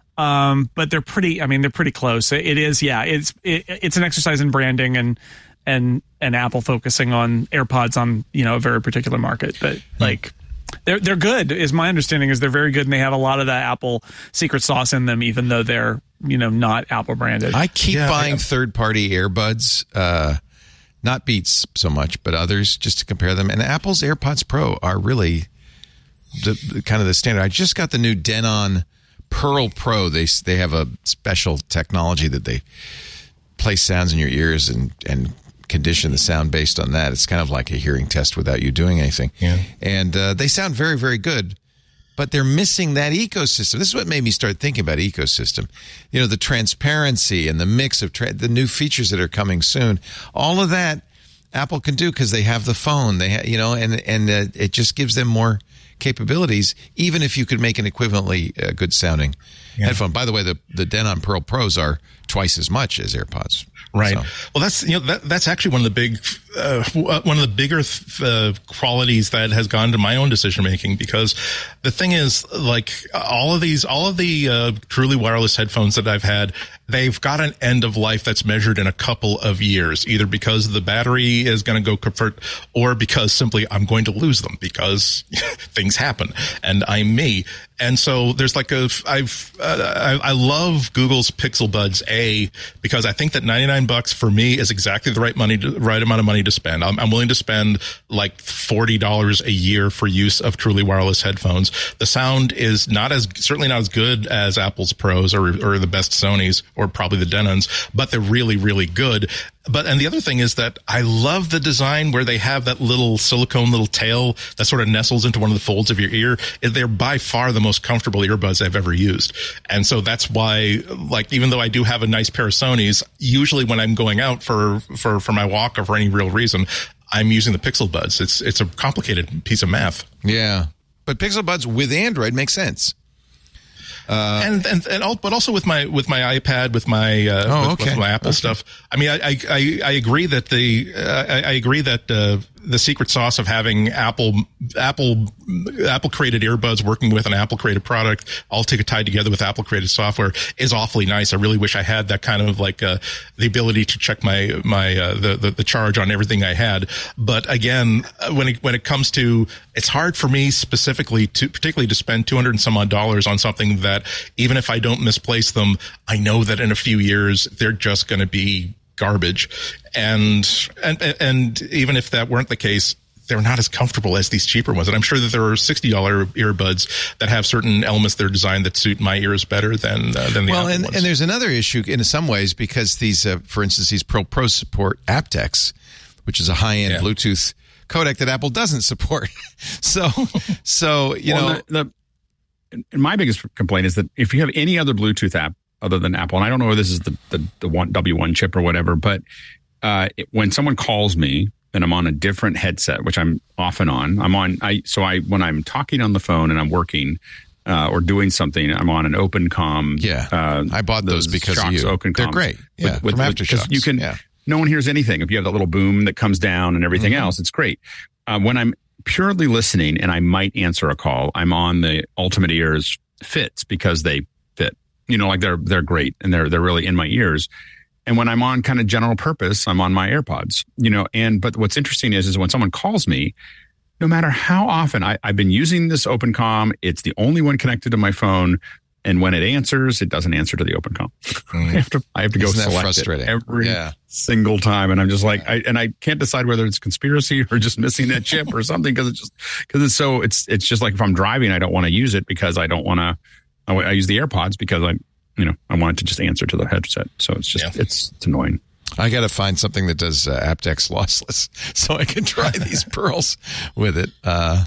Um, but they're pretty, I mean, they're pretty close. It is, yeah, it's, it, it's an exercise in branding and, and, and Apple focusing on AirPods on, you know, a very particular market. But mm. like, they're, they're good is my understanding is they're very good and they have a lot of that Apple secret sauce in them, even though they're, you know, not Apple branded. I keep yeah, buying yeah. third party earbuds, uh, not Beats so much, but others just to compare them. And Apple's AirPods Pro are really the, the kind of the standard. I just got the new Denon Pearl Pro. They they have a special technology that they place sounds in your ears and, and condition the sound based on that. It's kind of like a hearing test without you doing anything. Yeah. And uh, they sound very, very good, but they're missing that ecosystem. This is what made me start thinking about ecosystem. You know, the transparency and the mix of tra- the new features that are coming soon. All of that Apple can do because they have the phone. They ha- you know, and and uh, it just gives them more capabilities, even if you could make an equivalently uh, good sounding yeah. headphone. By the way, the, the Denon Pearl Pros are twice as much as AirPods. Right. So. Well, that's, you know, that, that's actually one of the big, uh, one of the bigger uh, qualities that has gone to my own decision making, because the thing is, like, all of these, all of the uh, truly wireless headphones that I've had, they've got an end of life that's measured in a couple of years, either because the battery is going to go kaput or because simply I'm going to lose them because things happen and I'm me. And so there's like a, I've, uh, I, I love Google's Pixel Buds A because I think that ninety-nine bucks for me is exactly the right money, to, right amount of money to spend. I'm, I'm willing to spend like forty dollars a year for use of truly wireless headphones. The sound is not as, certainly not as good as Apple's Pros or, or the best Sony's or probably the Denons, but they're really, really good. But, and the other thing is that I love the design where they have that little silicone little tail that sort of nestles into one of the folds of your ear. They're by far the most comfortable earbuds I've ever used. And so that's why, like, even though I do have a nice pair of Sony's, usually when I'm going out for, for, for my walk or for any real reason, I'm using the Pixel Buds. It's, it's a complicated piece of math. Yeah. But Pixel Buds with Android makes sense. Uh, and and and all, but also with my with my iPad, with my uh, oh, with, okay. with my Apple okay. stuff. I mean, I I I agree that the uh, I, I agree that uh, the secret sauce of having Apple Apple Apple created earbuds working with an Apple created product, all to, tied together with Apple created software, is awfully nice. I really wish I had that kind of like uh, the ability to check my my uh, the, the the charge on everything I had. But again, when it when it comes to, it's hard for me specifically to particularly to spend two hundred and some odd dollars on something that, even if I don't misplace them, I know that in a few years they're just going to be garbage. And, and, and even if that weren't the case, they're not as comfortable as these cheaper ones. And I'm sure that there are sixty dollars earbuds that have certain elements they're designed that suit my ears better than uh, than the well, Apple and, ones. and there's another issue in some ways because these, uh, for instance, these Pro Pro support aptX, which is a high-end Yeah. Bluetooth codec that Apple doesn't support. so, so you well, know, the, the and my biggest complaint is that if you have any other Bluetooth app other than Apple, and I don't know if this is the the, the one W one chip or whatever, but uh, it, when someone calls me and I'm on a different headset, which I'm often on, I'm on. I so I when I'm talking on the phone and I'm working. Uh, or doing something, I'm on an OpenCom. Yeah, uh, I bought those because of you. OpenComs. They're great. Yeah, with, with, from with, Aftershocks. You can. Yeah. No one hears anything. If you have that little boom that comes down and everything Mm-hmm. else, it's great. Uh, when I'm purely listening and I might answer a call, I'm on the Ultimate Ears Fits because they fit. You know, like they're they're great and they're they're really in my ears. And when I'm on kind of general purpose, I'm on my AirPods. You know, and but what's interesting is is when someone calls me. No matter how often I, I've been using this OpenCom, it's the only one connected to my phone. And when it answers, it doesn't answer to the OpenCom. Mm. I have to, I have to go Isn't that select frustrating? it every Yeah. single time. And I'm just like, I, and I can't decide whether it's conspiracy or just missing that chip or something. Cause it's just, cause it's so, it's, it's just like if I'm driving, I don't want to use it because I don't want to, I, I use the AirPods because I, you know, I want it to just answer to the headset. So it's just, Yeah. it's, it's annoying. I got to find something that does uh, aptX lossless so I can try these pearls with it. Uh,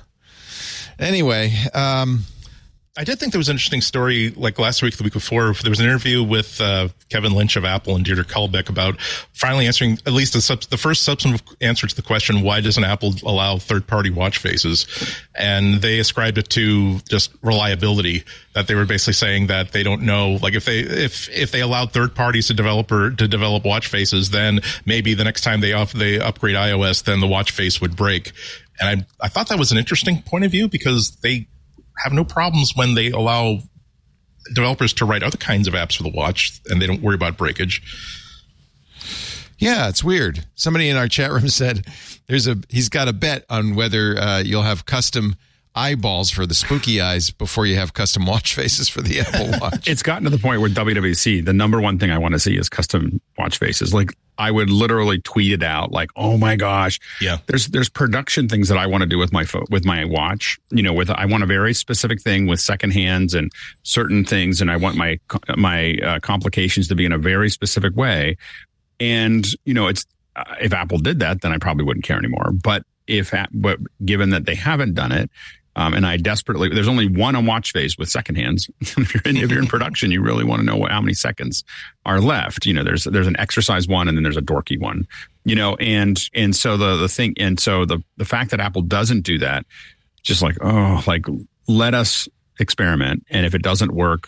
anyway, um, I did think there was an interesting story, like last week, the week before. There was an interview with uh, Kevin Lynch of Apple and Deirdre Kullbeck about finally answering at least the, sub- the first substantive answer to the question, why doesn't Apple allow third-party watch faces? And they ascribed it to just reliability, that they were basically saying that they don't know, like if they if if they allowed third parties to developer to develop watch faces, then maybe the next time they off, they upgrade iOS, then the watch face would break. And I I thought that was an interesting point of view because they have no problems when they allow developers to write other kinds of apps for the watch and they don't worry about breakage. yeah, it's weird. Somebody in our chat room said there's a he's got a bet on whether uh, you'll have custom eyeballs for the spooky eyes before you have custom watch faces for the Apple Watch. It's gotten to the point where W W D C, the number one thing I want to see is custom watch faces. Like I would literally tweet it out like, oh my gosh. Yeah. There's, there's production things that I want to do with my phone, with my watch, you know, with, I want a very specific thing with second hands and certain things. And I want my, my uh, complications to be in a very specific way. And, you know, it's, uh, if Apple did that, then I probably wouldn't care anymore. But if, but given that they haven't done it, Um, and I desperately, there's only one on watch face with second hands. if you're in, if you're in production, you really want to know what, how many seconds are left. You know, there's, there's an exercise one and then there's a dorky one, you know, and, and so the, the thing, and so the, the fact that Apple doesn't do that, just like, oh, like let us experiment. And if it doesn't work,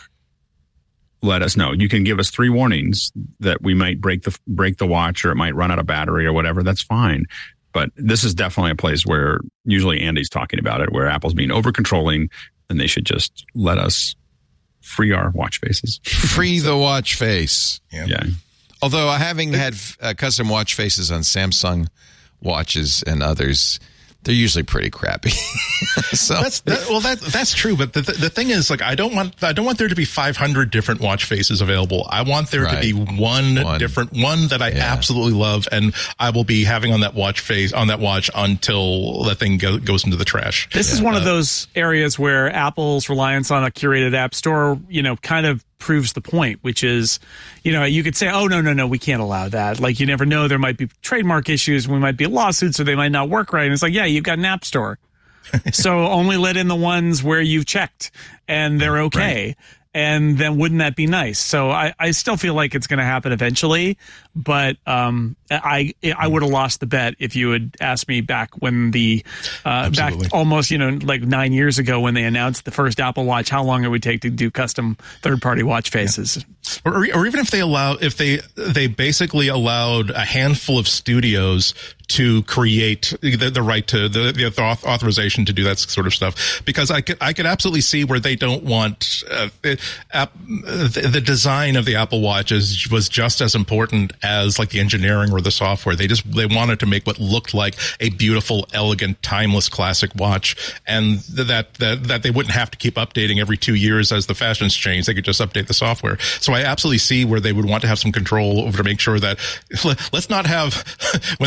let us know. You can give us three warnings that we might break the, break the watch or it might run out of battery or whatever. That's fine. But this is definitely a place where usually Andy's talking about it, where Apple's being over controlling and they should just let us free our watch faces. Free the watch face. Yeah. Yeah. Although having had uh, custom watch faces on Samsung watches and others, they're usually pretty crappy. so That's that, well, that that's true. But the, the the thing is, like, I don't want I don't want there to be five hundred different watch faces available. I want there Right. to be one, One. different one that I Yeah. absolutely love, and I will be having on that watch face on that watch until that thing go, goes into the trash. This is one of those areas where Apple's reliance on a curated app store, you know, kind of proves the point, which is, you know, you could say, oh, no, no, no, we can't allow that. Like, you never know. There might be trademark issues. We might be lawsuits or they might not work right. And it's like, yeah, you've got an app store. So only let in the ones where you've checked and they're okay. Right. And then wouldn't that be nice? So I, I still feel like it's going to happen eventually, but um, I I would have lost the bet if you had asked me back when the uh, back almost you know like nine years ago when they announced the first Apple Watch, how long it would take to do custom third party watch faces. Yeah. Or, or even if they allow, if they they basically allowed a handful of studios to create the, the right to the, the authorization to do that sort of stuff, because I could I could absolutely see where they don't want uh, app, the, the design of the Apple Watch is, was just as important as like the engineering or the software. They just they wanted to make what looked like a beautiful, elegant, timeless classic watch, and that that that they wouldn't have to keep updating every two years as the fashions change. They could just update the software. So I absolutely see where they would want to have some control over to make sure that let's not have when the cal-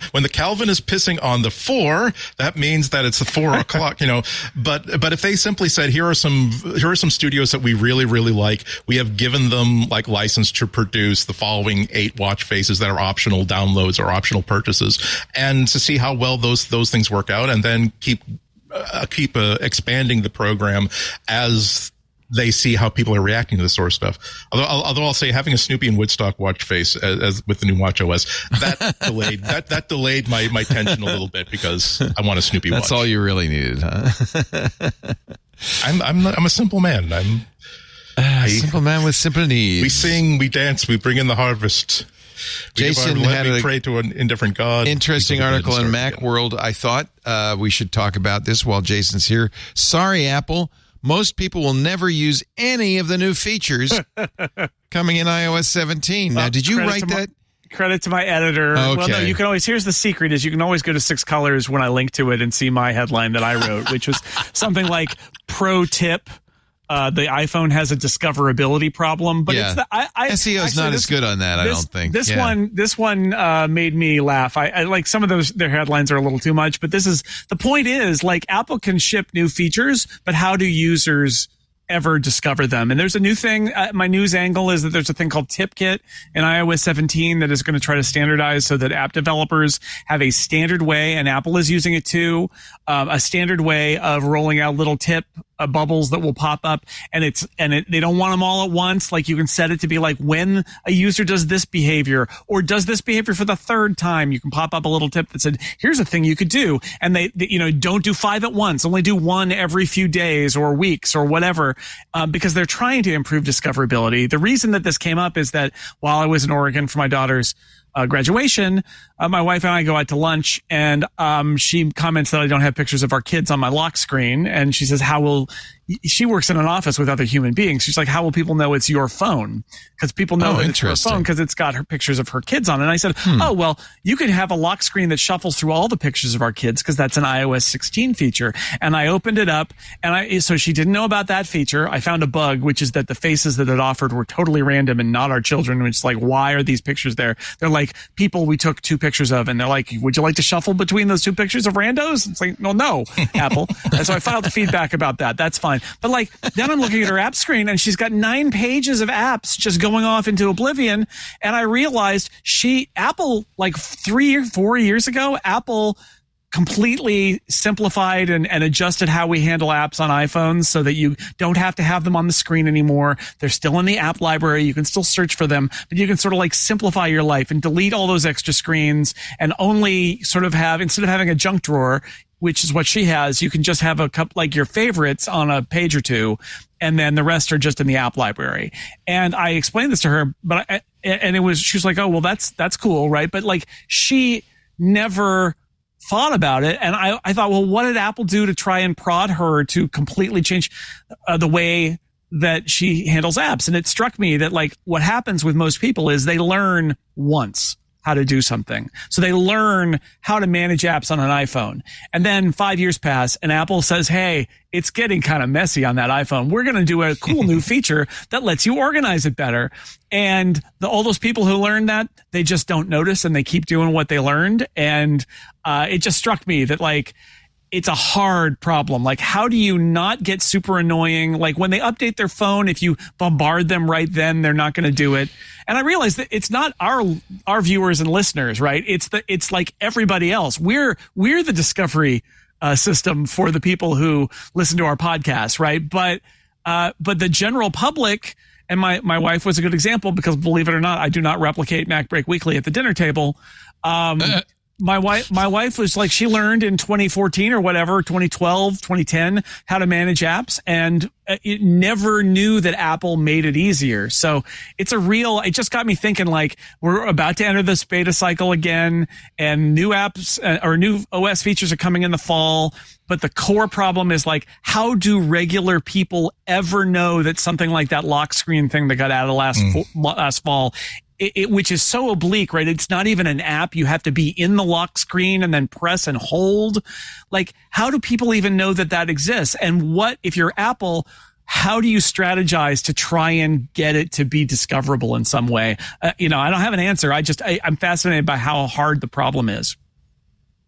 when the Calvin is pissing on the four, that means that it's the four o'clock, you know, but, but if they simply said, here are some, here are some studios that we really, really like. We have given them like license to produce the following eight watch faces that are optional downloads or optional purchases, and to see how well those, those things work out, and then keep, uh, keep, uh, expanding the program as they see how people are reacting to this sort of stuff. Although, although I'll say having a Snoopy and Woodstock watch face as, as with the new Watch O S, that delayed that that delayed my my tension a little bit, because I want a Snoopy watch. That's all you really needed, huh? I'm I'm not, I'm a simple man. I'm a simple man with simple needs. We sing, we dance, we bring in the harvest. We Jason our, had we a pray to an indifferent God. Interesting article in Macworld. I thought uh, we should talk about this while Jason's here. Sorry, Apple. Most people will never use any of the new features coming in i O S seventeen. Now, did you write that? My, credit to my editor. Okay. Well, no, you can always, here's the secret, is you can always go to Six Colors when I link to it and see my headline that I wrote, which was something like pro tip. Uh, the iPhone has a discoverability problem, but yeah. it's the, I, I, S E O's actually, not this, as good on that, this, I don't think. This yeah. one, this one, uh, made me laugh. I, I like some of those, their headlines are a little too much, but this is, the point is, like, Apple can ship new features, but how do users ever discover them? And there's a new thing. Uh, my news angle is that there's a thing called TipKit in i O S seventeen that is going to try to standardize so that app developers have a standard way, and Apple is using it too, um, a standard way of rolling out little tip uh, bubbles that will pop up, and it's and it, they don't want them all at once. Like, you can set it to be like, when a user does this behavior or does this behavior for the third time, you can pop up a little tip that said, here's a thing you could do. And they, they you know, don't do five at once, only do one every few days or weeks or whatever, um, because they're trying to improve discoverability. The reason that this came up is that while I was in Oregon for my daughter's Uh, graduation, uh, my wife and I go out to lunch, and um, she comments that I don't have pictures of our kids on my lock screen, and she says, how will, she works in an office with other human beings. She's like, how will people know it's your phone? Because people know oh, that it's her phone because it's got her pictures of her kids on it. And I said, hmm. oh, well, you could have a lock screen that shuffles through all the pictures of our kids, because that's an i O S sixteen feature. And I opened it up, and I, so she didn't know about that feature. I found a bug, which is that the faces that it offered were totally random and not our children, which is like, why are these pictures there? They're like, people we took two pictures of, and they're like, would you like to shuffle between those two pictures of randos? It's like, no, no, Apple. And so I filed the feedback about that. That's fine. But like, then I'm looking at her app screen, and she's got nine pages of apps just going off into oblivion. And I realized she, Apple, like three or four years ago, Apple completely simplified and, and adjusted how we handle apps on iPhones so that you don't have to have them on the screen anymore. They're still in the app library. You can still search for them, but you can sort of like simplify your life and delete all those extra screens, and only sort of have, instead of having a junk drawer, which is what she has, you can just have a couple, like your favorites on a page or two, and then the rest are just in the app library. And I explained this to her, but I, and it was, she was like, oh, well, that's, that's cool. Right. But like, she never thought about it. And I, I thought, well, what did Apple do to try and prod her to completely change uh, the way that she handles apps? And it struck me that like what happens with most people is they learn once how to do something. So they learn how to manage apps on an iPhone. And then five years pass, and Apple says, hey, it's getting kind of messy on that iPhone. We're going to do a cool new feature that lets you organize it better. And the, all those people who learned that, they just don't notice, and they keep doing what they learned. And uh, it just struck me that like, it's a hard problem. Like, how do you not get super annoying? Like, when they update their phone, if you bombard them right then, they're not going to do it. And I realized that it's not our our viewers and listeners, right? It's the it's like everybody else. We're we're the discovery uh, system for the people who listen to our podcast, right? But uh, but the general public, and my my wife was a good example, because believe it or not, I do not replicate Mac Break Weekly at the dinner table. Um, uh. My wife, my wife was like, she learned in twenty fourteen or whatever, twenty twelve, twenty ten, how to manage apps, and it never knew that Apple made it easier. So it's a real, it just got me thinking, like, we're about to enter this beta cycle again, and new apps uh, or new O S features are coming in the fall. But the core problem is like, how do regular people ever know that something like that lock screen thing that got added last, mm. fo- last fall, It, it, which is so oblique, right? It's not even an app. You have to be in the lock screen and then press and hold. Like, how do people even know that that exists? And what, if you're Apple, how do you strategize to try and get it to be discoverable in some way? Uh, you know, I don't have an answer. I just, I, I'm fascinated by how hard the problem is.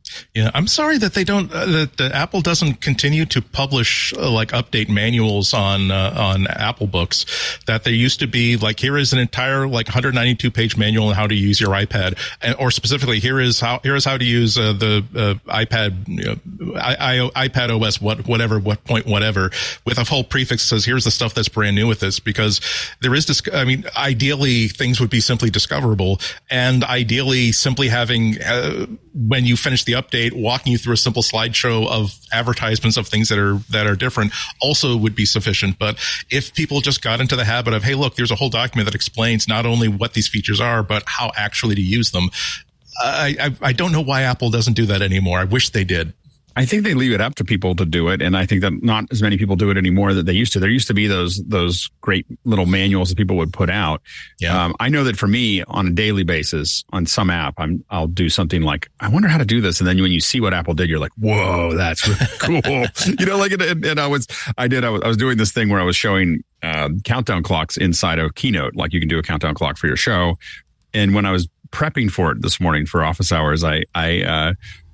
Yeah, I'm sorry that they don't, uh, that uh, Apple doesn't continue to publish uh, like update manuals on uh, on Apple Books. That there used to be like, here is an entire like one hundred ninety-two page manual on how to use your iPad, and, or specifically here is how here is how to use uh, the uh, iPad you know, I, I, iPad O S what whatever what point whatever with a whole prefix that says here's the stuff that's brand new with this, because there is dis- I mean ideally things would be simply discoverable, and ideally simply having uh, when you finish the update, walking you through a simple slideshow of advertisements of things that are that are different also would be sufficient. But if people just got into the habit of, hey, look, there's a whole document that explains not only what these features are, but how actually to use them, I, I, I don't know why Apple doesn't do that anymore. I wish they did. I think they leave it up to people to do it, and I think that not as many people do it anymore that they used to. There used to be those those great little manuals that people would put out. Yeah. Um, I know that for me, on a daily basis, on some app, I'm I'll do something like, I wonder how to do this, and then when you see what Apple did, you're like, whoa, that's really cool. You know, like, and, and I was I did I was, I was doing this thing where I was showing uh, countdown clocks inside of Keynote, like you can do a countdown clock for your show, and when I was prepping for it this morning for office hours, I I uh,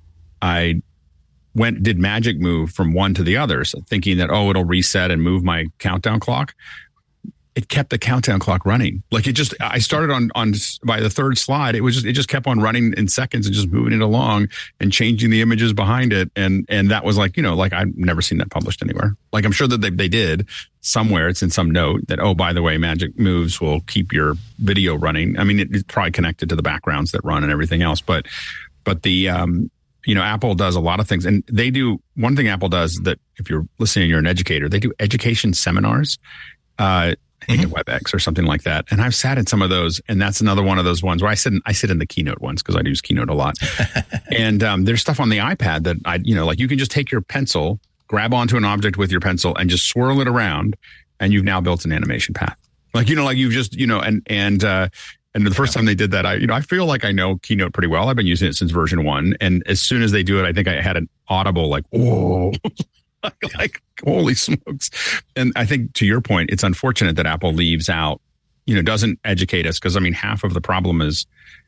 I. went did magic move from one to the other, so thinking that, oh, it'll reset and move my countdown clock. It kept the countdown clock running. Like it just, I started on, on by the third slide, it was just, it just kept on running in seconds and just moving it along and changing the images behind it. And, and that was like, you know, like I've never seen that published anywhere. Like I'm sure that they, they did somewhere. It's in some note that, oh, by the way, magic moves will keep your video running. I mean, it, it's probably connected to the backgrounds that run and everything else, but, but the, um, you know, Apple does a lot of things, and they do one thing Apple does that if you're listening, you're an educator, they do education seminars, uh, I think mm-hmm. at WebEx or something like that. And I've sat in some of those, and that's another one of those ones where I sit in, I sit in the Keynote ones because I use Keynote a lot. And um, there's stuff on the iPad that I, you know, like you can just take your pencil, grab onto an object with your pencil and just swirl it around, and you've now built an animation path. Like, you know, like you've just, you know, and, and, uh, And the first time they did that, I, you know, I feel like I know Keynote pretty well. I've been using it since version one. And as soon as they do it, I think I had an audible like, whoa, like, like, holy smokes. And I think to your point, it's unfortunate that Apple leaves out, you know, doesn't educate us. Cause I mean, half of the problem is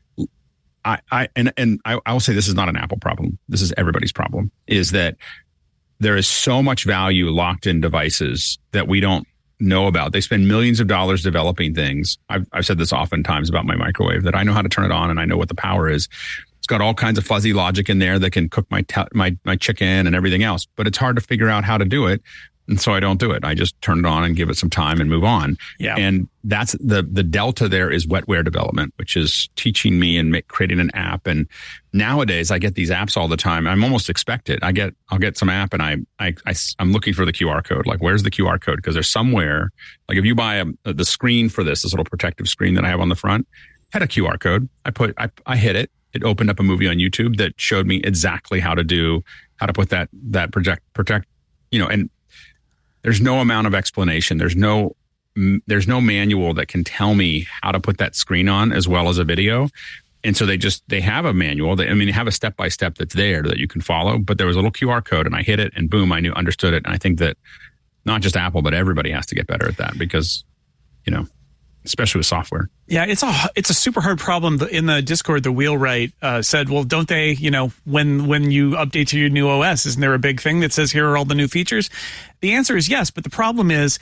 I, I, and, and I, I will say this is not an Apple problem. This is everybody's problem, is that there is so much value locked in devices that we don't know about. They spend millions of dollars developing things. I've, I've said this oftentimes about my microwave, that I know how to turn it on and I know what the power is. It's got all kinds of fuzzy logic in there that can cook my te- my my chicken and everything else, but it's hard to figure out how to do it. And so I don't do it. I just turn it on and give it some time and move on. Yeah. And that's the the delta there is wetware development, which is teaching me and make, creating an app. And nowadays I get these apps all the time. I'm almost expected. I get I'll get some app and I I, I I'm looking for the Q R code. Like, where's the Q R code? Because there's somewhere. Like if you buy a, the screen for this, this little protective screen that I have on the front, had a Q R code. I put I I hit it. It opened up a movie on YouTube that showed me exactly how to do how to put that that project protect. You know, and there's no amount of explanation. There's no, there's no manual that can tell me how to put that screen on as well as a video. And so they just, they have a manual that, I mean, they have a step-by-step that's there that you can follow, but there was a little Q R code and I hit it and boom, I knew, understood it. And I think that not just Apple, but everybody has to get better at that because, you know, especially with software. Yeah, it's a it's a super hard problem. In the Discord, the Wheelwright uh, said, "Well, don't they? You know, when when you update to your new O S, isn't there a big thing that says here are all the new features?" The answer is yes, but the problem is,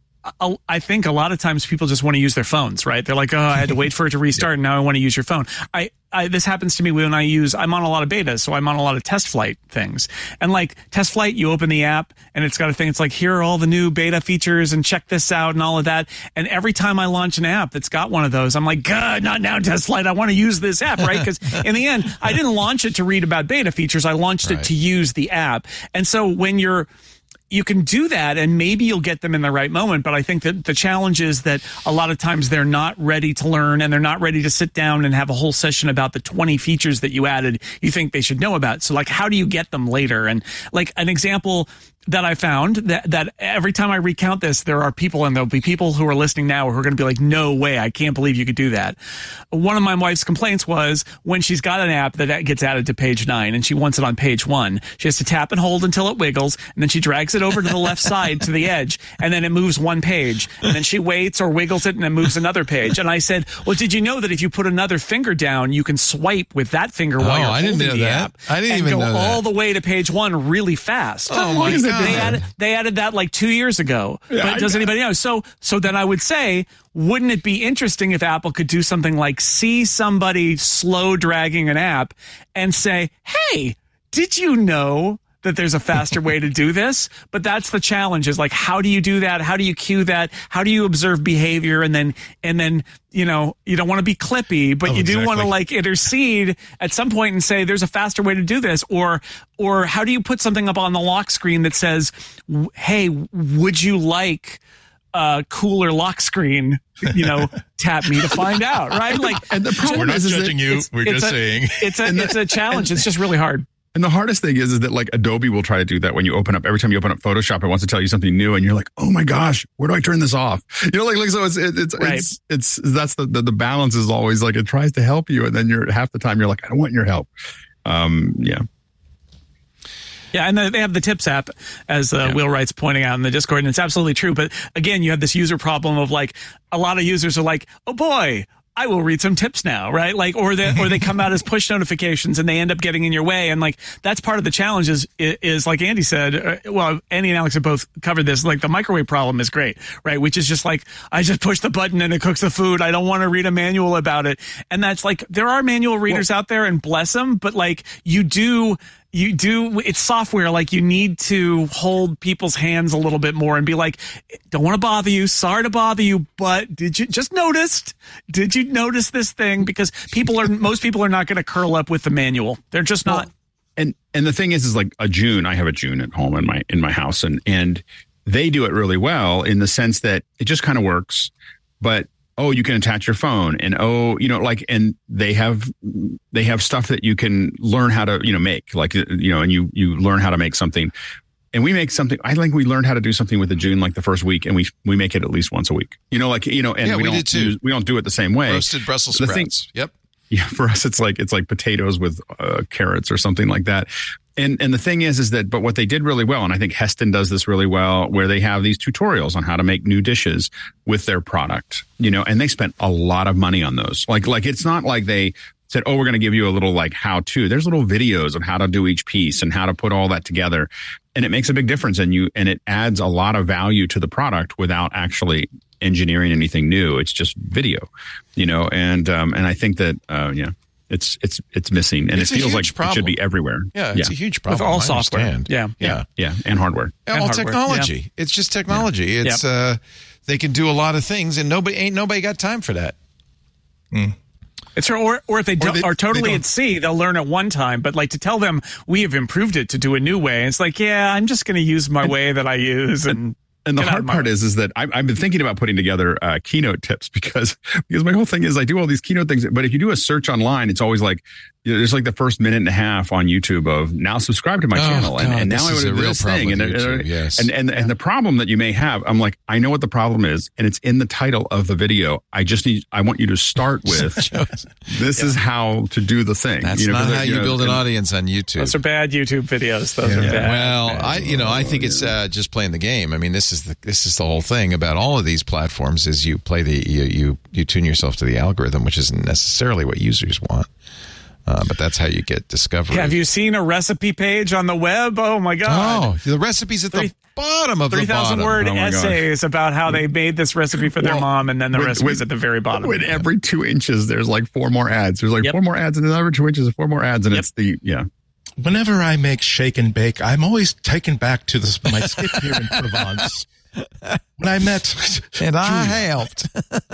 I think a lot of times people just want to use their phones, right? They're like, "Oh, I had to wait for it to restart, and now I want to use your phone." I, I this happens to me when I use. I'm on a lot of betas, so I'm on a lot of test flight things. And like test flight, you open the app, and it's got a thing. It's like, here are all the new beta features, and check this out, and all of that. And every time I launch an app that's got one of those, I'm like, God, not now, test flight. I want to use this app, right? Because in the end, I didn't launch it to read about beta features. I launched right. it to use the app. And so when you're you can do that and maybe you'll get them in the right moment. But I think that the challenge is that a lot of times they're not ready to learn and they're not ready to sit down and have a whole session about the twenty features that you added you think they should know about. So like, how do you get them later? And like an example that I found that, that every time I recount this, there are people, and there'll be people who are listening now who are going to be like, no way, I can't believe you could do that. One of my wife's complaints was when she's got an app that gets added to page nine and she wants it on page one, she has to tap and hold until it wiggles, and then she drags it over to the left side to the edge, and then it moves one page, and then she waits or wiggles it and it moves another page. And I said, well, did you know that if you put another finger down, you can swipe with that finger while Oh, you're I didn't holding know the that. app I didn't and even go know that. all the way to page one really fast. Oh, my God. They added, they added that like two years ago. Yeah, but I does know. anybody know? So, so then I would say, wouldn't it be interesting if Apple could do something like see somebody slow dragging an app and say, hey, did you know that there's a faster way to do this? But that's the challenge, is like, how do you do that? How do you cue that? How do you observe behavior? And then, and then, you know, you don't want to be clippy, but Oh, you do exactly. want to like intercede at some point and say, there's a faster way to do this. Or, or how do you put something up on the lock screen that says, w- hey, would you like a cooler lock screen? You know, tap me to find out, right? Like, And the problem We're not is, is that judging you. it's- We're it's just a- saying. it's a, it's a challenge. It's just really hard. And the hardest thing is, is that like Adobe will try to do that when you open up, every time you open up Photoshop, it wants to tell you something new. And you're like, oh my gosh, where do I turn this off? You know, like, like, so it's, it, it's, Right. it's, it's, that's the, the, the balance is always like, it tries to help you. And then you're half the time you're like, I don't want your help. Um, yeah. Yeah, and they have the Tips app, as uh, Yeah. Wheelwright's pointing out in the Discord, and it's absolutely true. But again, you have this user problem of like, a lot of users are like, oh boy, I will read some tips now, right? Like, or they or they come out as push notifications and they end up getting in your way. And like, that's part of the challenge is, is like Andy said, uh, well, Andy and Alex have both covered this. Like, the microwave problem is great, right? Which is just like, I just push the button and it cooks the food. I don't want to read a manual about it. And that's like, there are manual readers out there, and bless them, but like, you do, you do, it's software. Like, you need to hold people's hands a little bit more and be like, don't want to bother you. Sorry to bother you, but did you just noticed? Did you notice this thing? Because people are, most people are not going to curl up with the manual. They're just not. Well, and and the thing is, is like a June. I have a June at home in my in my house, and and they do it really well in the sense that it just kind of works. But oh, you can attach your phone, and oh, you know, like, and they have they have stuff that you can learn how to you know make, like you know, and you you learn how to make something. And we make something. I think we learned how to do something with the June like the first week, and we we make it at least once a week. You know, like you know, and Yeah, we, we don't did too. use- we don't do it the same way. Roasted Brussels The sprouts. thing- Yep. Yeah, for us, it's like it's like potatoes with uh, carrots or something like that. And and the thing is, is that but what they did really well, and I think Heston does this really well, where they have these tutorials on how to make new dishes with their product, you know, and they spent a lot of money on those. Like like it's not like they said, oh, we're going to give you a little like how to. There's little videos of how to do each piece and how to put all that together, and it makes a big difference. And you and it adds a lot of value to the product without actually engineering anything new. It's just video, you know, and um, and I think that uh, yeah, it's it's it's missing, and It's a it feels huge like problem. it should be everywhere. Yeah, it's yeah. a huge With problem. all I software. understand. Yeah. Yeah. yeah, and hardware. all hardware, technology. It's just technology. It's uh, they can do a lot of things, and nobody ain't nobody got time for that. It's or or if they don't, they- are totally they don't- at sea, they'll learn it one time. But like, to tell them we have improved it to do a new way, it's like, yeah, I'm just going to use my way that I use. And And the get out hard of my part way. is, is that I've, I've been thinking about putting together uh, keynote tips because because my whole thing is I do all these keynote things, but if you do a search online, it's always like you know, there's like the first minute and a half on YouTube of now subscribe to my Oh, channel, and, God, and now this I is would a do real this problem thing, and with and- YouTube, yes. and and, and the problem that you may have, I'm like, I know what the problem is, and it's in the title of the video. I just need, I want you to start with this is how to do the thing. That's you know, not 'cause, how you know, build an and- audience on YouTube. those are bad YouTube videos. Those are bad. Well, bad. I you know I think it's uh, just playing the game. I mean, this is the this is the whole thing about all of these platforms is you play the you you, you tune yourself to the algorithm, which isn't necessarily what users want. Uh, but that's how you get discovery. Have you seen a recipe page on the web? Oh my God. Oh, the recipe's at the Three- bottom of Three the thousand bottom. word Oh my gosh. essays about how they made this recipe for their Well, mom, and then the with- recipe's with- at the very bottom. With every two inches, there's like four more ads. There's like Yep. four more ads, and another two inches, and four more ads, and Yep. it's the yeah. Whenever I make shake and bake, I'm always taken back to this, my skip here in Provence. When I met, And I helped.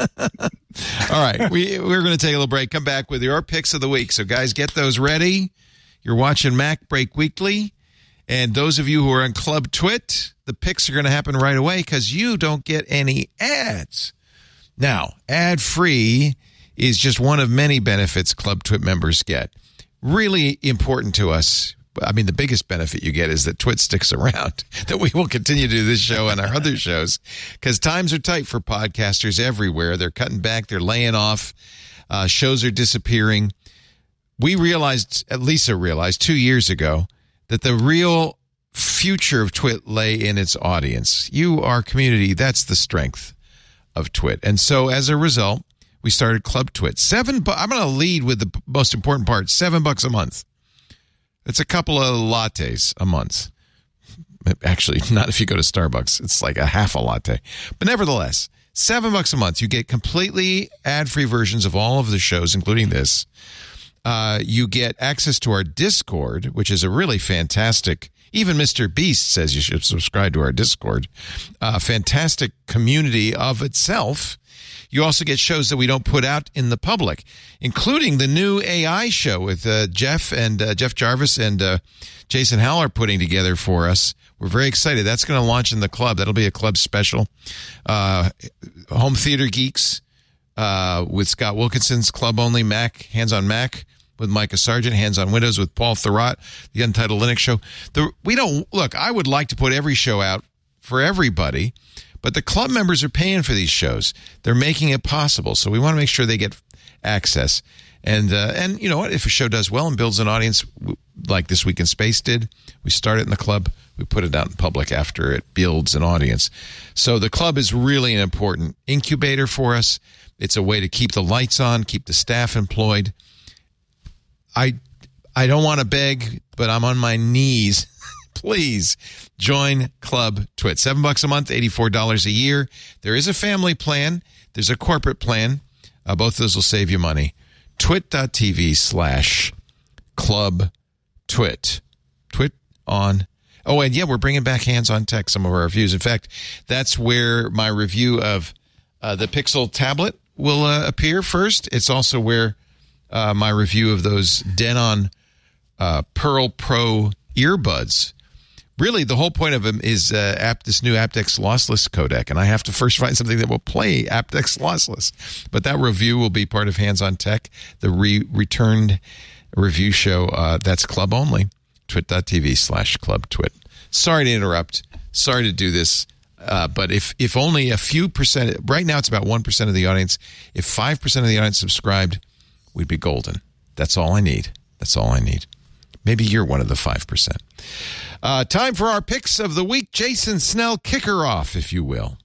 All right. We, we're going to take a little break. Come back with your picks of the week. So, guys, get those ready. You're watching Mac Break Weekly. And those of you who are on Club Twit, the picks are going to happen right away because you don't get any ads. Now, ad-free is just one of many benefits Club Twit members get. Really important to us I mean, the biggest benefit you get is that Twit sticks around, that we will continue to do this show and our other shows, because times are tight for podcasters everywhere. They're cutting back. They're laying off. Uh, shows are disappearing. We realized, at Lisa realized two years ago, that the real future of Twit lay in its audience. You, our community, that's the strength of Twit. And so as a result, we started Club Twit. Seven. Bu- I'm going to lead with the p- most important part. Seven bucks a month. It's a couple of lattes a month. Actually, not if you go to Starbucks. It's like a half a latte. But nevertheless, seven bucks a month. You get completely ad-free versions of all of the shows, including this. Uh, you get access to our Discord, which is a really fantastic. Even Mister Beast says you should subscribe to our Discord. Uh, fantastic community of itself. You also get shows that we don't put out in the public, including the new A I show with uh, Jeff and uh, Jeff Jarvis and uh, Jason Howell are putting together for us. We're very excited. That's going to launch in the club. That'll be a club special. Uh, Home Theater Geeks uh, with Scott Wilkinson's Club Only Mac, Hands on Mac with Micah Sargent, Hands on Windows with Paul Thurrott, the Untitled Linux Show. The, we don't look. I would like to put every show out for everybody, but the club members are paying for these shows. They're making it possible, so we want to make sure they get access. And uh, and you know what? If a show does well and builds an audience, like This Week in Space did, we start it in the club. We put it out in public after it builds an audience. So the club is really an important incubator for us. It's a way to keep the lights on, keep the staff employed. I I don't want to beg, but I'm on my knees. Please join Club Twit. Seven bucks a month, eighty-four dollars a year. There is a family plan. There's a corporate plan. Uh, both of those will save you money. Twit.tv slash Club Twit. Twit on. Oh, and yeah, we're bringing back Hands on Tech, some of our reviews. In fact, that's where my review of uh, the Pixel tablet will uh, appear first. It's also where Uh, my review of those Denon uh, Pearl Pro earbuds. Really, the whole point of them is uh, app, this new aptX lossless codec, and I have to first find something that will play aptX lossless. But that review will be part of Hands on Tech, the re- returned review show. Uh, that's club only. Twit.tv slash Club Twit. Sorry to interrupt. Sorry to do this. Uh, but if, if only a few percent, right now it's about one percent of the audience. If five percent of the audience subscribed, we'd be golden. That's all I need. That's all I need. Maybe you're one of the five percent. Uh, time for our picks of the week. Jason Snell, kick her off, if you will.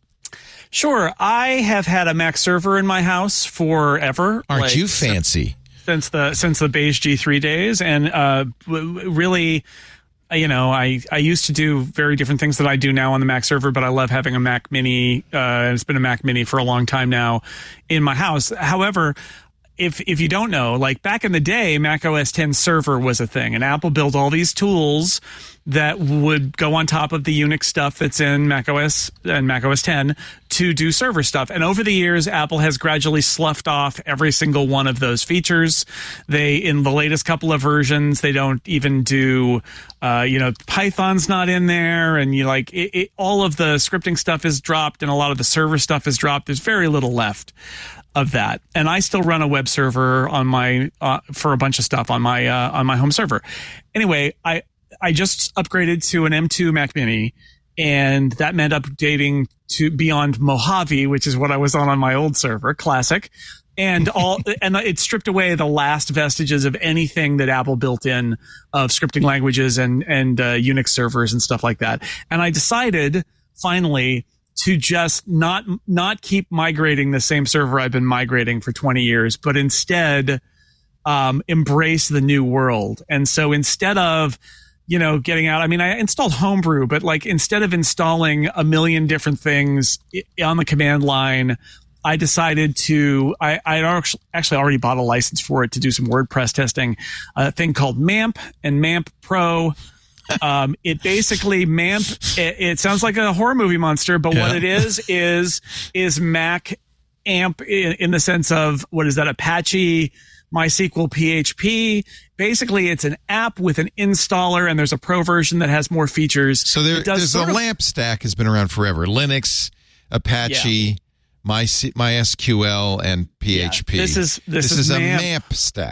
Sure. I have had a Mac server in my house forever. Aren't like, you fancy? Since the since the Beige G three days. And uh, really, you know, I, I used to do very different things that I do now on the Mac server, but I love having a Mac Mini. Uh, it's been a Mac Mini for a long time now in my house. However, If if you don't know, like back in the day, Mac O S X server was a thing, and Apple built all these tools that would go on top of the Unix stuff that's in Mac O S and Mac O S X to do server stuff. And over the years, Apple has gradually sloughed off every single one of those features. They, in the latest couple of versions, they don't even do, uh, you know, Python's not in there, and you like it, it, all of the scripting stuff is dropped, and a lot of the server stuff is dropped. There's very little left of that, and I still run a web server on my uh, for a bunch of stuff on my uh, on my home server. Anyway, I I just upgraded to an M two Mac Mini, and that meant updating to beyond Mojave, which is what I was on on my old server, classic, and all and it stripped away the last vestiges of anything that Apple built in of scripting languages and and uh, Unix servers and stuff like that. And I decided finally to just not not keep migrating the same server I've been migrating for twenty years, but instead um, embrace the new world. And so instead of, you know, getting out, I mean, I installed Homebrew, but like instead of installing a million different things on the command line, I decided to, I I actually already bought a license for it to do some WordPress testing, a thing called MAMP and MAMP Pro. Um, it basically MAMP, it, it sounds like a horror movie monster, but yeah. What it is, is, is Mac AMP in, in the sense of, what is that, Apache, MySQL, P H P. Basically, it's an app with an installer, and there's a pro version that has more features. So there, there's a of, LAMP stack has been around forever. Linux, Apache, yeah. My MySQL, and P H P. Yeah, this is, this, this is, is a MAMP. MAMP stack.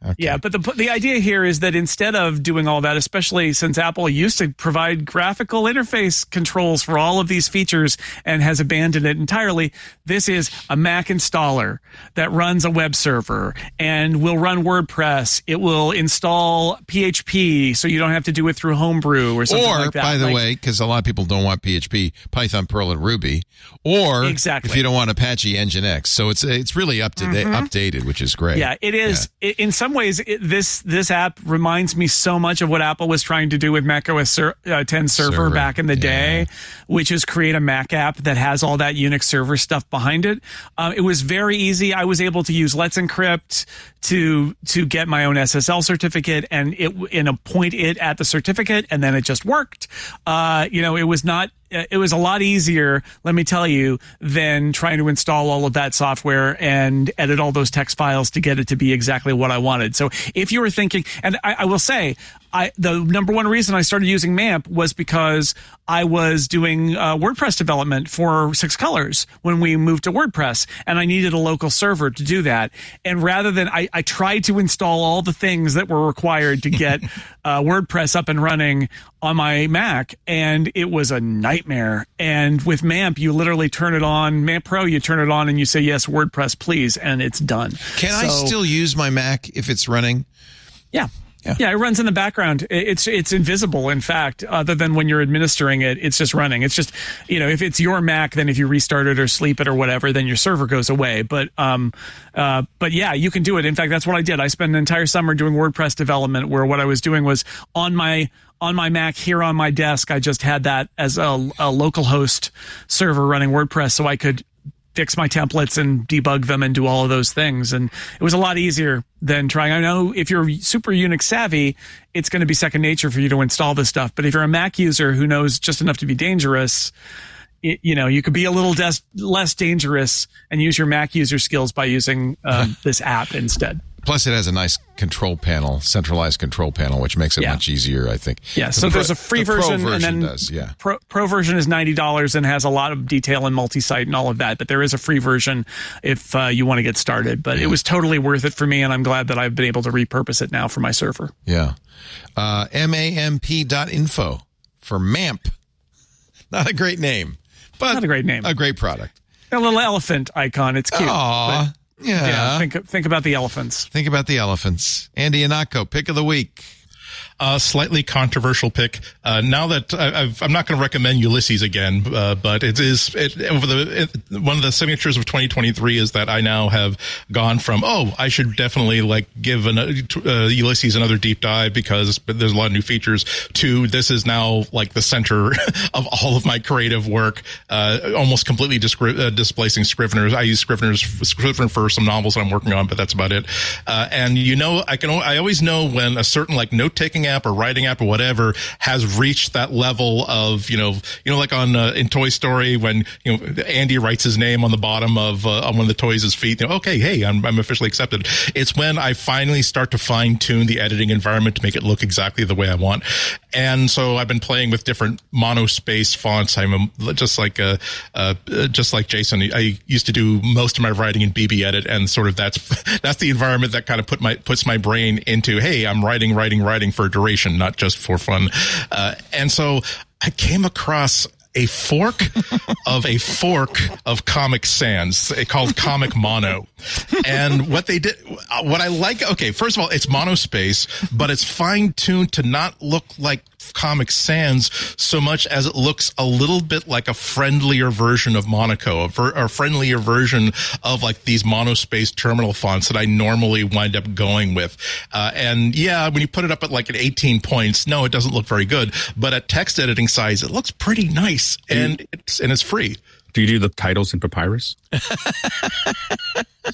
Okay. Yeah, but the the idea here is that instead of doing all that, especially since Apple used to provide graphical interface controls for all of these features and has abandoned it entirely, this is a Mac installer that runs a web server and will run WordPress. It will install P H P, so you don't have to do it through Homebrew or something or, like that. by the like, way, because a lot of people don't want P H P, Python, Perl, and Ruby, or exactly. if you don't want Apache Nginx. So it's it's really up to mm-hmm. updated, which is great. Yeah, it is. Yeah. It, in some ways, it, this this app reminds me so much of what Apple was trying to do with macOS ser- uh, ten server, server back in the day, yeah. which is create a Mac app that has all that Unix server stuff behind it. Um, it was very easy. I was able to use Let's Encrypt to to get my own S S L certificate and it and appoint it at the certificate, and then it just worked. Uh, you know, it was not. It was a lot easier, let me tell you, than trying to install all of that software and edit all those text files to get it to be exactly what I wanted. So if you were thinking, and I, I will say, I, the number one reason I started using MAMP was because I was doing uh, WordPress development for Six Colors when we moved to WordPress, and I needed a local server to do that. And rather than, I, I tried to install all the things that were required to get uh, WordPress up and running on my Mac, and it was a nightmare. And with MAMP, you literally turn it on, MAMP Pro, you turn it on and you say, yes, WordPress, please, and it's done. Can so, I still use my Mac if it's running? Yeah. Yeah. yeah, it runs in the background. It's it's invisible, in fact, other than when you're administering it, it's just running. It's just, you know, if it's your Mac, then if you restart it or sleep it or whatever, then your server goes away. But um, uh, but yeah, you can do it. In fact, that's what I did. I spent an entire summer doing WordPress development where what I was doing was on my on my Mac here on my desk, I just had that as a, a local host server running WordPress so I could fix my templates and debug them and do all of those things. And it was a lot easier than trying. I know if you're super Unix savvy, it's going to be second nature for you to install this stuff. But if you're a Mac user who knows just enough to be dangerous, it, you know, you could be a little des- less dangerous and use your Mac user skills by using um, this app instead. Plus, it has a nice control panel, centralized control panel, which makes it yeah. much easier, I think. Yeah, so the there's pro, a free the version, Pro version and then does, yeah. Pro, Pro version is ninety dollars and has a lot of detail and multi-site and all of that, but there is a free version if uh, you want to get started. But yeah. it was totally worth it for me, and I'm glad that I've been able to repurpose it now for my server. Yeah. Uh, M A M P dot info for MAMP. Not a great name, but Not a great name. A great product. A little elephant icon. It's cute. Aww. Yeah. yeah. Think think about the elephants. Think about the elephants. Andy Anako, pick of the week. A uh, slightly controversial pick. Uh, now that I, I've, I'm not going to recommend Ulysses again, uh, but it is it, over the it, one of the signatures of twenty twenty-three is that I now have gone from oh I should definitely like give an, uh, Ulysses another deep dive because there's a lot of new features to this is now like the center of all of my creative work, uh, almost completely discri- uh, displacing Scrivener's. I use Scrivener's Scrivener for some novels that I'm working on, but that's about it. Uh, and you know I can I always know when a certain like note taking app or writing app or whatever has reached that level of, you know, you know, like on, uh, in Toy Story when, you know, Andy writes his name on the bottom of, uh, on one of the toys' feet, you know, okay, hey, I'm, I'm officially accepted. It's when I finally start to fine tune the editing environment to make it look exactly the way I want. And so I've been playing with different monospace fonts. I'm a, just like, uh, uh, just like Jason, I used to do most of my writing in B B Edit, and sort of that's, that's the environment that kind of put my, puts my brain into, hey, I'm writing, writing, writing for duration, not just for fun. Uh, and so I came across a fork of a fork of Comic Sans called Comic Mono. And what they did, what I like, okay, first of all, it's monospace, but it's fine tuned to not look like Comic Sans so much as it looks a little bit like a friendlier version of Monaco, a, ver- a friendlier version of like these monospace terminal fonts that I normally wind up going with. Uh, and yeah, when you put it up at like an eighteen points, no, it doesn't look very good. But at text editing size, it looks pretty nice, and mm. it's and it's free. Do you do the titles in Papyrus?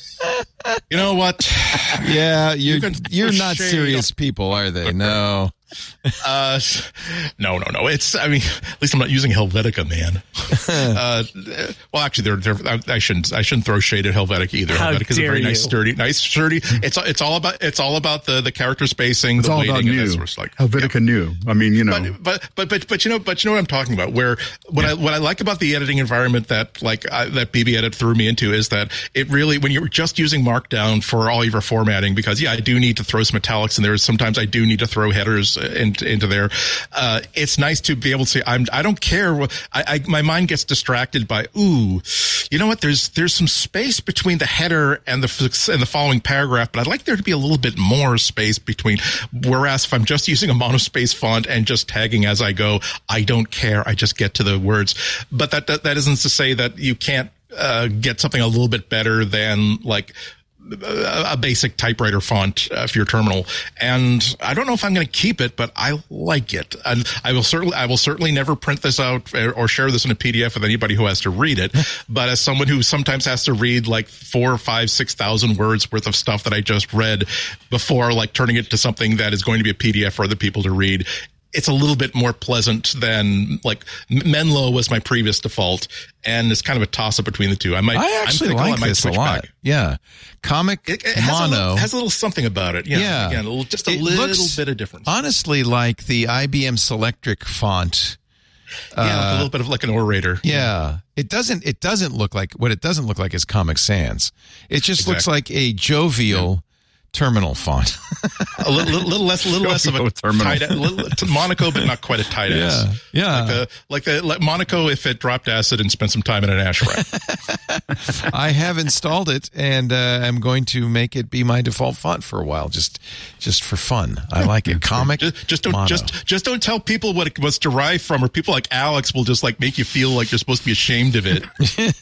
You know what? Yeah, you're you you're not serious people, are they? No. Uh, no, no, no. It's, I mean, at least I'm not using Helvetica, man. uh, well, actually, they're, they're, I shouldn't, I shouldn't throw shade at Helvetica either. How Helvetica's a very dare nice, you. sturdy, nice, sturdy. It's, it's all about, it's all about the, the character spacing, It's the all weighting, about and new. that sort of like Helvetica yeah. new. I mean, you know. But, but, but, but, but, you know, but you know what I'm talking about, where what I, what I like about the editing environment that, like, I, that B B Edit threw me into is that it really, when you're just using Markdown for all of your formatting, because yeah, I do need to throw some italics in there. Sometimes I do need to throw headers in, into there. Uh, it's nice to be able to say, I'm, I don't care what, I, I, my mind gets distracted by, ooh, you know what? There's, there's some space between the header and the, and the following paragraph, but I'd like there to be a little bit more space between. Whereas if I'm just using a monospace font and just tagging as I go, I don't care. I just get to the words. But that, that, that isn't to say that you can't, uh, get something a little bit better than like, a basic typewriter font uh, for your terminal. And I don't know if I'm going to keep it, but I like it. And I will certainly, I will certainly never print this out or share this in a P D F with anybody who has to read it. But as someone who sometimes has to read like four, five, six thousand words worth of stuff that I just read before like turning it to something that is going to be a P D F for other people to read, it's a little bit more pleasant than like Menlo was my previous default, and it's kind of a toss up between the two. I might, I actually I'm like I might this a switch lot. back. Yeah, Comic It, it has, Mono a little, has a little something about it. Yeah, Yeah. Again, a little, just a It little looks bit of difference. honestly like the I B M Selectric font. yeah, like uh, a little bit of like an orator. Yeah, it doesn't. It doesn't look like what it doesn't look like is Comic Sans. It just looks Exactly. like a jovial terminal font. a little, little, little less, little less of a Terminal. tight, a little, to Monaco, but not quite a tight ass. yeah. Like the, like the like Monaco if it dropped acid and spent some time in an ash rack. I have installed it, and uh, I'm going to make it be my default font for a while, just just for fun. I like it. Comic Just, just don't, Mono. just, just don't tell people what it was derived from, or people like Alex will just like make you feel like you're supposed to be ashamed of it.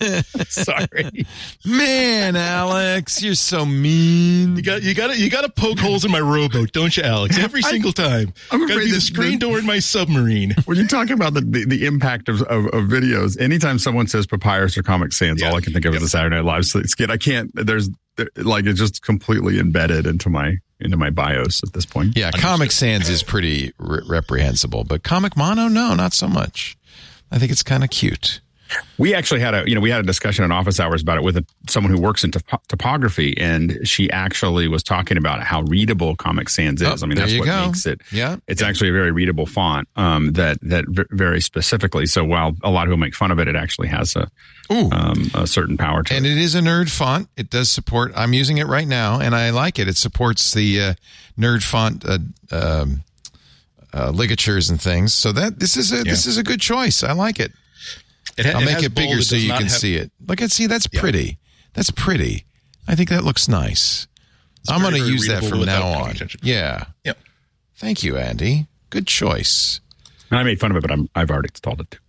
Sorry. Man, Alex, you're so mean. You got, you got to, you got to poke holes in my rowboat, don't you, Alex? Every single time. I'm Got to afraid be the that- screen that- door in my submarine. When you're talking about the, the, the impact of, of, of videos, anytime someone says Papyrus or Comic Sans, Yeah. all I can think of Yep. is the Saturday Night Live skit. I can't, there's, there, like, it's just completely embedded into my, into my BIOS at this point. Yeah, Comic Sans is pretty re- reprehensible, but Comic Mono, no, not so much. I think it's kind of cute. We actually had a, you know, we had a discussion in office hours about it with a, someone who works in top, topography, and she actually was talking about how readable Comic Sans is. Oh, I mean, there that's you what go. makes it. Yeah. It's actually a very readable font, um, that, that v- very specifically. So while a lot of people make fun of it, it actually has a, Ooh. um, a certain power to And it. it is a nerd font. It does support, I'm using it right now, and I like it. It supports the uh, nerd font uh, um, uh, ligatures and things. So that this is a this is a good choice. I like it. It ha- I'll it make has it bigger bold, so does you not can have- see it. Look at see that's pretty. That's pretty. I think that looks nice. I'm very, going to very use that readable from without now paying on. attention. Yeah. Yep. Thank you, Andy. Good choice. And I made fun of it, but I'm, I've already installed it.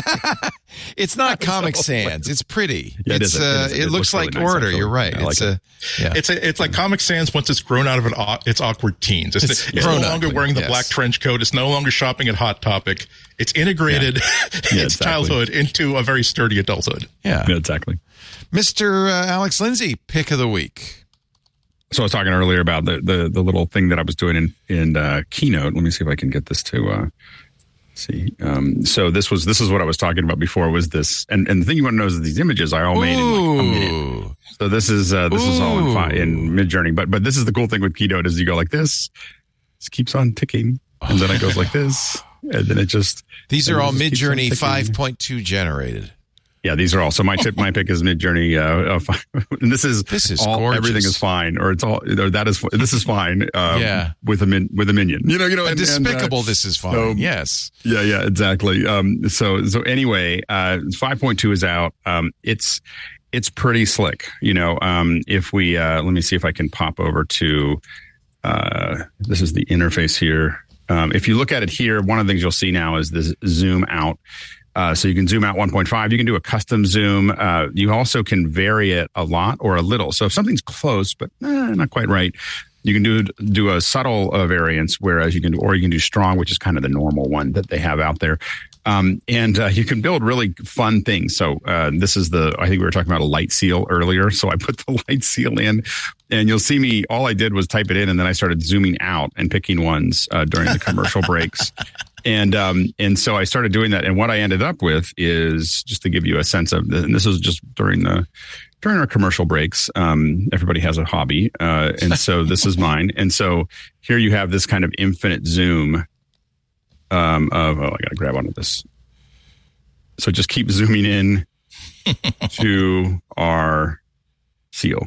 It's not Comic Sans. It's pretty. Yeah, it it's is. It uh, is. it, It looks looks really like nice, order. actually. You're right. I like it's it. a yeah. It's a, it's like Comic Sans once it's grown out of an au- its awkward teens. It's, It's it's no grown longer ugly, wearing the yes. black trench coat. It's no longer shopping at Hot Topic. It's integrated its exactly. childhood into a very sturdy adulthood. yeah. Yeah, exactly. Mister Uh, Alex Lindsay, pick of the week. So I was talking earlier about the, the, the little thing that I was doing in, in uh, Keynote. Let me see if I can get this to uh, see. Um, so this was this is what I was talking about before. Was this and, and the thing you want to know is that these images I all made in like a minute. Ooh. So this is uh, this is all in, fi- Ooh. in Midjourney. But but this is the cool thing with Keynote is you go like this, this keeps on ticking, and then it goes like this, and then it just These and are it all just keeps on Midjourney ticking. five point two generated. Yeah, these are all. So my tip, my pick is Midjourney. Uh, uh, and this is This is all, gorgeous. everything is fine, or it's all. Or that is this is fine. Um, Yeah. with a min, with a minion. You know, you know, and, and, uh, Despicable. This is fine. so- yes. Yeah, yeah, exactly. Um, so, so anyway, uh, five point two is out. Um, it's, it's pretty slick. You know, um, if we, uh, let me see if I can pop over to, uh, this is the interface here. Um, if you look at it here, one of the things you'll see now is this zoom out. Uh, so you can zoom out one point five. You can do a custom zoom. Uh, you also can vary it a lot or a little. So if something's close, but eh, not quite right, you can do do a subtle uh, variance, whereas you can do, or you can do strong, which is kind of the normal one that they have out there. Um, and uh, you can build really fun things. So uh, this is the, I think we were talking about a light seal earlier. So I put the light seal in, and you'll see me, all I did was type it in, and then I started zooming out and picking ones uh, during the commercial breaks. And um, and so I started doing that. And what I ended up with is, just to give you a sense of, and this was just during the, during our commercial breaks, um, everybody has a hobby. Uh, and so this is mine. And so here you have this kind of infinite zoom Um, of, oh, I got to grab onto this. So just keep zooming in to our seal.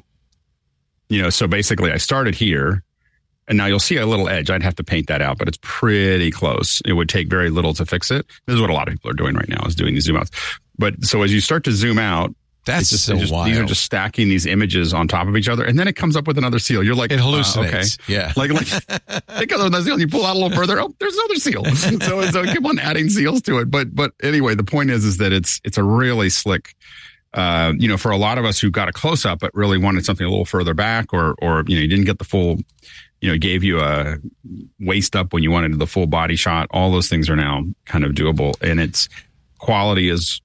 You know, so basically I started here, and now you'll see a little edge. I'd have to paint that out, but it's pretty close. It would take very little to fix it. This is what a lot of people are doing right now, is doing these zoom outs. But so as you start to zoom out, That's just, so just, wild. these are just stacking these images on top of each other, and then it comes up with another seal. You're like, It hallucinates. Uh, okay. Yeah. Like, like it comes up with another seal. You pull out a little further. Oh, there's another seal. so, so keep on adding seals to it. But, but anyway, the point is, is that it's, it's a really slick, uh, you know, for a lot of us who got a close up, but really wanted something a little further back, or, or, you know, you didn't get the full, you know, gave you a waist up when you wanted the full body shot. All those things are now kind of doable, and its quality is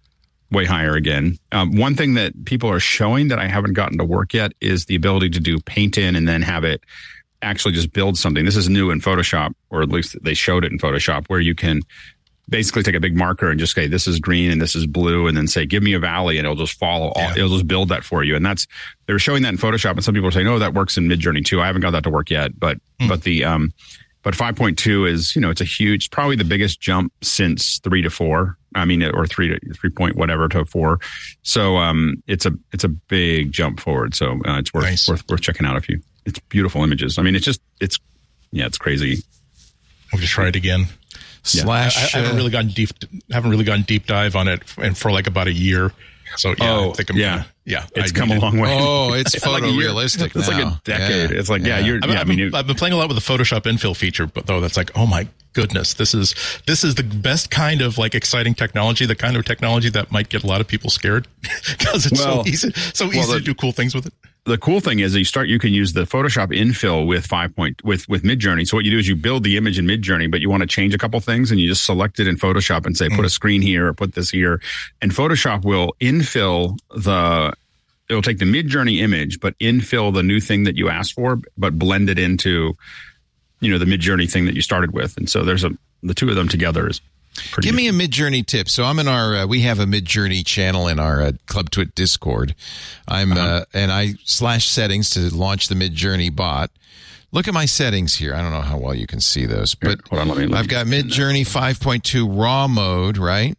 way higher again. Um, one thing that people are showing that I haven't gotten to work yet is the ability to do paint in and then have it actually just build something. This is new in Photoshop, or at least they showed it in Photoshop, where you can basically take a big marker and just say, this is green and this is blue, and then say, give me a valley, and it'll just follow all, yeah. it'll just build that for you. And that's, they were showing that in Photoshop, and some people are saying, oh, that works in Midjourney too. I haven't got that to work yet, but, mm. but the, um, but five point two is, you know, it's a huge, probably the biggest jump since three to four. I mean, or three to three point whatever to four. So, um, it's a, it's a big jump forward. So, uh, it's worth, nice. worth, worth checking out if you, it's beautiful images. I mean, it's just, it's, yeah, it's crazy. I'll just try it again. Yeah. Slash, I, I haven't really gone deep, haven't really gone deep dive on it, and for like about a year. So yeah, oh, I think I'm yeah, gonna, yeah, it's I come a long way. Oh, it's it's photorealistic. Like it's now. like a decade. Yeah. It's like, yeah, yeah. you're. I've, yeah, I've, I mean, been, I've been playing a lot with the Photoshop infill feature, but though that's like, oh my goodness, this is this is the best kind of like exciting technology, the kind of technology that might get a lot of people scared because it's well, so easy, so easy well, the, to do cool things with it. The cool thing is, you start. You can use the Photoshop infill with five point with with Midjourney. So what you do is you build the image in Midjourney, but you want to change a couple things, and you just select it in Photoshop and say, mm. put a screen here or put this here, and Photoshop will infill the. It'll take the Midjourney image, but infill the new thing that you asked for, but blend it into, you know, the Midjourney thing that you started with. And so there's a the two of them together is. Pretty Give good. me a Midjourney tip. So I'm in our, uh, we have a Midjourney channel in our uh, Club Twit Discord. I'm, uh-huh. uh, and I slash settings to launch the Midjourney bot. Look at my settings here. I don't know how well you can see those, but Here, hold on, let me, let I've got Midjourney five point two raw mode, right?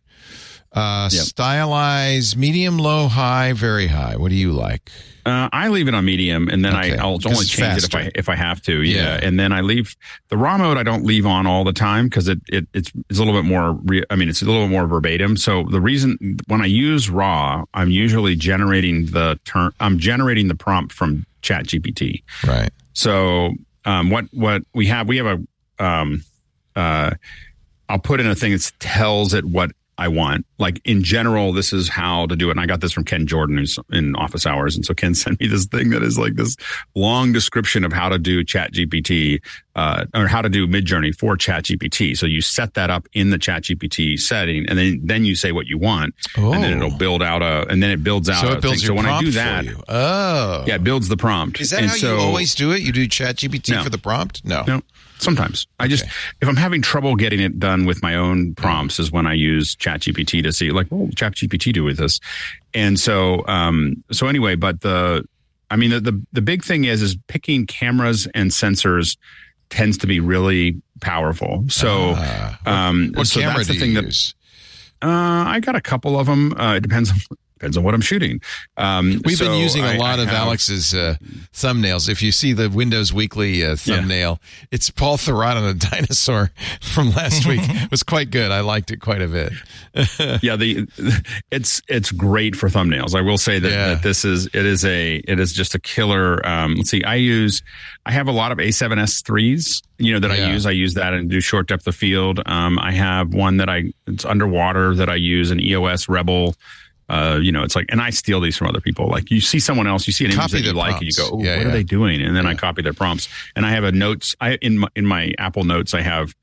Uh, yep. Stylize, medium, low, high, very high. What do you like? Uh, I leave it on medium, and then okay. I, I'll only change faster. it if I if I have to. Yeah. Yeah. And then I leave the raw mode. I don't leave on all the time because it, it it's it's a little bit more. Re, I mean, it's a little bit more verbatim. So the reason when I use raw, I'm usually generating the term. I'm generating the prompt from ChatGPT. Right. So um, what what we have we have a um, uh, I'll put in a thing that tells it what I want. Like in general, this is how to do it. And I got this from Ken Jordan, who's in Office Hours. And so Ken sent me this thing that is like this long description of how to do ChatGPT, uh, or how to do Midjourney for ChatGPT. So you set that up in the ChatGPT setting, and then, then you say what you want, oh. and then it'll build out a, and then it builds out. So a it builds thing. your So when prompt I do that, for you. Oh, yeah, it builds the prompt. Is that and how so, you always do it? You do ChatGPT no. for the prompt? No. No. Sometimes I just, okay. if I'm having trouble getting it done with my own prompts is when I use ChatGPT to see like, what will ChatGPT do with this? And so, um, so anyway, but the, I mean, the, the, the big thing is, is picking cameras and sensors tends to be really powerful. So, uh, um, what so camera that's the do thing you that, use? uh, I got a couple of them. Uh, it depends on, Depends on what I'm shooting. Um, We've so been using a I, lot I of have, Alex's uh, thumbnails. If you see the Windows Weekly uh, thumbnail, yeah. it's Paul Thurrott on a dinosaur from last week. It was quite good. I liked it quite a bit. yeah, the it's it's great for thumbnails. I will say that, yeah. that this is it is a it is just a killer. Um, let's see, I use I have a lot of A seven S threes. You know that yeah. I use. I use that and do short depth of field. Um, I have one that I it's underwater that I use, an E O S Rebel. Uh, you know, it's like, and I steal these from other people. Like you see someone else, you see an image copy that you like, prompts. and you go, "Oh, yeah, what yeah. are they doing?" And then yeah. I copy their prompts. And I have a notes. I in my, in my Apple Notes, I have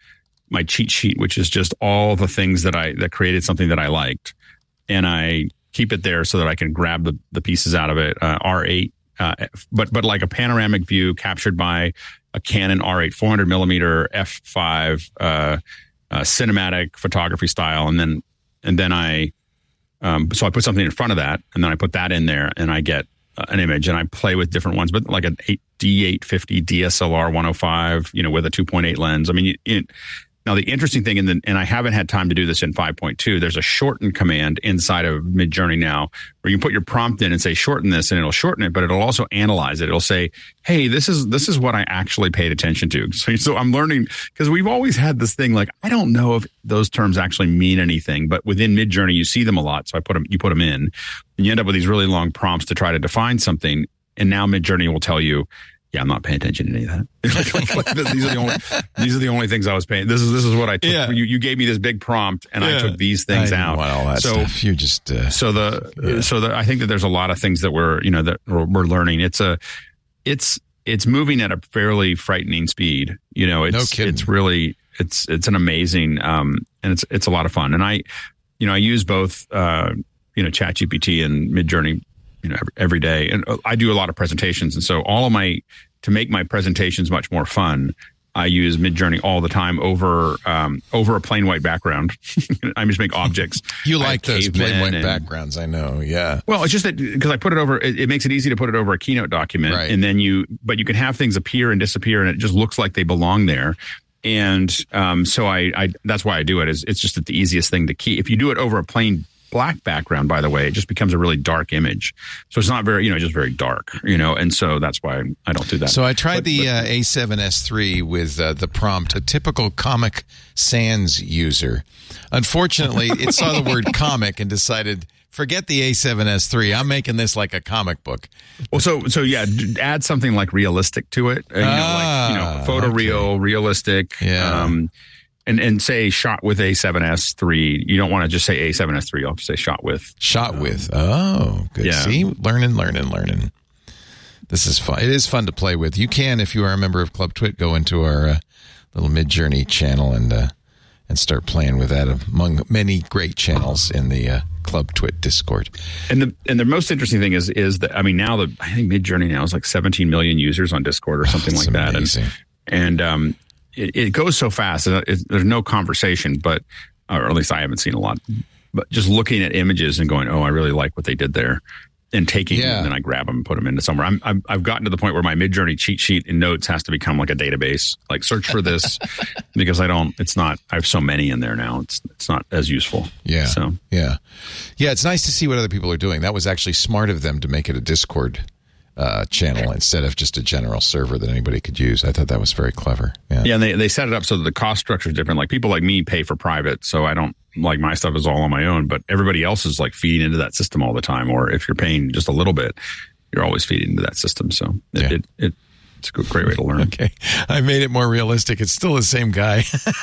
my cheat sheet, which is just all the things that I that created something that I liked, and I keep it there so that I can grab the, the pieces out of it. Uh, R eight, uh, but but like a panoramic view captured by a Canon R eight four hundred millimeter f five uh, uh, cinematic photography style, and then and then I um, so I put something in front of that, and then I put that in there, and I get uh, an image, and I play with different ones, but like an D eight fifty D S L R one oh five, you know, with a two point eight lens. I mean, it, now the interesting thing, in the, and I haven't had time to do this in five point two, there's a shorten command inside of Midjourney now where you can put your prompt in and say, shorten this, and it'll shorten it, but it'll also analyze it. It'll say, hey, this is, this is what I actually paid attention to. So, so I'm learning, because we've always had this thing, like, I don't know if those terms actually mean anything, but within Midjourney, you see them a lot. So I put them, you put them in, and you end up with these really long prompts to try to define something. And now Midjourney will tell you, yeah, I'm not paying attention to any of that. these are the only these are the only things I was paying. This is this is what I took. Yeah. You you gave me this big prompt, and yeah. I took these things I out. Want all that so stuff. You just uh, so the yeah. so the, I think that there's a lot of things that we're you know that we're, we're learning. It's a it's it's moving at a fairly frightening speed. You know, it's no kidding. It's really it's it's an amazing um and it's it's a lot of fun. And I you know I use both uh you know ChatGPT and Midjourney, you know, every, every day. And I do a lot of presentations. And so all of my, to make my presentations much more fun, I use Midjourney all the time over, um, over a plain white background. I just make objects. You like those plain white and, backgrounds. I know. Yeah. Well, it's just that because I put it over, it, it makes it easy to put it over a Keynote document. Right. And then you, but you can have things appear and disappear, and it just looks like they belong there. And, um, so I, I, that's why I do it. Is it's just the easiest thing to key. If you do it over a plain black background, by the way, it just becomes a really dark image. So it's not very, you know, just very dark, you know, and so that's why I don't do that. So I tried but, the but, uh, A seven S three with uh, the prompt, a typical Comic Sans user. Unfortunately, it saw the word comic and decided, forget the A seven S three. I'm making this like a comic book. Well, so so yeah, add something like realistic to it. You know, ah, like, you know, photoreal, okay. realistic. Yeah. Um, And and say shot with A seven S three. You don't want to just say A seven S three. You'll have to say shot with. Shot um, with. Oh, good. Yeah. See, learning, learning, learning. This is fun. It is fun to play with. You can, if you are a member of Club Twit, go into our uh, little Midjourney channel and uh, and start playing with that among many great channels in the uh, Club Twit Discord. And the and the most interesting thing is is that I mean now the I think Midjourney now is like seventeen million users on Discord or something oh, like that. Amazing. And and um. It, it goes so fast. It, there's no conversation, but, or at least I haven't seen a lot. But just looking at images and going, "Oh, I really like what they did there," and taking yeah. them, and then I grab them and put them into somewhere. I'm, I'm I've gotten to the point where my Midjourney cheat sheet in Notes has to become like a database. Like search for this because I don't. It's not. I have so many in there now. It's it's not as useful. Yeah. So yeah, yeah. It's nice to see what other people are doing. That was actually smart of them to make it a Discord Uh, channel instead of just a general server that anybody could use. I thought that was very clever. Yeah, yeah and they, they set it up so that the cost structure is different. Like people like me pay for private, so I don't, like my stuff is all on my own, but everybody else is like feeding into that system all the time. Or if you're paying just a little bit, you're always feeding into that system. So it, yeah. it, it it's a great way to learn. Okay. I made it more realistic. It's still the same guy.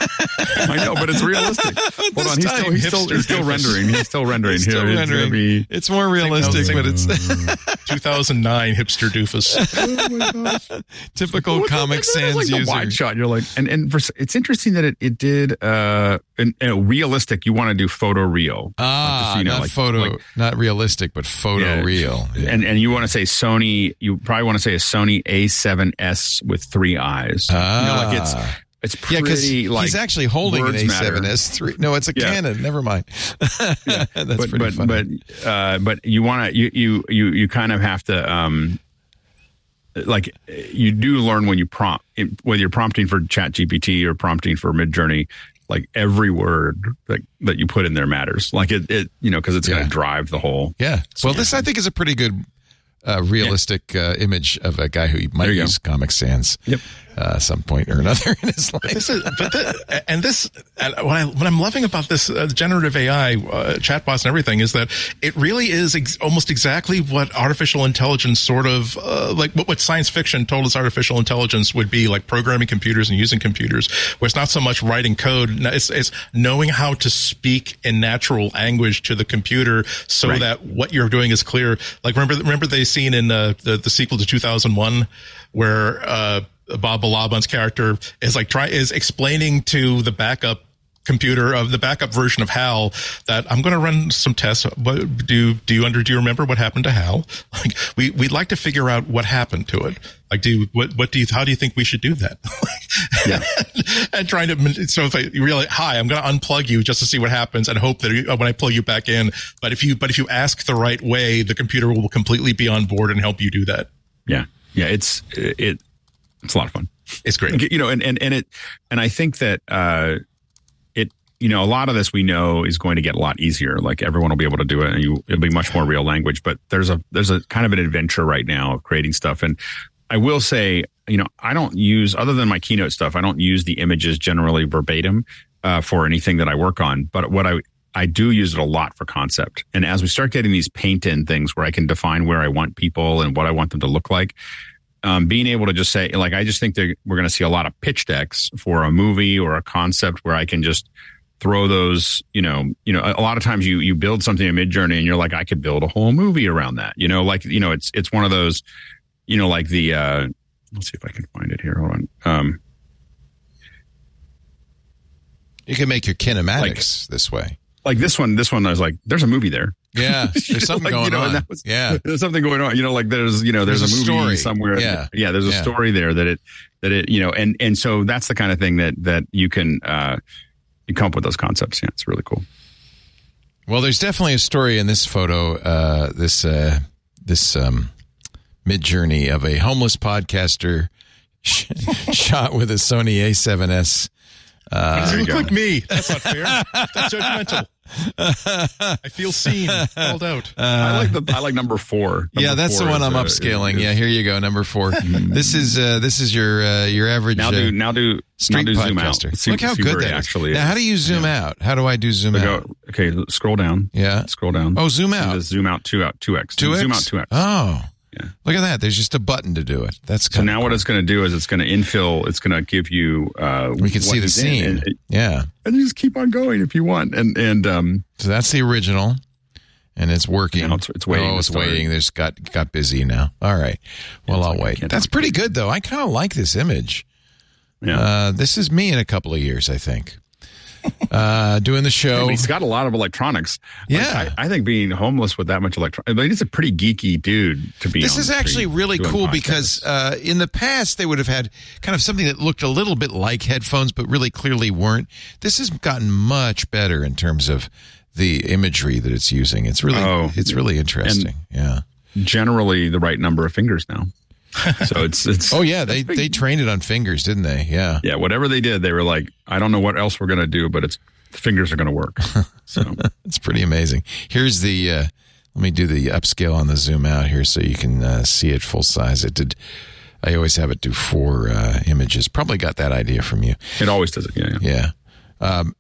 I know, but it's realistic. Hold on. He's still, he's still, he's still rendering. He's still rendering. He's still Here, rendering. Be, it's more realistic, but it's two thousand nine hipster doofus. Oh my gosh. Typical well, Comic Sans like user. The wide shot. You're like, and, and for, it's interesting that it, it did, uh, and, and realistic. You want to do photo real. Ah, like, you know, not like, photo, like, not realistic, but photo yeah, real. Yeah. And, and you want to say Sony, you probably want to say a Sony A seven S with three eyes. Ah. You know, like it's, it's pretty, yeah, because like, he's actually holding an A seven matter. S three. No, it's a yeah. Canon. Never mind. yeah. That's but, pretty but, funny. But, uh, but you want to, you, you, you, you kind of have to, um, like you do learn when you prompt, whether you're prompting for ChatGPT or prompting for Midjourney, like every word that, that you put in there matters. Like it, it you know, because it's yeah. going to drive the whole. Yeah. Well, this I think is a pretty good uh, realistic uh, image of a guy who might use go. Comic Sans. Yep. Uh, some point or another in his life. But this is, but the, and this, and what, I, what I'm loving about this uh, generative A I, uh, chatbots and everything is that it really is ex- almost exactly what artificial intelligence sort of, uh, like what, what science fiction told us artificial intelligence would be, like programming computers and using computers, where it's not so much writing code, it's, it's knowing how to speak in natural language to the computer so right. that what you're doing is clear. Like remember, remember they seen in uh, the, the sequel to two thousand one where, uh, Bob Balaban's character is like try is explaining to the backup computer of the backup version of Hal that I'm going to run some tests. What do do you under do you remember what happened to Hal? Like we we'd like to figure out what happened to it. Like do what what do you how do you think we should do that? Yeah. And trying to so if I really hi I'm going to unplug you just to see what happens and hope that when I plug you back in. But if you but if you ask the right way, the computer will completely be on board and help you do that. Yeah, yeah, it's it it's a lot of fun. It's great, you know, and and and it and I think that. uh You know, a lot of this we know is going to get a lot easier. Like everyone will be able to do it, and you, it'll be much more real language. But there's a there's a kind of an adventure right now of creating stuff. And I will say, you know, I don't use other than my Keynote stuff. I don't use the images generally verbatim uh, for anything that I work on. But what I I do use it a lot for concept. And as we start getting these paint-in things where I can define where I want people and what I want them to look like. Um, being able to just say, like, I just think that we're going to see a lot of pitch decks for a movie or a concept where I can just throw those, you know, you know, a lot of times you, you build something in Midjourney and you're like, I could build a whole movie around that, you know, like, you know, it's, it's one of those, you know, like the, uh, let's see if I can find it here. Hold on. Um, you can make your kinematics like, this way. Like this one, this one, I was like, there's a movie there. Yeah. There's something like, going you know, on. That was, yeah. There's something going on, you know, like there's, you know, there's, there's a, a movie story. somewhere. Yeah. Yeah. There's a yeah. story there that it, that it, you know, and, and so that's the kind of thing that, that you can, uh, you come up with those concepts. Yeah, it's really cool. Well, there's definitely a story in this photo, uh, this uh, this um, Midjourney of a homeless podcaster sh- shot with a Sony A seven S. Uh, Does it look like me? That's not fair. That's judgmental. I feel seen, called out. Uh, I like the I like number four. Number yeah, that's four the one is, I'm uh, upscaling. Is, yeah, here you go, number four. this is uh, this is your uh, your average. Now do now do street now do zoom out. podcaster. See, Look how see good where that it is. actually now, is. how do you zoom yeah. out? How do I do zoom so out? Go, okay, scroll down. Yeah, scroll down. Oh, zoom out. Zoom out two out two x. Two x. Zoom out two x. Oh. Yeah. Look at that. There's just a button to do it. That's so now cool. what it's going to do is it's going to infill. It's going to give you. Uh, we can see the scene. And, and, yeah, and you just keep on going if you want. And and um. So that's the original, and it's working. Now it's, it's waiting. Oh, it's waiting. There's got got busy now. All right. Well, yeah, I'll like wait. That's pretty good though. I kind of like this image. Yeah. Uh, this is me in a couple of years, I think. Uh, doing the show. I mean, he's got a lot of electronics. Yeah. Like, I, I think being homeless with that much electronics, I mean, he's a pretty geeky dude to be This on is actually really cool podcasts. because uh, in the past they would have had kind of something that looked a little bit like headphones, but really clearly weren't. This has gotten much better in terms of the imagery that it's using. It's really, oh, it's really interesting. Yeah. Generally the right number of fingers now. So it's it's oh yeah, they they trained it on fingers, didn't they? Yeah. Yeah, whatever they did, they were like, I don't know what else we're gonna do, but it's the fingers are gonna work. So it's pretty amazing. Here's the uh, let me do the upscale on the zoom out here so you can uh, see it full size. It did. I always have it do four uh, images. Probably got that idea from you. It always does it. Yeah. Yeah. yeah. Um,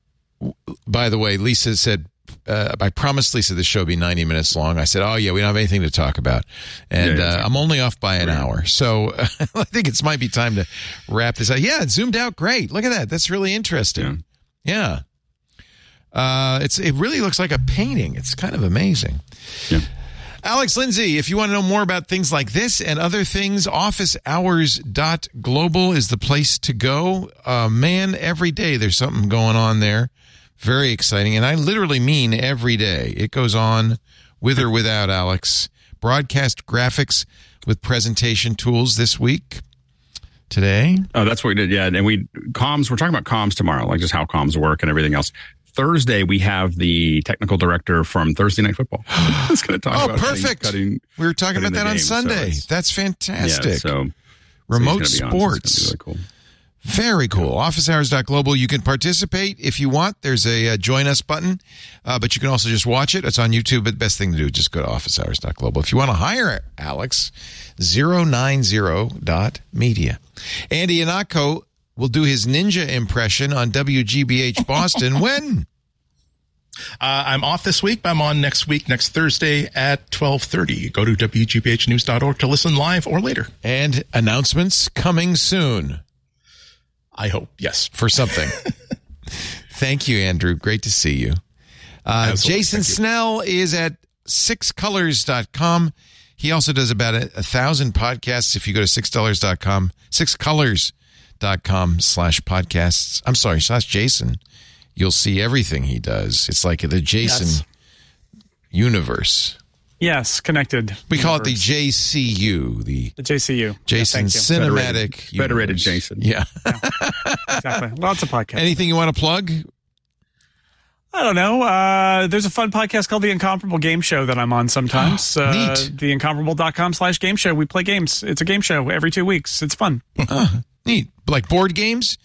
by the way, Lisa said. Uh, I promised Lisa the show would be ninety minutes long. I said, oh, yeah, we don't have anything to talk about. And yeah, yeah, uh, exactly. I'm only off by an right. hour. So uh, I think it might be time to wrap this up. Yeah, it zoomed out great. Look at that. That's really interesting. Yeah. yeah. Uh, it's It really looks like a painting. It's kind of amazing. Yeah. Alex Lindsay, if you want to know more about things like this and other things, office hours dot global is the place to go. Uh, man, every day there's something going on there. Very exciting. And I literally mean every day. It goes on with or without Alex. Broadcast graphics with presentation tools this week. Today. Oh, that's what we did. Yeah. And we comms, we're talking about comms tomorrow, like just how comms work and everything else. Thursday, we have the technical director from Thursday Night Football. It's going to talk oh, about perfect. Cutting, we were talking about that on game. Sunday. So that's fantastic. Yeah, so remote so sports. So really cool. Very cool. office hours dot global. You can participate if you want. There's a uh, join us button, uh, but you can also just watch it. It's on YouTube. But the best thing to do is just go to office hours dot global. If you want to hire Alex, zero nine zero dot media. Andy Anako will do his ninja impression on W G B H Boston. When? Uh, I'm off this week, but I'm on next week, next Thursday at twelve thirty. Go to W G B H news dot org to listen live or later. And announcements coming soon. I hope, yes. For something. Thank you, Andrew. Great to see you. Uh, Jason Snell is at six colors dot com. He also does about a, a thousand podcasts. If you go to six dollars dot com, six colors dot com slash podcasts, I'm sorry, slash Jason, you'll see everything he does. It's like the Jason Yes. universe. Yes, connected. We call it the universe. J C U, the The J C U. Jason Yeah, thank you. Cinematic Federated- Federated Universe. Jason. Yeah. Exactly. Lots of podcasts. Anything you want to plug? I don't know. Uh, there's a fun podcast called The Incomparable Game Show that I'm on sometimes. uh, Neat. the incomparable dot com slash game show. We play games. It's a game show every two weeks. It's fun. Uh, neat. Like board games?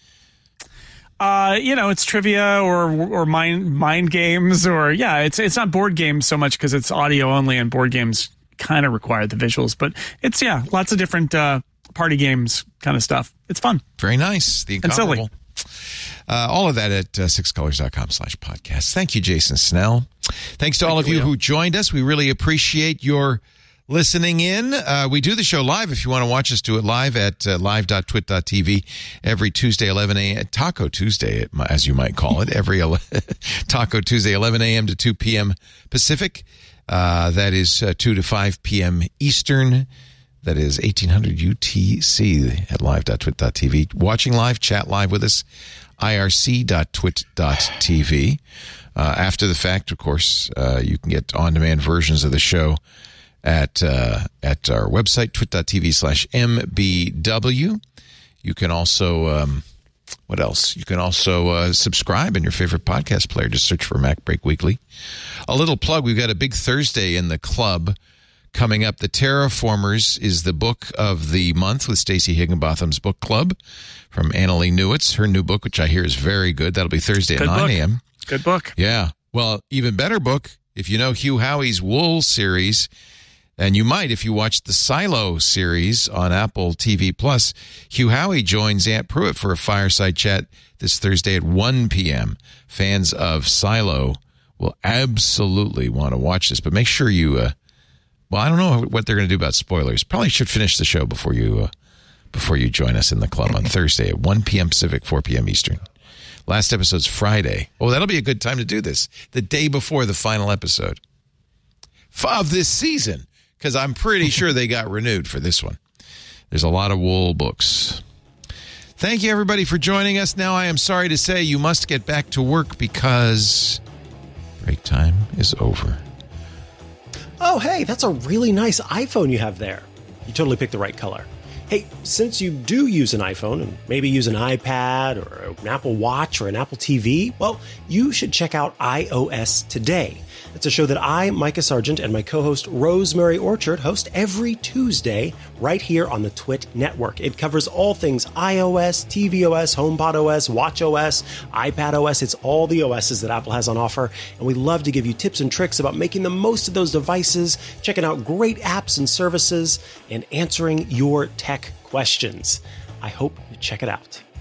Uh, you know, it's trivia or or mind mind games or yeah, it's it's not board games so much because it's audio only, and board games kind of require the visuals. But it's yeah, lots of different uh, party games kind of stuff. It's fun. Very nice. The And silly. Incomparable. Uh, all of that at uh, six colors dot com slash podcast. Thank you, Jason Snell. Thanks to all of you who joined us. We really appreciate your listening in. Uh, we do the show live. If you want to watch us do it live at uh, live dot twit dot t v every Tuesday, eleven a.m. Taco Tuesday, as you might call it. Every ele- Taco Tuesday, eleven a.m. to two p.m. Pacific. Uh, that is uh, two to five p.m. Eastern. That is eighteen hundred U T C at live dot twit dot t v. Watching live, chat live with us, I R C dot twit dot t v. Uh, after the fact, of course, uh, you can get on-demand versions of the show at uh, at our website, twit dot t v slash m b w. You can also, um, what else? You can also uh, subscribe in your favorite podcast player. Just search for Mac Break Weekly. A little plug, we've got a big Thursday in the club coming up. The Terraformers is the book of the month with Stacey Higginbotham's book club from Annalee Newitz. Her new book, which I hear is very good. That'll be Thursday Good at nine book. a.m. Good book. Yeah. Well, even better book, if you know Hugh Howey's Wool series, and you might if you watch the Silo series on Apple T V Plus. Hugh Howey joins Aunt Pruitt for a fireside chat this Thursday at one p.m. Fans of Silo will absolutely want to watch this, but make sure you... Uh, Well, I don't know what they're going to do about spoilers. Probably should finish the show before you uh, before you join us in the club on Thursday at one p.m. Pacific, four p.m. Eastern. Last episode's Friday. Oh, that'll be a good time to do this. The day before the final episode of this season, because I'm pretty sure they got renewed for this one. There's a lot of Wool books. Thank you, everybody, for joining us. Now, I am sorry to say you must get back to work because break time is over. Oh, hey, that's a really nice iPhone you have there. You totally picked the right color. Hey, since you do use an iPhone and maybe use an iPad or an Apple Watch or an Apple T V, well, you should check out iOS Today. It's a show that I, Micah Sargent, and my co-host Rosemary Orchard host every Tuesday right here on the Twit Network. It covers all things iOS, tvOS, HomePodOS, watchOS, iPadOS. It's all the O Ss that Apple has on offer, and we love to give you tips and tricks about making the most of those devices, checking out great apps and services, and answering your tech questions. I hope you check it out.